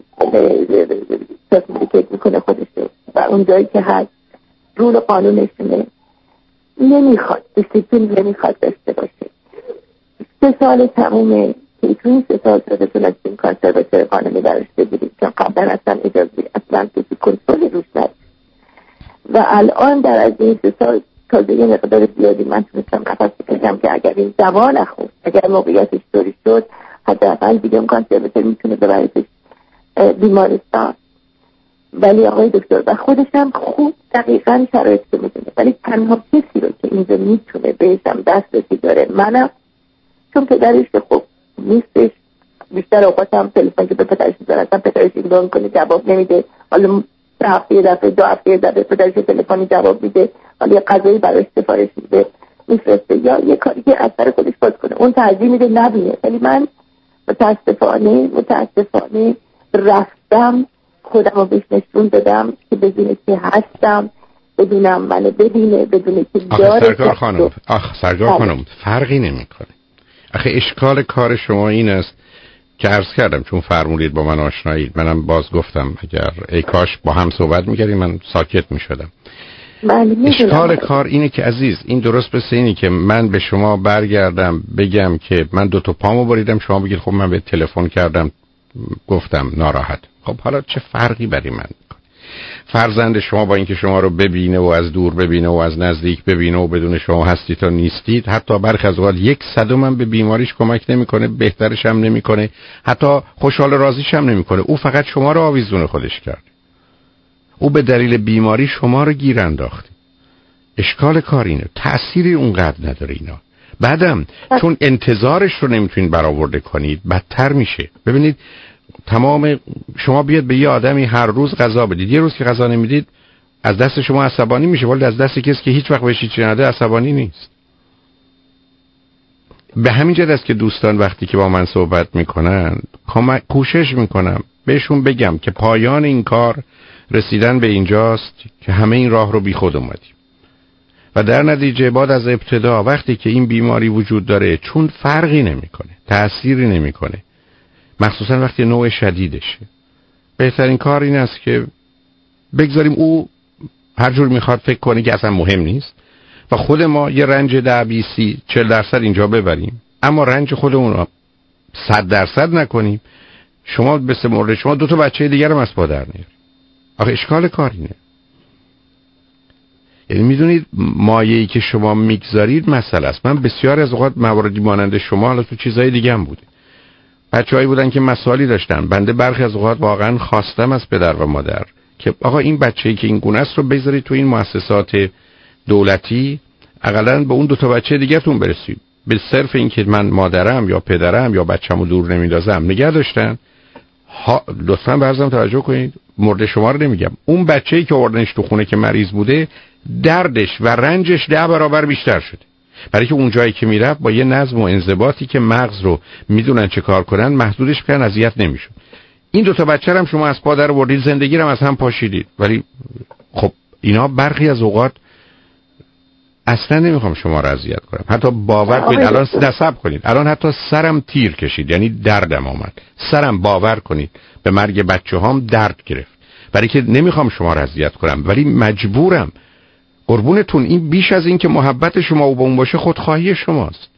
سلف مدیکیت میکنه خودشه و اون جایی که هست رول قانونشونه نمیخواد، دیسیپلین نمیخواد داشته باشه. سه سال تمومه که تو این سه سال شده تونستیم کانسرواتور قانونی براش بگیریم چون قبلا اصلا اجازه اصلا کسی کنترل روش نداشت و الان در از این سه سال تازه یه مقدار زیادی من تونستم نفس بکشم که اگر این دوا نخورد، اگر موقعیتش طوری شد حداقل دیگه اون کانسرواتور میتونه ببرتش بیمارستان. ولی آقای دکتر و خودش هم خوب دقیقاً شرایط رو میدونه، ولی تنها کسی رو که اینجا میتونه بهشم دسترسی داره منم، چون پدرش که خب نیستش. بیشتر اوقات هم تلفن که به پدرش میزنن، پدرش ایگنور کنه جواب نمیده. حالا سه هفته یه دفعه، دو هفته یه دفعه پدرش تلفنی جواب میده، حالا یه غذایی براش سفارش میده میفرسته، یا یه کاری که از سر خودش باز کنه اون ترجیح میده نبینه. ولی من متاسفانه متاسفانه رفتم خودم رو بهش نشون دادم که بدونه که هستم، بدونم منو ببینه، بدونه که داره. آخه سرکار خانم آخ سرکار خانم فرقی نمیکنه. آخه اشکال کار شما این است که عرض کردم، چون فرمودید با من آشنایید، منم باز گفتم اگر ای کاش با هم صحبت میکردیم من ساکت میشدم. اشکال کار اینه که عزیز، این درست مثل اینی که من به شما برگردم بگم که من دو تا پامو بریدم، شما بگید خب من به تلفن کردم گفتم ناراحت. خب حالا چه فرقی برای من میکنه؟ فرزند شما با اینکه شما رو ببینه و از دور ببینه و از نزدیک ببینه و بدون شما هستید تا نیستید، حتی برخی از اوقات یک صدم هم به بیماریش کمک نمیکنه، بهترش هم نمیکنه، حتی خوشحال راضیش هم نمیکنه. او فقط شما رو آویزون خودش کرد. او به دلیل بیماری شما رو گیر انداخته. اشکال کار اینه، تأثیری اونقدر نداره اینا. بعدم چون انتظارش رو نمیتونید برآورده کنید بدتر میشه. ببینید تمام شما بیاد به یه آدمی هر روز غذا بدید، یه روز که غذا نمیدید از دست شما عصبانی میشه، ولی از دست کسی که هیچ وقت بهش چیزی نده عصبانی نیست. به همین جهت است که دوستان وقتی که با من صحبت میکنن کوشش میکنم بهشون بگم که پایان این کار رسیدن به اینجاست که همه این راه رو بی خود اومدیم و در نتیجه بعد از ابتدا وقتی که این بیماری وجود داره، چون فرقی نمیکنه، تأثیری نمیکنه، مخصوصا وقتی نوع شدیدشه، بهترین کار این است که بگذاریم او هر جور میخواد فکر کنه که اصلا مهم نیست و خود ما یه رنج ده بیسی چل درصد اینجا ببریم، اما رنج خودمون رو صد درصد نکنیم. شما به مورد شما دو تا بچه دیگر هم از پا در نیارید. آخه اشکال کار اینه. یعنی میدونید مایه‌ای که شما میگذارید مسئله است. من بسیار از اوقات مواردی مانند شما، حالا تو چیزای دیگه هم بوده، بچه‌هایی بودن که مسائلی داشتن، بنده برخی از اوقات واقعا خواستم از پدر و مادر که آقا این بچه‌ای که این گونه است رو بذارید تو این مؤسسات دولتی، حداقل به اون دو تا بچه دیگه‌تون برسید. به صرف این که من مادرم یا پدرم یا بچه‌مو دور نمیندازم نگه داشتن. ها لطفاً برزم توجه کنید، مورد شما رو نمیگم، اون بچه‌ای که آوردنش تو خونه که مریض بوده دردش و رنجش ده برابر بیشتر شده، برای که اون جایی که میره با یه نظم و انضباطی که مغز رو میدونن چه کار کنن محدودش کردن، اذیت نمیشه. این دو تا بچه هم شما از پا در آوردید، زندگی رو از هم پاشیدید. ولی خب اینا برخی از اوقات اصلا نمیخوام شما رو اذیت کنم، حتی باور کنید الان نصب کنید الان حتی سرم تیر کشید، یعنی دردم آمد سرم، باور کنید به مرگ بچه هام درد گرفت، برای که نمیخوام شما رو اذیت کنم ولی مجبورم. قربونتون، این بیش از این که محبت شما و با اون باشه خودخواهی شماست.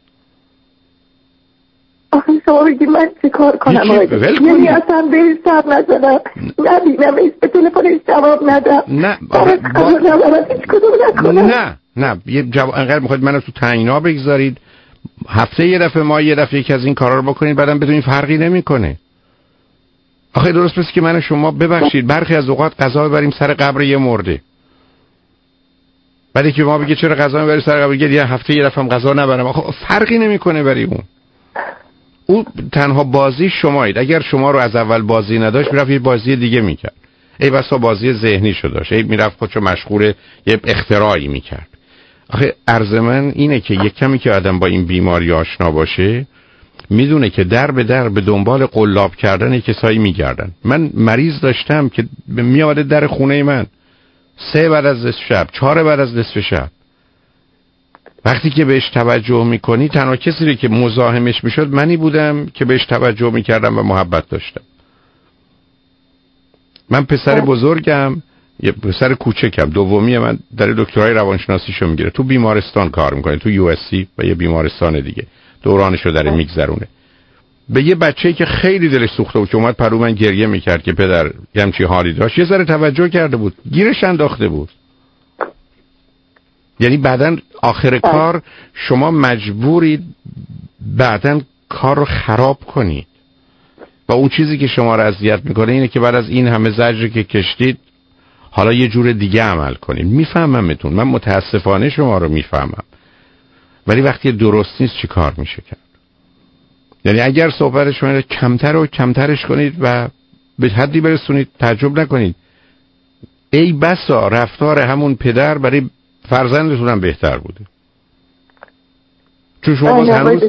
آخه شما بگی من چه کار کنم؟ یعنی اصلا بهش سر نزنم، نبینم ایست به تلفنش جواب ندم، نه با... نه نه یه جواب انقدر میخواید منو تو تنگنا بگذارید، هفته یه دفعه ما یه دفعه یکی از این کارا رو بکنید، بعدم بدونید فرقی نمیکنه. آخه درست پس که من شما ببخشید برخی از اوقات قضا ببریم سر قبر یه مرده، بعد که ما بگه چرا غذا میبری سر قبر، یه هفته یه دفعه هم غذا نبرم، آخه فرقی نمیکنه برای اون. اون تنها بازی شمایید. اگر شما رو از اول بازی نداشت میرفت یه بازی دیگه میکرد، ای بسا بازی ذهنی شو داشت، ای میرفت خودشو مشغول یه اختراعی میکرد. آخه عرض من اینه که یک کمی که آدم با این بیماری آشنا باشه میدونه که در به در به دنبال قلاب کردن کسایی میگردن. من مریض داشتم که میاد در خونه من سه بعد از نصف شب، چهار بعد از نصف شب، وقتی که بهش توجه میکنی تنها کسی رو که مزاحمش میشد منی بودم که بهش توجه میکردم و محبت داشتم. من پسر بزرگم، یه پسر کوچکم، دومی من در دکترای روانشناسیشو میگیره، تو بیمارستان کار میکنه، تو یو اس سی و یه بیمارستان دیگه دورانشو داره میگذرونه. به یه بچه‌ای که خیلی دلش سوخته بود که اومد پرو من گریه میکرد که پدر همچی حالی داشت، یه ذره توجه کرده بود، گیرش انداخته بود. یعنی بعدن آخر کار شما مجبورید بعدن کار رو خراب کنید و اون چیزی که شما رو اذیت میکنه اینه که بعد از این همه زجری که کشتید حالا یه جور دیگه عمل کنید. میفهممتون، من متاسفانه شما رو میفهمم، ولی وقتی درست نیست چی کار میشه کرد؟ یعنی اگر صحبت شما رو کمتر و کمترش کنید و به حدی برسونید تعجب نکنید ای بسا رفتار همون پدر برای فرزندتون هم بهتر بوده. چون شما باز هنوز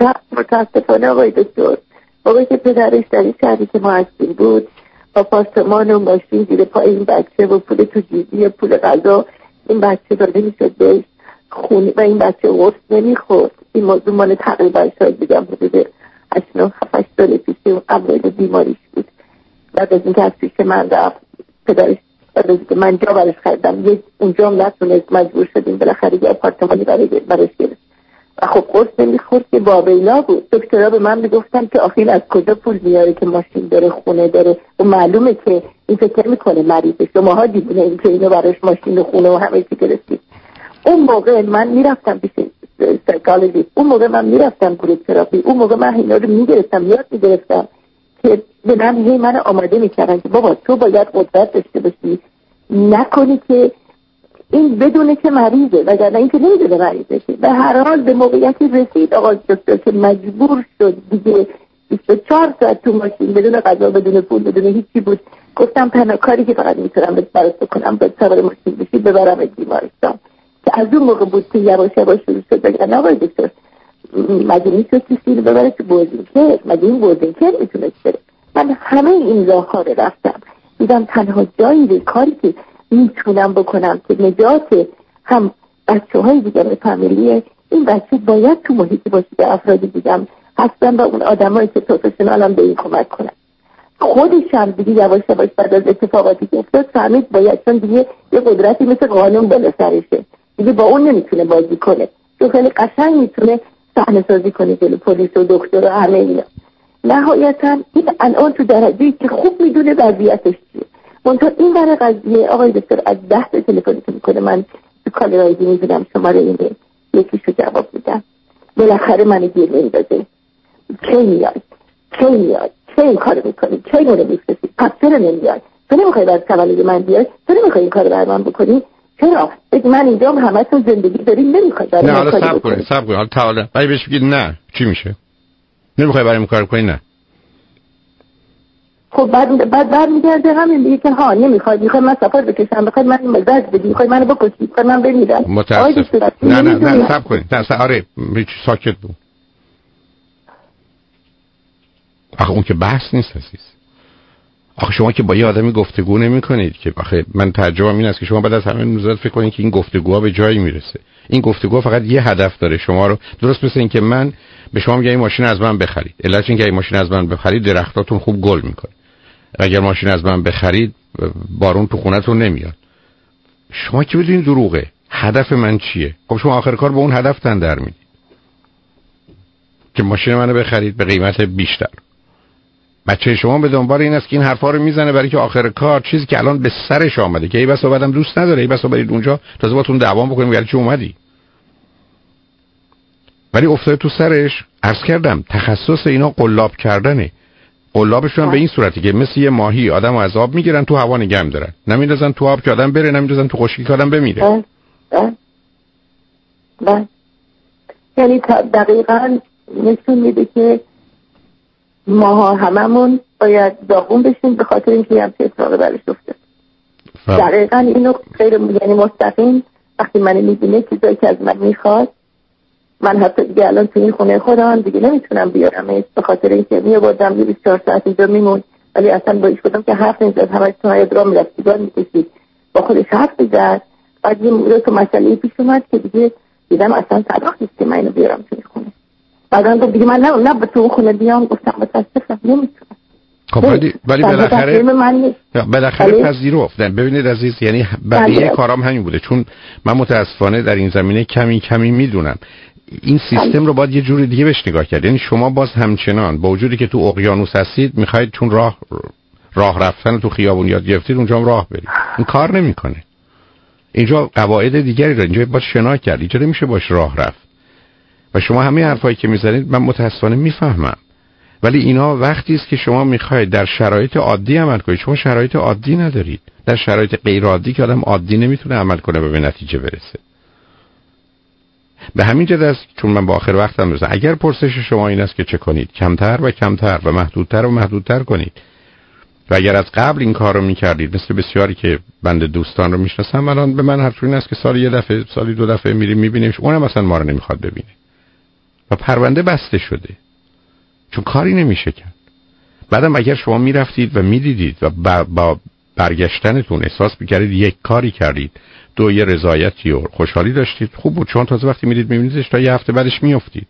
متاسفانه آقای دکتر، آقای که پدرش در این شهری که ما هستیم بود با پاسمان و ماشین زیر پای این بچه و پول تو جیبی، پول غذا این بچه داده میشد بهش خونی و این بچه قرص نمیخورد. این موضوع مال تقریبا شاید بگم حدود هشت هفت سال پیش اون اوایل بیماریش بود. بعد از اینکه از پیش من رفت پدرش، بعد از اینکه من جا برش خریدم یک اونجا هم نتونست، مجبور شدیم بالاخره یه آپارتمانی برای برش گرفت و خب قرص نمیخورد که بابیلا بود. دکترها به من میگفتن که آخیل از کجا پول میاره که ماشین داره خونه داره و معلومه که این فکر میکنه مریضه، شماها دیوونه این که اینو براش ماشین و خونه و همه چی گرفتید. اون موقع من میرفتم پیش سایکولوژیست، اون موقع من میرفتم گروپ تراپی، اون موقع من اینا رو میگرفتم یاد میگرفتم که به من هی من آماده میکردن که بابا تو باید قدرت داشته باشی نکنی که این بدونه که مریضه، وگرنه این که نمیدونه مریضه. که به هر حال به موقعیتی رسید آقا دکتر که مجبور شد دیگه بیست و چهار ساعت تو ماشین بدون غذا بدون پول بدون هیچی بود. گفتم تنها کاری که فقط میتونم برات بکنم باید سوار ماشین بشی ببرم بیمارستان. که از اون موقع بود که یواش یواش شروع شد بگن آقای دکتر مگه میتونه کسی رو ببره تو بوردینگ کر، مگه این بوردینگ کر میتونه بره. من همه این راه‌ها رو رفتم، دیدم تنها جایی کاری که میتونم بکنم که نجات هم بچه‌های دیگر فامیلیه، این بچه باید تو محیطی باشه که افرادی دیدم هستن و اون آدمایی که پروفشنال هم به این کمک کنن. خودش هم دیگه یواش یواش بعد از اتفاقاتی که افتاد فهمید باید، چون دیگه یه قدرتی مثل قانون بالا سرشه دیگه با اون نمیتونه بازی کنه، چون خیلی قشنگ میتونه صحنه سازی کنه جلوی پلیس و دکتر و همه اینا. نهایتا این الان تو درجه‌ای که خوب میدونه وضعیتش چیه. منتها این برای قضیه آقای دکتر از ده تا تلفنی که میکنه من تو کالرایزی میدونم شماره اینه یکیشو جواب میدم، بالاخره من گیر نمیدازه کی میاد کی میاد کی این کارو میکنی کی اونو میفرستی پس چرا نمیاد تو نمیخوای باید تولد من بیای تو نمیخوای این کارو بر من بکنی چرا بگی من اینجا همه تو زندگی داریم نمیخوای برای نه حالا صبر کنید صبر کنید حالا تعالی ولی بهش بگید نه چی میشه نمیخوای برای این کار کنی نه خب بعد بعد برمیگرده همین میگه که ها نمیخواد میخواد من سفر بکشم بخواد من مزاج بدی میخواد منو بکشی میخواد من بمیرم متاسف نه نه نه صبر کنید نه آره هیچ ساکت بود آخه اون که بحث نیست عزیز. آخه شما که با یه آدمی گفتگو نمی کنید که آخه من تعجبم این است که شما بعد از همه موضوعات فکر کنید که این گفتگوها به جایی میرسه. این گفتگو فقط یه هدف داره شما رو درست مثل این که من به شما میگم این ماشین از من بخرید، علت این که این ماشین از من بخرید درختاتون خوب گل میکنه، اگر ماشین از من بخرید بارون تو خونتون نمیاد. شما که بدونید دروغه. هدف من چیه؟ خب شما آخر کار به اون هدف تن در میدید که ماشین منو بخرید به قیمت بیشتر. بچه شما به دنبال این است که این حرفا رو میزنه برای که آخر کار چیزی که الان به سرش آمده که ای بس بعدم دوست نداره ای بس برید اونجا تازه باتون دعوا بکنیم ولی چه اومدی، ولی افتاده تو سرش. عرض کردم تخصص اینا قلاب کردنه. قلابشون به این صورتی که مثل یه ماهی آدمو از آب میگیرن تو هوا نگه می‌دارن، نمیندازن تو آب که آدم بره، نمیندازن تو خشکی که آدم بمیره. بله بله بله. یعنی دقیقاً نشون میده که ما هممون باید داغون بشیم به خاطر اینکه هم اتفاقی برش افتاد. دقیقاً اینو غیر یعنی مستقیم وقتی من میبینه چیزایی که از من میخواد، من حتی دیگه الان تو این خونه خودم دیگه نمیتونم بیارم به خاطر اینکه میآوردم بیست و چهار ساعت اینجا میمون، ولی اصلا باش بودم که حرف نمیزد، همش تو های درام میرفت سیگار میکشید با خودش حرف میزد. بعد یه موقع تو مسئله پیش اومد که دیگه دیدم اصلا صلاح نیست که من اینو بیارم تو این خونه. بعدن گفت دیگه من نه نه به تو خونه بیام، گفتم متاسفم نمیتونم. خب ولی ولی بالاخره بالاخره پذیرفتن. ببینید عزیز، یعنی بقیه کارام همین بوده، چون من متاسفانه در این زمینه کمی کمی میدونم. این سیستم رو باید یه جوری دیگه بهش نگاه کرد. یعنی شما باز همچنان با وجودی که تو اقیانوس هستید میخواید چون راه راه رفتن تو خیابون یاد گرفتید اونجا هم راه برید، این کار نمیکنه. اینجا قواعد دیگری داره، اینجا باید شنا کرد، اینجا نمیشه باش راه رفت. و شما همه حرفایی که میزنید من متاسفانه میفهمم، ولی اینا وقتی است که شما میخواید در شرایط عادی عمل کنید. شما شرایط عادی ندارید. در شرایط غیر عادی که آدم عادی نمیتونه عمل کنه و به نتیجه برسه. به همین جهت است چون من با آخر وقتم رسیدم، اگر پرسش شما این است که چه کنید، کمتر و کمتر و محدودتر و محدودتر کنید. و اگر از قبل این کار رو میکردید، مثل بسیاری که بنده دوستان رو میشناسم الان به من حرف این است که سال یه دفعه، سالی دو دفعه میریم میبینیمش، اونم اصلا ما رو نمیخواد ببینه و پرونده بسته شده چون کاری نمیشه کرد. بعدم اگر شما میرفتید و میدیدید و با, با برگشتنتون احساس میکردید یک کاری کردید، دو یه رضایتی و خوشحالی داشتید، خوب بود. چون تازه وقتی میدید میبینیدش تا یه هفته بعدش میافتید.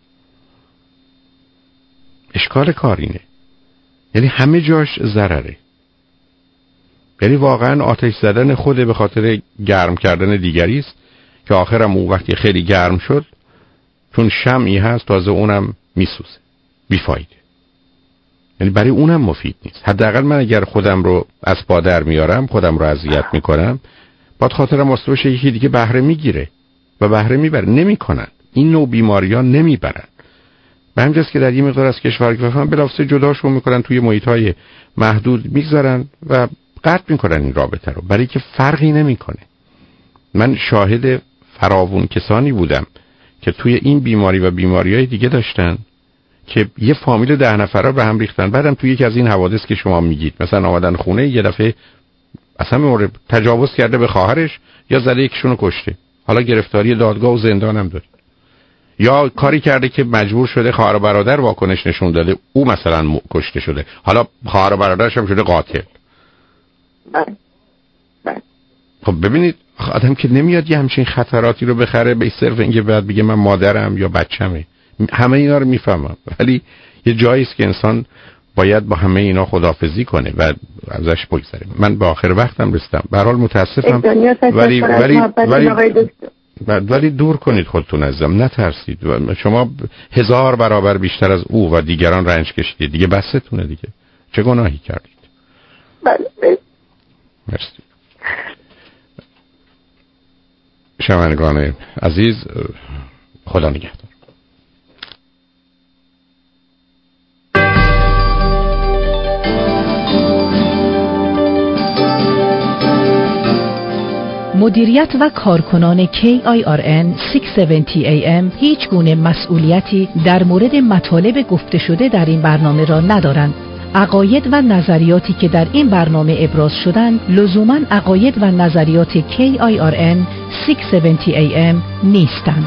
اشکال کارینه، یعنی همه جاش ضرره. یعنی واقعا آتش زدن خوده به خاطر گرم کردن دیگری است که آخرم اون وقتی خیلی گرم شد چون شمعی هست تازه اونم میسوزه، بیفایده. یعنی برای اونم مفید نیست. حداقل من اگر خودم رو از پا در میارم، خودم رو اذیت میکنم، باید خاطرم واسه باشه یکی دیگه بهره میگیره و بهره میبره. نمیکنن. این نوع بیماری‌ها نمیبرن. به همین جاست که در یه مقدار از کشورها که بفهمن بلافاصله جداشون میکنن، توی محیط‌های محدود میگذارن و قطع میکنن این رابطه رو، برای که فرقی نمیکنه. من شاهد فراوون کسانی بودم که توی این بیماری و بیماری‌های دیگه داشتن که یه فامیل ده نفره به هم ریختن، بعدم توی یکی از این حوادث که شما میگید مثلا آمدن خونه یه دفعه اصلا مورد تجاوز کرده به خواهرش یا زده یکشونو کشته، حالا گرفتاری دادگاه و زندان هم داره، یا کاری کرده که مجبور شده خواهر و برادر واکنش نشون داده او مثلا م... کشته شده، حالا خواهر و برادرش هم شده قاتل. خب ببینید آدم که نمیاد یه همچین خطراتی رو بخره به صرف اینکه بعد بگه من مادرم یا بچمه. همه اینا رو میفهمم، ولی یه جایی است که انسان باید با همه اینا خداحافظی کنه و ازش بگذره. من به آخر وقتم رسیدم. به هر حال متاسفم، ولی ولی ولی ولی دور کنید خودتون ازم، نترسید. شما هزار برابر بیشتر از او و دیگران رنج کشیدید، دیگه بستونه دیگه. چه گناهی کردید؟ بله. مرسی. شنوندگان عزیز، خدا نگهدار. مدیریت و کارکنان کی آی آر ان ششصد و هفتاد ای ام هیچ گونه مسئولیتی در مورد مطالب گفته شده در این برنامه را ندارند. عقاید و نظریاتی که در این برنامه ابراز شدند لزوماً عقاید و نظریات کی آی آر ان ششصد و هفتاد ای ام نیستند.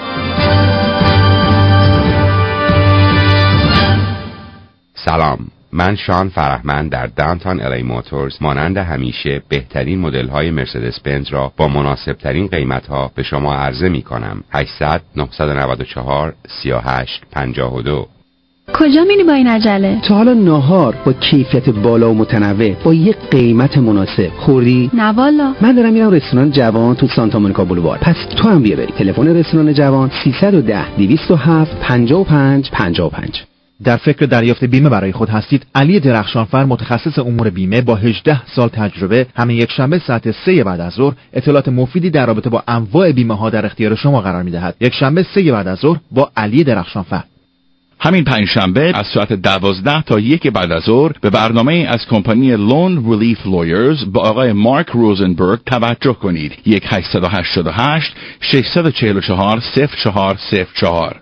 سلام، من شان فرهمند در داونتاون الی موتورز مانند همیشه بهترین مدل‌های مرسدس بنز را با مناسب‌ترین قیمت‌ها به شما عرضه می‌کنم. هشتصد نه نه چهار سه هشت پنج دو. کجا میری با این عجله؟ تا حالا ناهار با کیفیت بالا و متنوع با یک قیمت مناسب خوردی؟ نه والا. من دارم میرم رستوران جوان تو سانتا مونیکا بولوار. پس تو هم بیا بری. تلفن رستوران جوان سیصد و ده دویست و هفت پنجاه و پنج پنجاه و پنج. در فکر دریافت بیمه برای خود هستید؟ علی درخشانفر، متخصص امور بیمه با هجده سال تجربه، همه یک شنبه ساعت سه بعد از ظهر اطلاعات مفیدی در رابطه با انواع بیمه ها در اختیار شما قرار می‌دهد. یک شنبه سه بعد از ظهر با علی درخشانفر. همین پنج شنبه از ساعت دوازده تا یک بعد از ظهر به برنامه از کمپانی لون ریلیف لویرز با آقای مارک روزنبرگ توجه کنید. یک هشت هشت هشت شش چهار چهار صفر چهار صفر چهار.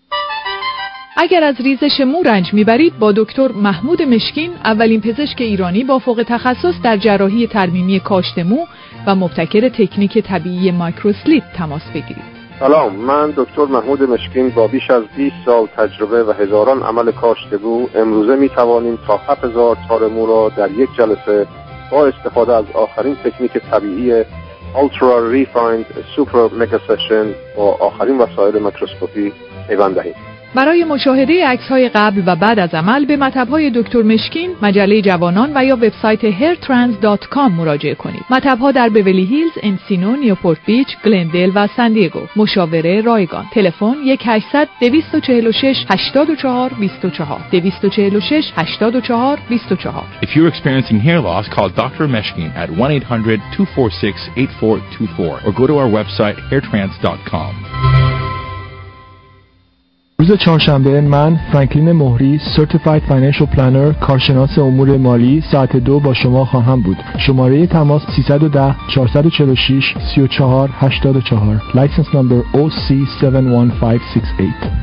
اگر از ریزش مو رنج میبرید با دکتر محمود مشکین، اولین پزشک ایرانی با فوق تخصص در جراحی ترمیمی کاشت مو و مبتکر تکنیک طبیعی مایکروسلیپ تماس بگیرید. سلام، من دکتر محمود مشکین با بیش از بیست سال تجربه و هزاران عمل کاشت مو امروزه می توانیم تا هفت هزار تار مو را در یک جلسه با استفاده از آخرین تکنیک طبیعی Ultra Refined Super Mega Session با آخرین وسایل میکروسکوپی پیوند دهیم. برای مشاهده عکس‌های قبل و بعد از عمل به مطب‌های دکتر مشکین، مجله جوانان و یا وبسایت هیر ترنز دات کام مراجعه کنید. مطب‌ها در بیولی هیلز، انسینو، نیوپورت بیچ، گلندل و سان دیگو. مشاوره رایگان. تلفن یک هشتصد دویست و چهل و شش هشتاد و چهار بیست و چهار دویست و چهل و شش هشتاد و چهار بیست و چهار. If you're experiencing hair loss, call doctor Meshkin at one eight hundred two four six eight four two four or go to our website hair trans dot com. روز چهارشنبه من فرانکلین مهری Certified Financial Planner کارشناس امور مالی ساعت دو با شما خواهم بود. شماره تماس سیصد و ده چهارصد و چهل و شش سی و چهار هشتاد و چهار. License number O C هفت یک پنج شش هشت.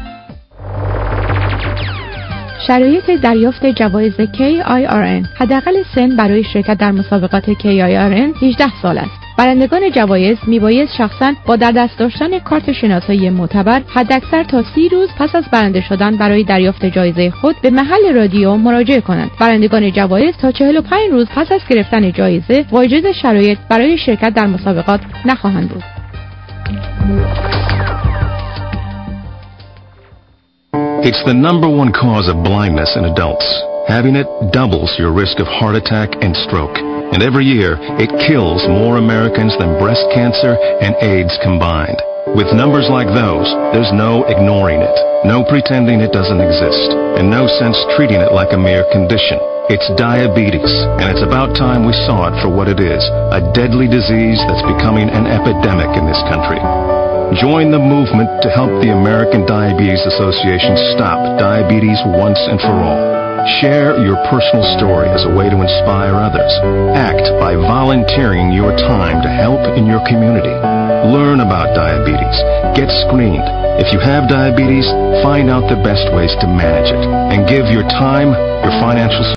شرایط دریافت جوایز کی آی آر ان. حداقل سن برای شرکت در مسابقات کی آی آر ان هجده سال است. برندگان جوایز میبایست شخصاً با در دست داشتن کارت شناسایی معتبر حداکثر تا سی روز پس از برنده شدن برای دریافت جایزه خود به محل رادیو مراجعه کنند. برندگان جوایز تا چهل و پنج روز پس از گرفتن جایزه واجد شرایط برای شرکت در مسابقات نخواهند بود. It's the number one cause of blindness in adults. Having it doubles your risk of heart attack and stroke. And every year, it kills more Americans than breast cancer and AIDS combined. With numbers like those, there's no ignoring it, no pretending it doesn't exist, and no sense treating it like a mere condition. It's diabetes, and it's about time we saw it for what it is, a deadly disease that's becoming an epidemic in this country. Join the movement to help the American Diabetes Association stop diabetes once and for all. Share your personal story as a way to inspire others. Act by volunteering your time to help in your community. Learn about diabetes. Get screened. If you have diabetes, find out the best ways to manage it. And give your time, your financial